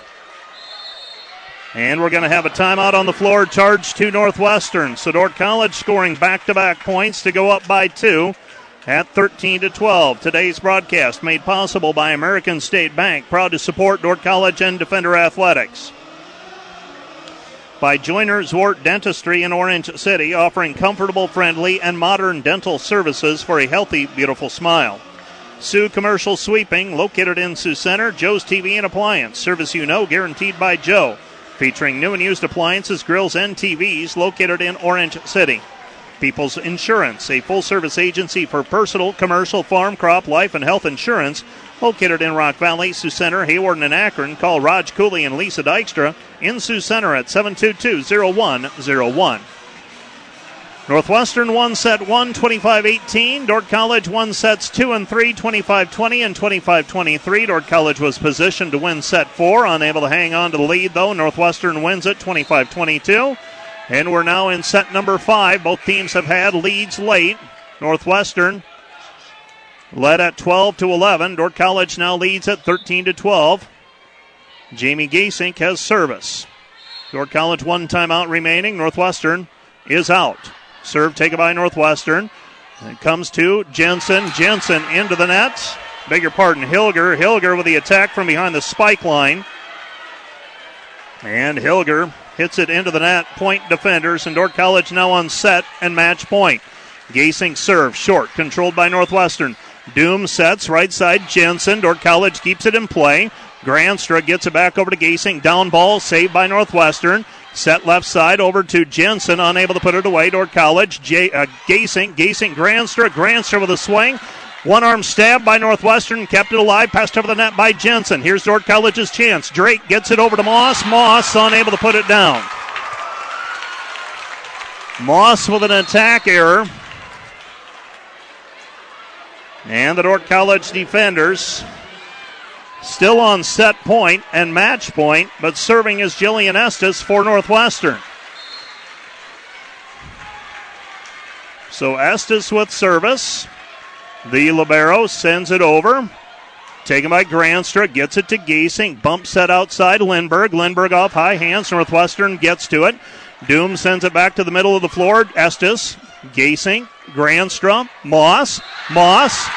And we're going to have a timeout on the floor charged to Northwestern. So Dordt College scoring back-to-back points to go up by two at thirteen to twelve. Today's broadcast made possible by American State Bank, proud to support Dordt College and Defender Athletics. By Joyner Zwart Dentistry in Orange City, offering comfortable, friendly, and modern dental services for a healthy, beautiful smile. Sioux Commercial Sweeping, located in Sioux Center. Joe's T V and Appliance. Service you know, guaranteed by Joe. featuring new and used appliances, grills, and T Vs located in Orange City. People's Insurance, a full-service agency for personal, commercial, farm, crop, life, and health insurance, located in Rock Valley, Sioux Center, Hayward, and Akron. Call Raj Cooley and Lisa Dykstra in Sioux Center at seven two two, zero one zero one. Northwestern won set one, twenty-five eighteen. Dordt College won sets two and three, twenty-five twenty and twenty-five twenty-three. Dordt College was positioned to win set four, unable to hang on to the lead, though. Northwestern wins it twenty-five twenty-two. And we're now in set number five. Both teams have had leads late. Northwestern led at twelve to eleven. Dordt College now leads at thirteen to twelve. Jamie Gasink has service. Dordt College one timeout remaining. Northwestern is out. Serve taken by Northwestern. It comes to Jensen. Jensen into the net. Beg your pardon, Hilger. Hilger with the attack from behind the spike line. And Hilger hits it into the net. Point defenders, and Dordt College now on set and match point. Gasink serve short, controlled by Northwestern. Doom sets right side. Jensen. Dordt College keeps it in play. Granstra gets it back over to Gasink. Down ball saved by Northwestern. Set left side over to Jensen, unable to put it away. Dordt College. J- uh, Gasink. Gasink. Granstra. Granstra with a swing. One arm stab by Northwestern, kept it alive, passed over the net by Jensen. Here's Dordt College's chance. Drake gets it over to Moss. Moss unable to put it down. Moss with an attack error. And the Dordt College defenders still on set point and match point, but serving is Jillian Estes for Northwestern. So Estes with service. The libero sends it over. Taken by Granstra. Gets it to Gasink. Bump set outside Lindbergh. Lindbergh off high hands. Northwestern gets to it. Doom sends it back to the middle of the floor. Estes. Gasink. Granstra. Moss. Moss.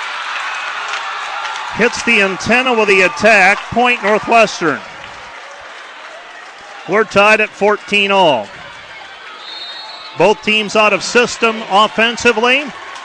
Hits the antenna with the attack. Point Northwestern. We're tied at fourteen all. Both teams out of system offensively.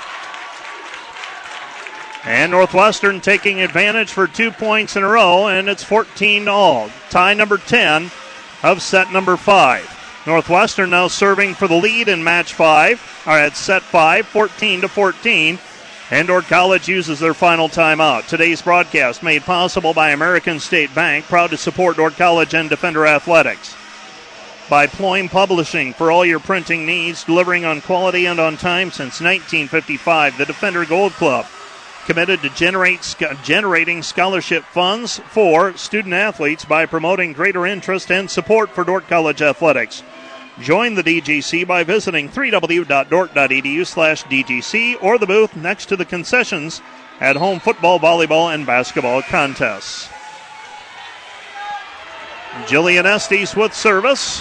And Northwestern taking advantage for two points in a row, and it's fourteen all. Tie number ten of set number five. Northwestern now serving for the lead in match five, or at set five, fourteen to fourteen. And Dordt College uses their final timeout. Today's broadcast made possible by American State Bank, proud to support Dordt College and Defender Athletics. By Ployne Publishing, for all your printing needs, delivering on quality and on time since nineteen fifty-five. The Defender Gold Club, committed to generate generating scholarship funds for student athletes by promoting greater interest and support for Dordt College athletics. Join the D G C by visiting w w w dot dordt dot e d u slash d g c or the booth next to the concessions at home football, volleyball, and basketball contests. Jillian Estes with service.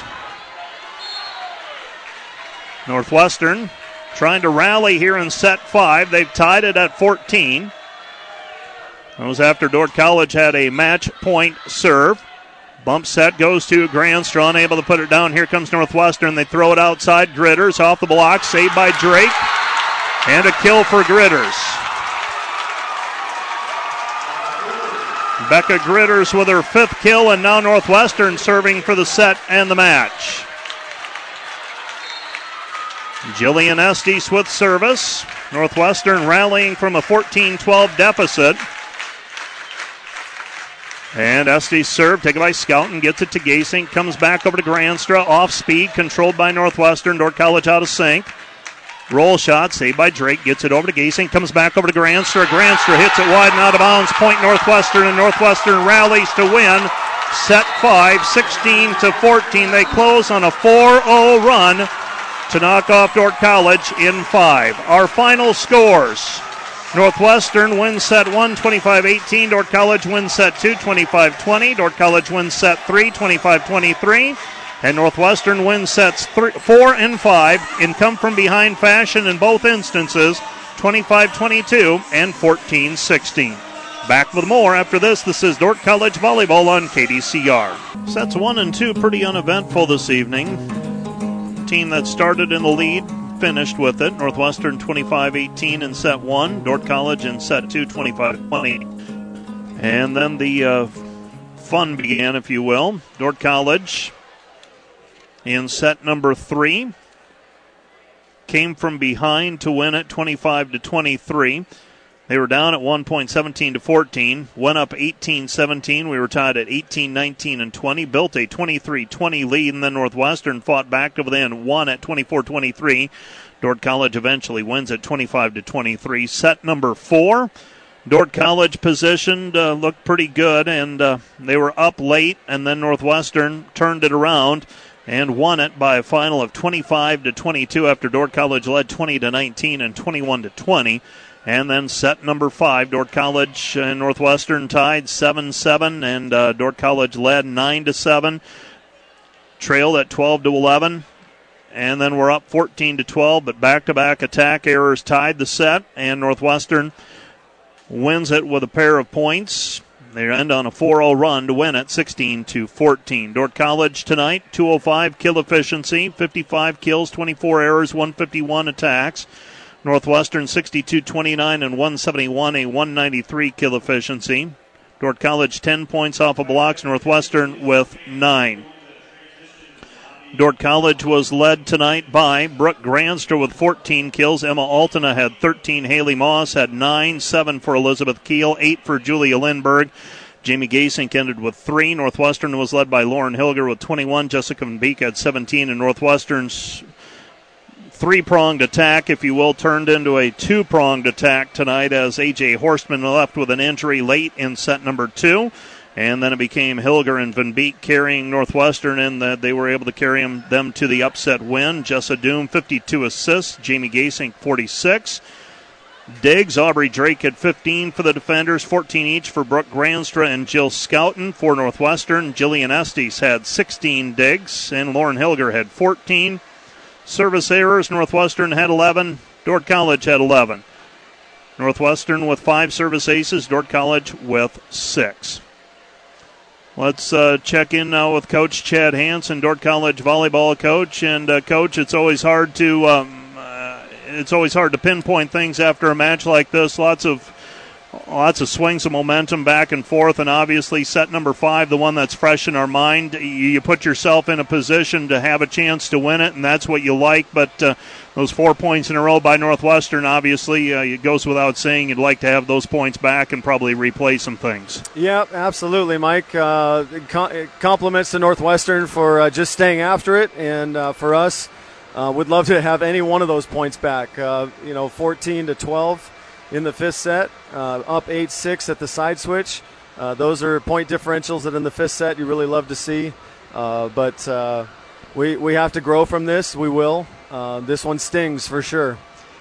Northwestern trying to rally here in set five. They've tied it at fourteen. That was after Dordt College had a match point serve. Bump set goes to Granstra, unable to put it down. Here comes Northwestern. They throw it outside. Gritters off the block, saved by Drake. And a kill for Gritters. Becca Gritters with her fifth kill, and now Northwestern serving for the set and the match. Jillian Estes with service. Northwestern rallying from a fourteen twelve deficit. And Estes serve, taken by Scouten, gets it to Gasink, comes back over to Granstra, off speed, controlled by Northwestern. Dordt College out of sync. Roll shot, saved by Drake, gets it over to Gasink, comes back over to Granstra. Granstra hits it wide and out of bounds. Point Northwestern, and Northwestern rallies to win set five, sixteen to fourteen. They close on a four oh run to knock off Dordt College in five. Our final scores: Northwestern wins set one, twenty-five eighteen. Dordt College wins set two, twenty-five twenty. Dordt College wins set three, twenty-five twenty-three. And Northwestern wins sets three, four and five in come-from-behind fashion in both instances, twenty-five twenty-two and fourteen sixteen. Back with more after this. This is Dordt College Volleyball on K D C R. Sets one and two pretty uneventful this evening. Team that started in the lead finished with it. Northwestern twenty-five eighteen in set one. Dordt College in set two, twenty-five twenty. And then the uh, fun began, if you will. Dordt College in set number three came from behind to win it twenty-five to twenty-three. They were down at one point, seventeen to fourteen. Went up eighteen seventeen. We were tied at eighteen nineteen and twenty. Built a twenty-three twenty lead, and then Northwestern fought back to within one at twenty-four twenty-three. Dordt College eventually wins at twenty-five to twenty-three. Set number four. Dordt College positioned, uh, looked pretty good, and uh, they were up late, and then Northwestern turned it around and won it by a final of twenty-five to twenty-two after Dordt College led twenty to nineteen and twenty-one to twenty. And then set number five, Dordt College and Northwestern tied seven seven, and uh, Dordt College led nine to seven, trailed at twelve to eleven, and then we're up fourteen to twelve, but back-to-back attack errors tied the set, and Northwestern wins it with a pair of points. They end on a four oh run to win it sixteen to fourteen. Dordt College tonight, two oh five kill efficiency, fifty-five kills, twenty-four errors, one fifty-one attacks. Northwestern sixty-two twenty-nine and one seventy-one, a one ninety-three kill efficiency. Dordt College ten points off of blocks, Northwestern with nine. Dordt College was led tonight by Brooke Granster with fourteen kills. Emma Altena had thirteen. Haley Moss had nine. seven for Elizabeth Keel. eight for Julia Lindberg. Jamie Gasink ended with three. Northwestern was led by Lauren Hilger with twenty-one. Jessica Van Beek had seventeen. And Northwestern's three-pronged attack, if you will, turned into a two-pronged attack tonight as A J Horstman left with an injury late in set number two. And then it became Hilger and Van Beek carrying Northwestern, and the, they were able to carry them, them to the upset win. Jessa Doom, fifty-two assists. Jamie Gasink, forty-six. Diggs, Aubrey Drake had fifteen for the defenders, fourteen each for Brooke Granstra and Jill Scouten for Northwestern. Jillian Estes had sixteen digs, and Lauren Hilger had fourteen. Service errors, Northwestern had eleven. Dordt College had eleven. Northwestern with five service aces, Dordt College with six. Let's uh, check in now with Coach Chad Hansen, Dordt College volleyball coach. And uh, Coach, it's always hard to um, uh, it's always hard to pinpoint things after a match like this. Lots of lots of swings of momentum back and forth, and obviously set number five, the one that's fresh in our mind. You put yourself in a position to have a chance to win it, and that's what you like. But uh, those four points in a row by Northwestern, obviously, uh, it goes without saying you'd like to have those points back and probably replay some things. Yeah, absolutely, Mike. Uh, com- compliments to Northwestern for uh, just staying after it, and uh, for us, uh, would love to have any one of those points back. Uh, you know, fourteen to twelve. In the fifth set, uh, up eight six at the side switch. Uh, those are point differentials that in the fifth set you really love to see. Uh, but uh, we we have to grow from this. We will. Uh, this one stings for sure.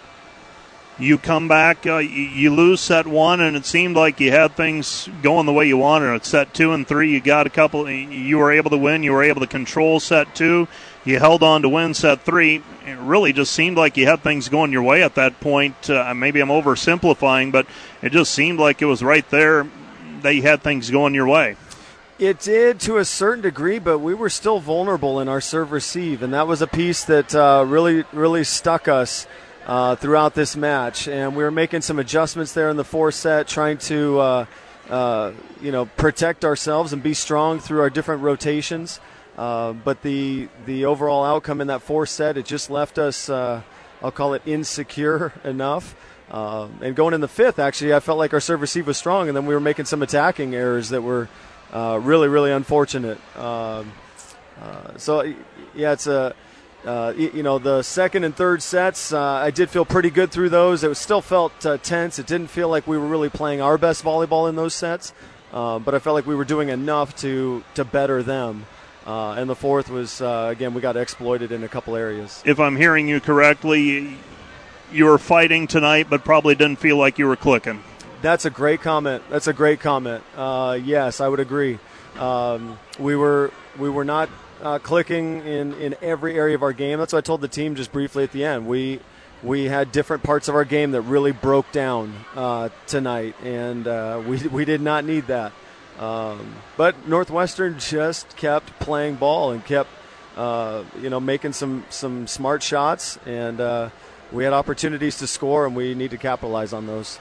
You come back, uh, you, you lose set one, and it seemed like you had things going the way you wanted. At set two and three, you got a couple. You were able to win. You were able to control set two. You held on to win set three. It really just seemed like you had things going your way at that point. Uh, maybe I'm oversimplifying, but it just seemed like it was right there that you had things going your way. It did to a certain degree, but we were still vulnerable in our serve-receive, and that was a piece that uh, really, really stuck us uh, throughout this match. And we were making some adjustments there in the fourth set, trying to, uh, uh, you know, protect ourselves and be strong through our different rotations. Uh, but the the overall outcome in that fourth set, it just left us, uh, I'll call it insecure enough. Uh, and going in the fifth, actually, I felt like our serve receive was strong, and then we were making some attacking errors that were uh, really, really unfortunate. Um, uh, so, yeah, it's a, uh, you know, the second and third sets, uh, I did feel pretty good through those. It was, still felt uh, tense. It didn't feel like we were really playing our best volleyball in those sets, uh, but I felt like we were doing enough to, to better them. Uh, and the fourth was, uh, again, we got exploited in a couple areas. If I'm hearing you correctly, you were fighting tonight, but probably didn't feel like you were clicking. That's a great comment. That's a great comment. Uh, yes, I would agree. Um, we were we were not uh, clicking in, in every area of our game. That's what I told the team just briefly at the end. We we had different parts of our game that really broke down uh, tonight, and uh, we we did not need that. Um, but Northwestern just kept playing ball and kept, uh, you know, making some, some smart shots, and uh, we had opportunities to score, and we need to capitalize on those.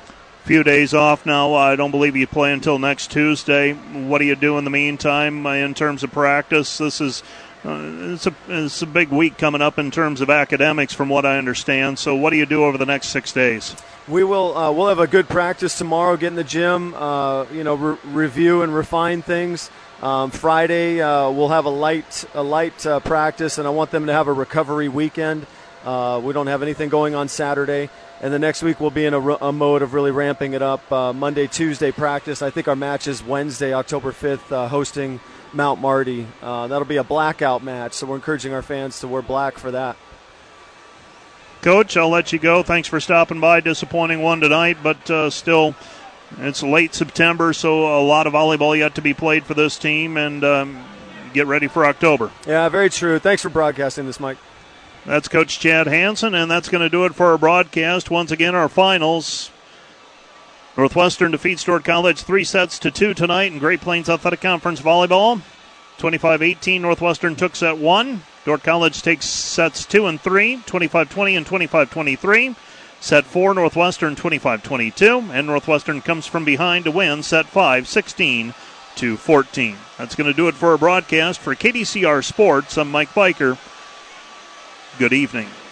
few days off now. I don't believe you play until next Tuesday. What do you do in the meantime uh, in terms of practice? This is uh, it's a it's a big week coming up in terms of academics, from what I understand. So, what do you do over the next six days? We will uh, we'll have a good practice tomorrow. Get in the gym, uh, you know, re- review and refine things. Um, Friday uh, we'll have a light a light uh, practice, and I want them to have a recovery weekend. Uh, we don't have anything going on Saturday. And the next week we'll be in a, a mode of really ramping it up. Uh, Monday, Tuesday practice. I think our match is Wednesday, October fifth, uh, hosting Mount Marty. Uh, that'll be a blackout match, so we're encouraging our fans to wear black for that. Coach, I'll let you go. Thanks for stopping by. Disappointing one tonight, but uh, still, it's late September, so a lot of volleyball yet to be played for this team, and um, get ready for October. Yeah, very true. Thanks for broadcasting this, Mike. That's Coach Chad Hansen, and that's going to do it for our broadcast. Once again, our finals. Northwestern defeats Dordt College three sets to two tonight in Great Plains Athletic Conference volleyball. twenty-five eighteen, Northwestern took set one. Dordt College takes sets two and three, twenty-five twenty and twenty-five twenty-three. Set four, Northwestern twenty-five twenty-two, and Northwestern comes from behind to win set five, sixteen to fourteen. That's going to do it for our broadcast. For K D C R Sports, I'm Mike Biker. Good evening.